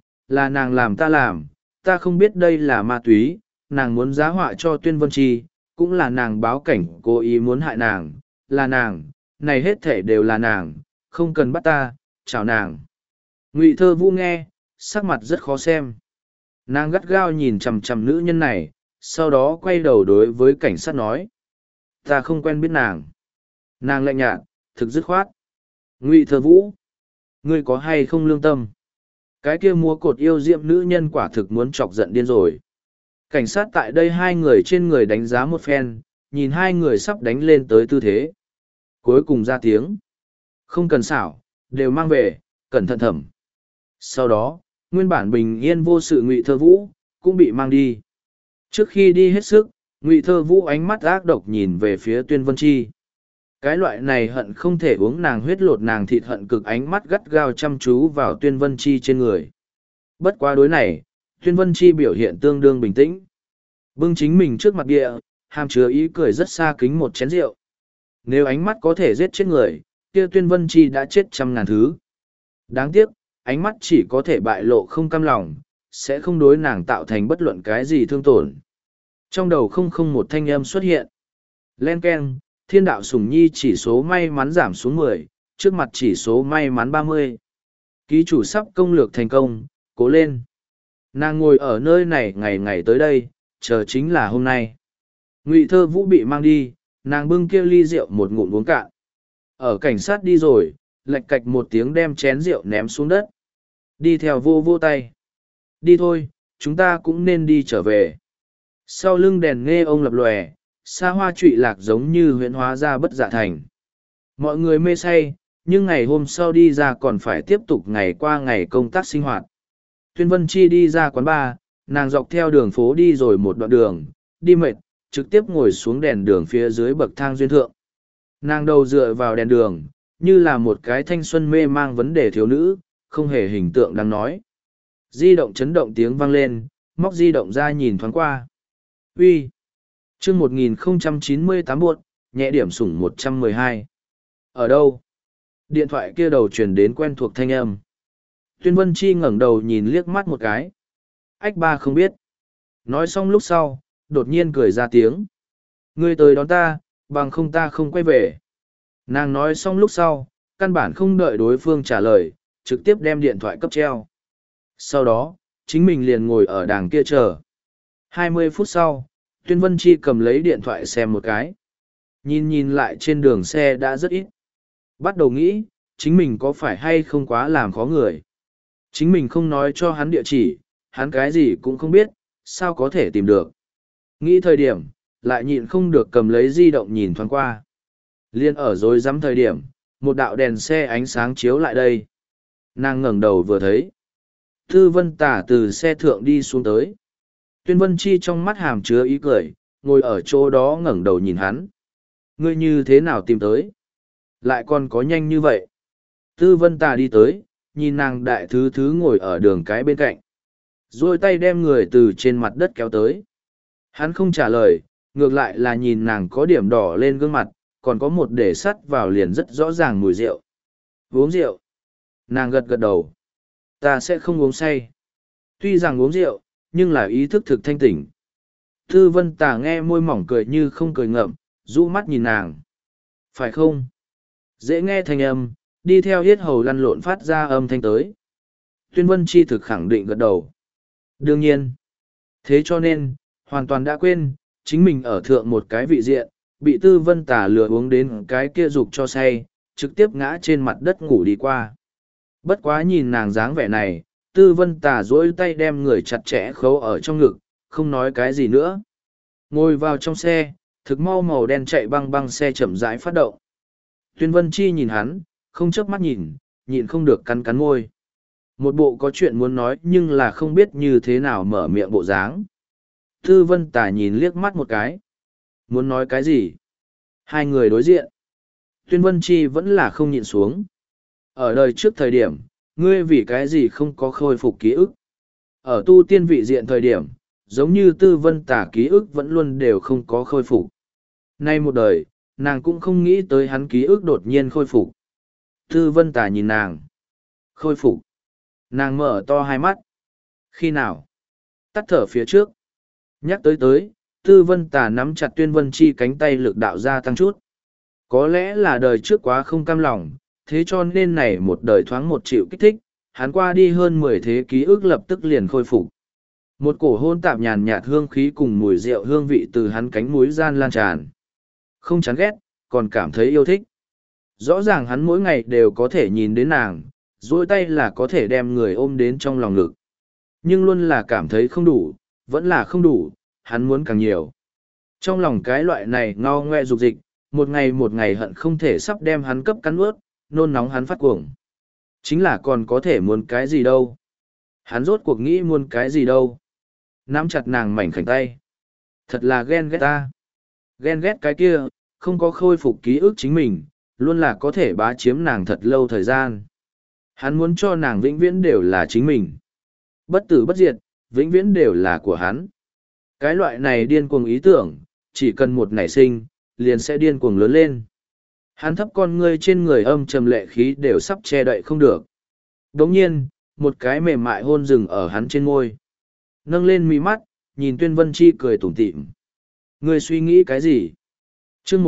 nàng làm ta không biết đây là ma túy, nàng muốn giá họa cho Tuyên Vân Chi, cũng là nàng báo cảnh cố ý muốn hại nàng, là nàng, này hết thể đều là nàng, không cần bắt ta, chào nàng. Ngụy Thơ Vũ nghe, sắc mặt rất khó xem. Nàng gắt gao nhìn chằm chằm nữ nhân này, sau đó quay đầu đối với cảnh sát nói. Ta không quen biết nàng. Nàng lạnh nhạt, thực dứt khoát. Ngụy Thơ Vũ, ngươi có hay không lương tâm? Cái kia múa cột yêu diệm nữ nhân quả thực muốn chọc giận điên rồi. Cảnh sát tại đây hai người trên người đánh giá một phen, nhìn hai người sắp đánh lên tới tư thế. Cuối cùng ra tiếng. Không cần xảo, đều mang về, cẩn thận thẩm. Sau đó, nguyên bản bình yên vô sự Ngụy Thơ Vũ, cũng bị mang đi. Trước khi đi hết sức, Ngụy Thơ Vũ ánh mắt ác độc nhìn về phía Tuyên Vân Chi. Cái loại này hận không thể uống nàng huyết lột nàng thịt hận cực ánh mắt gắt gao chăm chú vào Tuyên Vân Chi trên người. Bất quá đối này, Tuyên Vân Chi biểu hiện tương đương bình tĩnh. Bưng chính mình trước mặt địa, hàm chứa ý cười rất xa kính một chén rượu. Nếu ánh mắt có thể giết chết người, kia Tuyên Vân Chi đã chết trăm ngàn thứ. Đáng tiếc, ánh mắt chỉ có thể bại lộ không cam lòng, sẽ không đối nàng tạo thành bất luận cái gì thương tổn. Trong đầu không một thanh âm xuất hiện. Len keng, thiên đạo sủng nhi chỉ số may mắn giảm xuống 10, trước mặt chỉ số may mắn 30. Ký chủ sắp công lược thành công, cố lên. Nàng ngồi ở nơi này ngày ngày tới đây, chờ chính là hôm nay. Ngụy Thơ Vũ bị mang đi, nàng bưng kia ly rượu một ngụm uống cạn. Ở cảnh sát đi rồi, lạch cạch một tiếng đem chén rượu ném xuống đất. Đi theo vô vô tay. Đi thôi, chúng ta cũng nên đi trở về. Sau lưng đèn nghe ông lập lòe, xa hoa trụy lạc giống như huyễn hóa ra bất dạ thành. Mọi người mê say, nhưng ngày hôm sau đi ra còn phải tiếp tục ngày qua ngày công tác sinh hoạt. Tuyên Vân Chi đi ra quán bar, nàng dọc theo đường phố đi rồi một đoạn đường, đi mệt, trực tiếp ngồi xuống đèn đường phía dưới bậc thang duyên thượng. Nàng đầu dựa vào đèn đường, như là một cái thanh xuân mê mang vấn đề thiếu nữ, không hề hình tượng đang nói. Di động chấn động tiếng vang lên, móc di động ra nhìn thoáng qua. Uy, chương 1098 buộc, nhẹ điểm sủng 112. Ở đâu? Điện thoại kia đầu truyền đến quen thuộc thanh âm. Tuyên Vân Chi ngẩng đầu nhìn liếc mắt một cái. Ách ba không biết. Nói xong lúc sau, đột nhiên cười ra tiếng. Ngươi tới đón ta, bằng không ta không quay về. Nàng nói xong lúc sau, căn bản không đợi đối phương trả lời, trực tiếp đem điện thoại cấp treo. Sau đó, chính mình liền ngồi ở đàng kia chờ. 20 phút sau, Tuyên Vân Chi cầm lấy điện thoại xem một cái. Nhìn lại trên đường xe đã rất ít. Bắt đầu nghĩ, chính mình có phải hay không quá làm khó người. Chính mình không nói cho hắn địa chỉ, hắn cái gì cũng không biết, sao có thể tìm được. Nghĩ thời điểm, lại nhịn không được cầm lấy di động nhìn thoáng qua. Liên ở rồi dám thời điểm, một đạo đèn xe ánh sáng chiếu lại đây. Nàng ngẩng đầu vừa thấy. Tư Vân Tả từ xe thượng đi xuống tới. Tuyên Vân Chi trong mắt hàm chứa ý cười, ngồi ở chỗ đó ngẩng đầu nhìn hắn. Ngươi như thế nào tìm tới? Lại còn có nhanh như vậy. Tư Vân Tả đi tới, nhìn nàng đại thứ thứ ngồi ở đường cái bên cạnh. Rồi tay đem người từ trên mặt đất kéo tới. Hắn không trả lời, ngược lại là nhìn nàng có điểm đỏ lên gương mặt, còn có một để sắt vào liền rất rõ ràng mùi rượu. Uống rượu. Nàng gật gật đầu. Ta sẽ không uống say. Tuy rằng uống rượu, nhưng là ý thức thực thanh tỉnh. Tư Vân Tà nghe môi mỏng cười như không cười ngậm, rũ mắt nhìn nàng. Phải không? Dễ nghe thanh âm, đi theo yết hầu lăn lộn phát ra âm thanh tới. Tuyên Vân Chi thực khẳng định gật đầu. Đương nhiên. Thế cho nên, hoàn toàn đã quên, chính mình ở thượng một cái vị diện, bị Tư Vân Tà lừa uống đến cái kia dục cho say, trực tiếp ngã trên mặt đất ngủ đi qua. Bất quá nhìn nàng dáng vẻ này, Tư Vân Tà duỗi tay đem người chặt chẽ khấu ở trong ngực, không nói cái gì nữa. Ngồi vào trong xe, thực mau màu đen chạy băng băng xe chậm rãi phát động. Tuyên Vân Chi nhìn hắn, không chớp mắt nhìn, nhịn không được cắn cắn môi. Một bộ có chuyện muốn nói nhưng là không biết như thế nào mở miệng bộ dáng. Tư Vân Tà nhìn liếc mắt một cái. Muốn nói cái gì? Hai người đối diện. Tuyên Vân Chi vẫn là không nhịn xuống. Ở đời trước thời điểm, ngươi vì cái gì không có khôi phục ký ức? Ở tu tiên vị diện thời điểm, giống như Tư Vân Tà ký ức vẫn luôn đều không có khôi phục. Nay một đời, nàng cũng không nghĩ tới hắn ký ức đột nhiên khôi phục. Tư Vân Tà nhìn nàng. Khôi phục. Nàng mở to hai mắt. Khi nào? Tắt thở phía trước. Nhắc tới, Tư Vân Tà nắm chặt Tuyên Vân Chi cánh tay lực đạo gia tăng chút. Có lẽ là đời trước quá không cam lòng, thế cho nên này một đời thoáng một chịu kích thích, hắn qua đi hơn 10 thế ký ức lập tức liền khôi phục. Một cổ hôn tạp nhàn nhạt hương khí cùng mùi rượu hương vị từ hắn cánh mũi gian lan tràn. Không chán ghét, còn cảm thấy yêu thích. Rõ ràng hắn mỗi ngày đều có thể nhìn đến nàng, duỗi tay là có thể đem người ôm đến trong lòng ngực. Nhưng luôn là cảm thấy không đủ, vẫn là không đủ, hắn muốn càng nhiều. Trong lòng cái loại này ngao ngoe dục dịch, một ngày hận không thể sắp đem hắn cấp cắn ướt, nôn nóng hắn phát cuồng. Chính là còn có thể muốn cái gì đâu. Hắn rốt cuộc nghĩ muốn cái gì đâu. Nắm chặt nàng mảnh khảnh tay. Thật là ghen ghét ta. Ghen ghét cái kia, không có khôi phục ký ức chính mình, luôn là có thể bá chiếm nàng thật lâu thời gian. Hắn muốn cho nàng vĩnh viễn đều là chính mình. Bất tử bất diệt, vĩnh viễn đều là của hắn. Cái loại này điên cuồng ý tưởng, chỉ cần một nảy sinh, liền sẽ điên cuồng lớn lên. Hắn thấp con ngươi trên người âm trầm lệ khí đều sắp che đậy không được. Đồng nhiên, một cái mềm mại hôn rừng ở hắn trên môi. Nâng lên mí mắt, nhìn Tuyên Vân Chi cười tủm tỉm. Ngươi suy nghĩ cái gì? Chương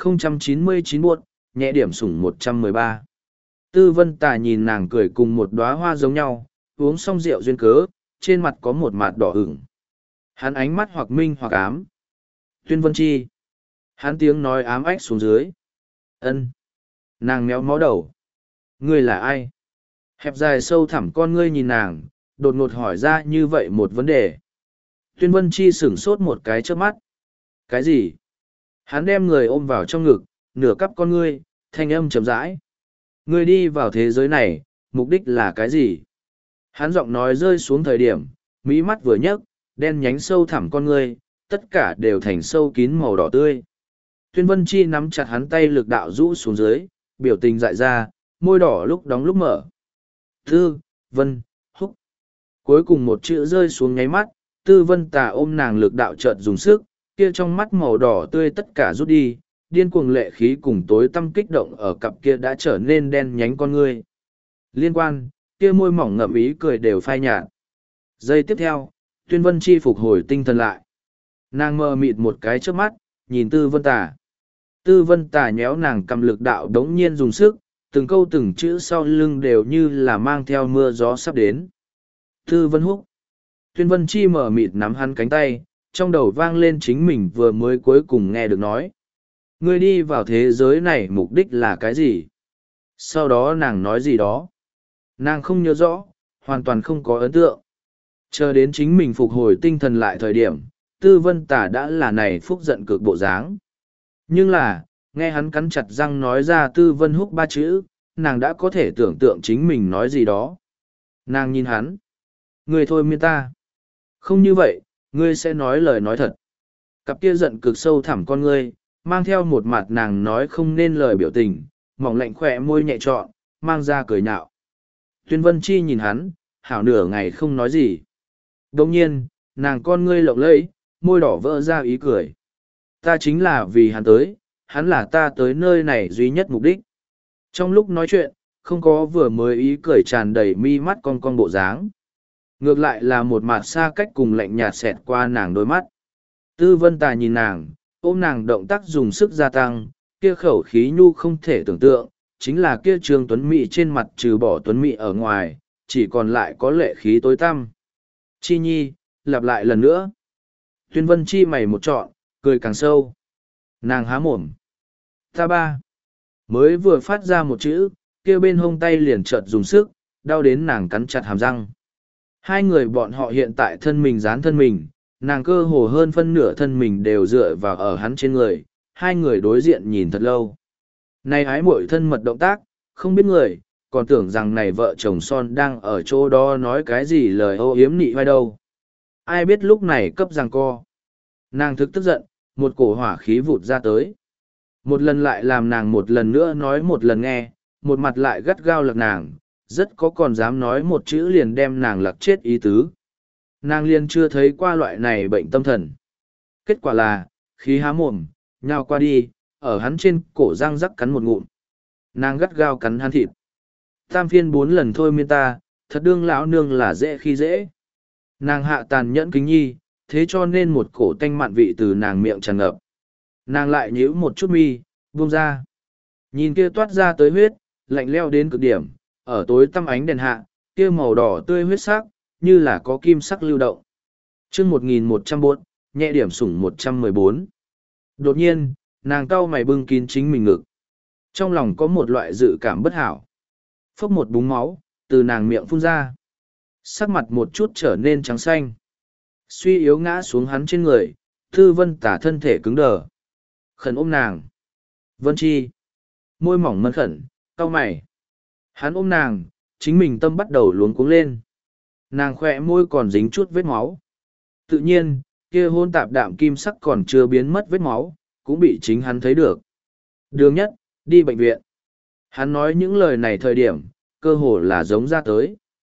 1099 buốt, nhẹ điểm sủng 113. Tư Vân Tà nhìn nàng cười cùng một đóa hoa giống nhau, uống xong rượu duyên cớ, trên mặt có một mạt đỏ ửng. Hắn ánh mắt hoặc minh hoặc ám. Tuyên Vân Chi. Hắn tiếng nói ám ách xuống dưới. Ân. Nàng méo mó đầu. Ngươi là ai? Hẹp dài sâu thẳm con ngươi nhìn nàng, đột ngột hỏi ra như vậy một vấn đề. Tuyên Vân Chi sửng sốt một cái trước mắt. Cái gì? Hắn đem người ôm vào trong ngực, nửa cắp con ngươi, thanh âm chậm rãi. Ngươi đi vào thế giới này, mục đích là cái gì? Hắn giọng nói rơi xuống thời điểm, mí mắt vừa nhấc, đen nhánh sâu thẳm con ngươi, tất cả đều thành sâu kín màu đỏ tươi. Tuyên Vân Chi nắm chặt hắn tay lực đạo rũ xuống dưới, biểu tình dại ra, môi đỏ lúc đóng lúc mở. Tư, Vân, Húc. Cuối cùng một chữ rơi xuống nháy mắt, Tư Vân Tà ôm nàng lực đạo chợt dùng sức, kia trong mắt màu đỏ tươi tất cả rút đi, điên cuồng lệ khí cùng tối tăm kích động ở cặp kia đã trở nên đen nhánh con ngươi. Liên quan, kia môi mỏng ngậm ý cười đều phai nhạt. Giây tiếp theo, Tuyên Vân Chi phục hồi tinh thần lại. Nàng mờ mịt một cái trước mắt, nhìn Tư Vân Tà. Tư Vân Tà nhéo nàng cầm lực đạo đống nhiên dùng sức, từng câu từng chữ sau lưng đều như là mang theo mưa gió sắp đến. Tư Vân Húc. Tuyên Vân Chi mờ mịt nắm hắn cánh tay, trong đầu vang lên chính mình vừa mới cuối cùng nghe được nói. Ngươi đi vào thế giới này mục đích là cái gì? Sau đó nàng nói gì đó? Nàng không nhớ rõ, hoàn toàn không có ấn tượng. Chờ đến chính mình phục hồi tinh thần lại thời điểm, Tư Vân Tà đã là này phúc giận cực bộ dáng. Nhưng là, nghe hắn cắn chặt răng nói ra Tư Vân Húc ba chữ, nàng đã có thể tưởng tượng chính mình nói gì đó. Nàng nhìn hắn. Ngươi thôi miên ta. Không như vậy, ngươi sẽ nói lời nói thật. Cặp kia giận cực sâu thẳm con ngươi, mang theo một mặt nàng nói không nên lời biểu tình, mỏng lạnh khỏe môi nhẹ trọn, mang ra cười nhạo. Tuyên Vân Chi nhìn hắn, hảo nửa ngày không nói gì. Đồng nhiên, nàng con ngươi lộng lẫy, môi đỏ vỡ ra ý cười. Ta chính là vì hắn tới, hắn là ta tới nơi này duy nhất mục đích. Trong lúc nói chuyện, không có vừa mới ý cười tràn đầy mi mắt con con bộ dáng. Ngược lại là một mặt xa cách cùng lạnh nhạt xẹt qua nàng đôi mắt. Tư Vân Tà nhìn nàng, ôm nàng động tác dùng sức gia tăng, kia khẩu khí nhu không thể tưởng tượng, chính là kia Trương Tuấn Mỹ trên mặt trừ bỏ Tuấn Mỹ ở ngoài, chỉ còn lại có lệ khí tối tăm. Chi Nhi, lặp lại lần nữa. Tuyên Vân Chi mày một trọn, cười càng sâu. Nàng há mồm. Ta ba. Mới vừa phát ra một chữ, kia bên hông tay liền chợt dùng sức, đau đến nàng cắn chặt hàm răng. Hai người bọn họ hiện tại thân mình dán thân mình, nàng cơ hồ hơn phân nửa thân mình đều dựa vào ở hắn trên người, hai người đối diện nhìn thật lâu. Này ái muội thân mật động tác, không biết người, còn tưởng rằng này vợ chồng son đang ở chỗ đó nói cái gì lời ô yếm nị vai đâu. Ai biết lúc này cấp giằng co. Nàng thực tức giận, một cổ hỏa khí vụt ra tới. Một lần lại làm nàng một lần nữa nói một lần nghe, một mặt lại gắt gao lật nàng, rất có còn dám nói một chữ liền đem nàng lật chết ý tứ. Nàng liền chưa thấy qua loại này bệnh tâm thần. Kết quả là, khí há mồm, nhào qua đi, ở hắn trên cổ răng rắc cắn một ngụm. Nàng gắt gao cắn hắn thịt. Tam phiên 4 lần thôi miên ta, thật đương lão nương là dễ khi dễ. Nàng hạ tàn nhẫn kính nhi, thế cho nên một cổ tanh mặn vị từ nàng miệng tràn ngập. Nàng lại nhíu một chút mi, buông ra. Nhìn kia toát ra tới huyết, lạnh leo đến cực điểm, ở tối tăm ánh đèn hạ, kia màu đỏ tươi huyết sắc, như là có kim sắc lưu động. Chương 1104, nhẹ điểm sủng 114. Đột nhiên, nàng cau mày bưng kín chính mình ngực. Trong lòng có một loại dự cảm bất hảo. Phốc một búng máu, từ nàng miệng phun ra. Sắc mặt một chút trở nên trắng xanh. Suy yếu ngã xuống hắn trên người, Tư Vân Tả thân thể cứng đờ. Khẩn ôm nàng. Vân Chi. Môi mỏng mân khẩn, cau mày. Hắn ôm nàng, chính mình tâm bắt đầu luống cuống lên. Nàng khỏe môi còn dính chút vết máu. Tự nhiên, kia hôn tạp đạm kim sắc còn chưa biến mất vết máu, cũng bị chính hắn thấy được. Đường nhất, đi bệnh viện. Hắn nói những lời này thời điểm, cơ hồ là giống ra tới.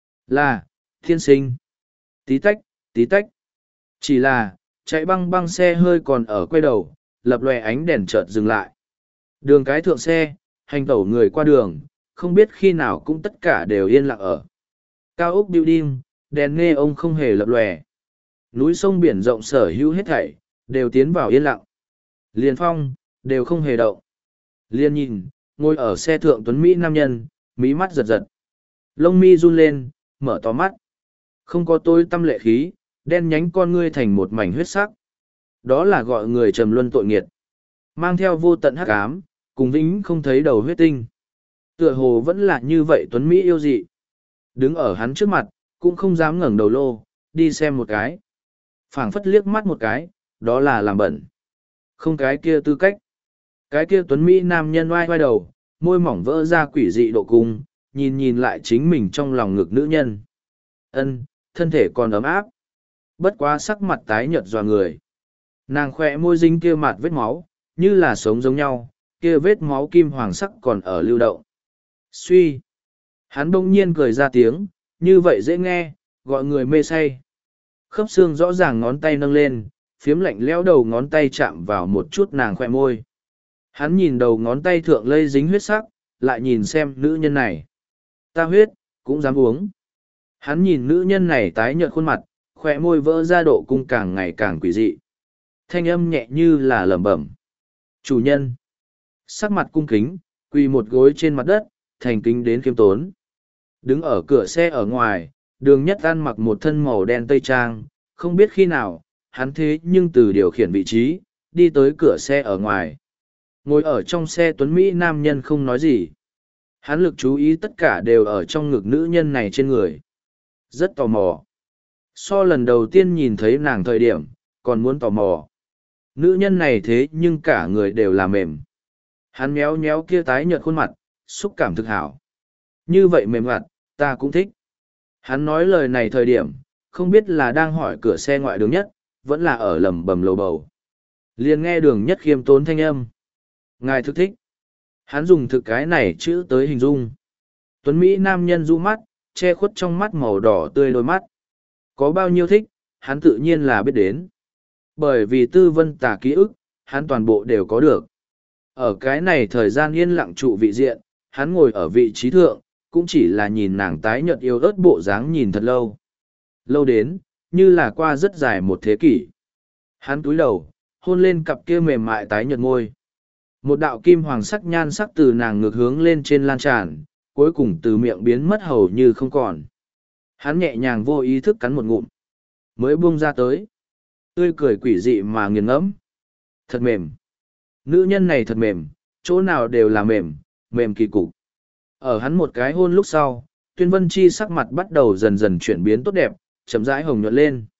Là, thiên sinh. Tí tách, tí tách. Chỉ là, chạy băng băng xe hơi còn ở quay đầu, lập lòe ánh đèn chợt dừng lại. Đường cái thượng xe, hành tẩu người qua đường, không biết khi nào cũng tất cả đều yên lặng ở. Cao ốc building, đèn nghe ông không hề lập lòe. Núi sông biển rộng sở hữu hết thảy, đều tiến vào yên lặng. Liên phong, đều không hề động. Liên nhìn, ngồi ở xe thượng tuấn Mỹ nam nhân, mí mắt giật giật. Lông mi run lên, mở to mắt. Không có tôi tâm lệ khí, đen nhánh con ngươi thành một mảnh huyết sắc. Đó là gọi người trầm luân tội nghiệt. Mang theo vô tận hắc ám, cùng vĩnh không thấy đầu huyết tinh. Tựa hồ vẫn là như vậy tuấn Mỹ yêu dị. Đứng ở hắn trước mặt, cũng không dám ngẩng đầu lô, đi xem một cái. Phảng phất liếc mắt một cái, đó là làm bẩn. Không cái kia tư cách. Cái kia tuấn Mỹ nam nhân oai oai đầu, môi mỏng vỡ ra quỷ dị độ cung, nhìn lại chính mình trong lòng ngực nữ nhân. Ân, thân thể còn ấm áp. Bất quá sắc mặt tái nhợt dò người. Nàng khỏe môi dính kia mặt vết máu, như là sống giống nhau, kia vết máu kim hoàng sắc còn ở lưu động. Suy. Hắn bỗng nhiên cười ra tiếng, như vậy dễ nghe, gọi người mê say. Khớp xương rõ ràng ngón tay nâng lên, phiếm lạnh lẽo đầu ngón tay chạm vào một chút nàng khỏe môi. Hắn nhìn đầu ngón tay thượng lây dính huyết sắc, lại nhìn xem nữ nhân này. Ta huyết, cũng dám uống. Hắn nhìn nữ nhân này tái nhợt khuôn mặt, khỏe môi vỡ ra độ cung càng ngày càng quỷ dị. Thanh âm nhẹ như là lẩm bẩm. Chủ nhân. Sắc mặt cung kính, quỳ một gối trên mặt đất, thành kính đến khiêm tốn. Đứng ở cửa xe ở ngoài, đường nhất ăn mặc một thân màu đen tây trang, không biết khi nào, hắn thế nhưng từ điều khiển vị trí, đi tới cửa xe ở ngoài. Ngồi ở trong xe tuấn Mỹ nam nhân không nói gì. Hắn lực chú ý tất cả đều ở trong ngực nữ nhân này trên người. Rất tò mò. So lần đầu tiên nhìn thấy nàng thời điểm, còn muốn tò mò. Nữ nhân này thế nhưng cả người đều là mềm. Hắn méo méo kia tái nhợt khuôn mặt, xúc cảm thực hảo. Như vậy mềm mặt, ta cũng thích. Hắn nói lời này thời điểm, không biết là đang hỏi cửa xe ngoại đường nhất, vẫn là ở lầm bầm lầu bầu. Liền nghe đường nhất khiêm tốn thanh âm. Ngài thực thích. Hắn dùng thực cái này chữ tới hình dung. Tuấn Mỹ nam nhân du mắt, che khuất trong mắt màu đỏ tươi đôi mắt. Có bao nhiêu thích, hắn tự nhiên là biết đến. Bởi vì Tư Vân Tà ký ức, hắn toàn bộ đều có được. Ở cái này thời gian yên lặng trụ vị diện, hắn ngồi ở vị trí thượng, cũng chỉ là nhìn nàng tái nhợt yêu ớt bộ dáng nhìn thật lâu. Lâu đến, như là qua rất dài một thế kỷ. Hắn túi đầu, hôn lên cặp kia mềm mại tái nhợt môi. Một đạo kim hoàng sắc nhan sắc từ nàng ngược hướng lên trên lan tràn, cuối cùng từ miệng biến mất hầu như không còn. Hắn nhẹ nhàng vô ý thức cắn một ngụm, mới buông ra tới. Tươi cười quỷ dị mà nghiền ngẫm. Thật mềm. Nữ nhân này thật mềm, chỗ nào đều là mềm, mềm kỳ cục. Ở hắn một cái hôn lúc sau, Tuyên Vân Chi sắc mặt bắt đầu dần dần chuyển biến tốt đẹp, chậm rãi hồng nhuận lên.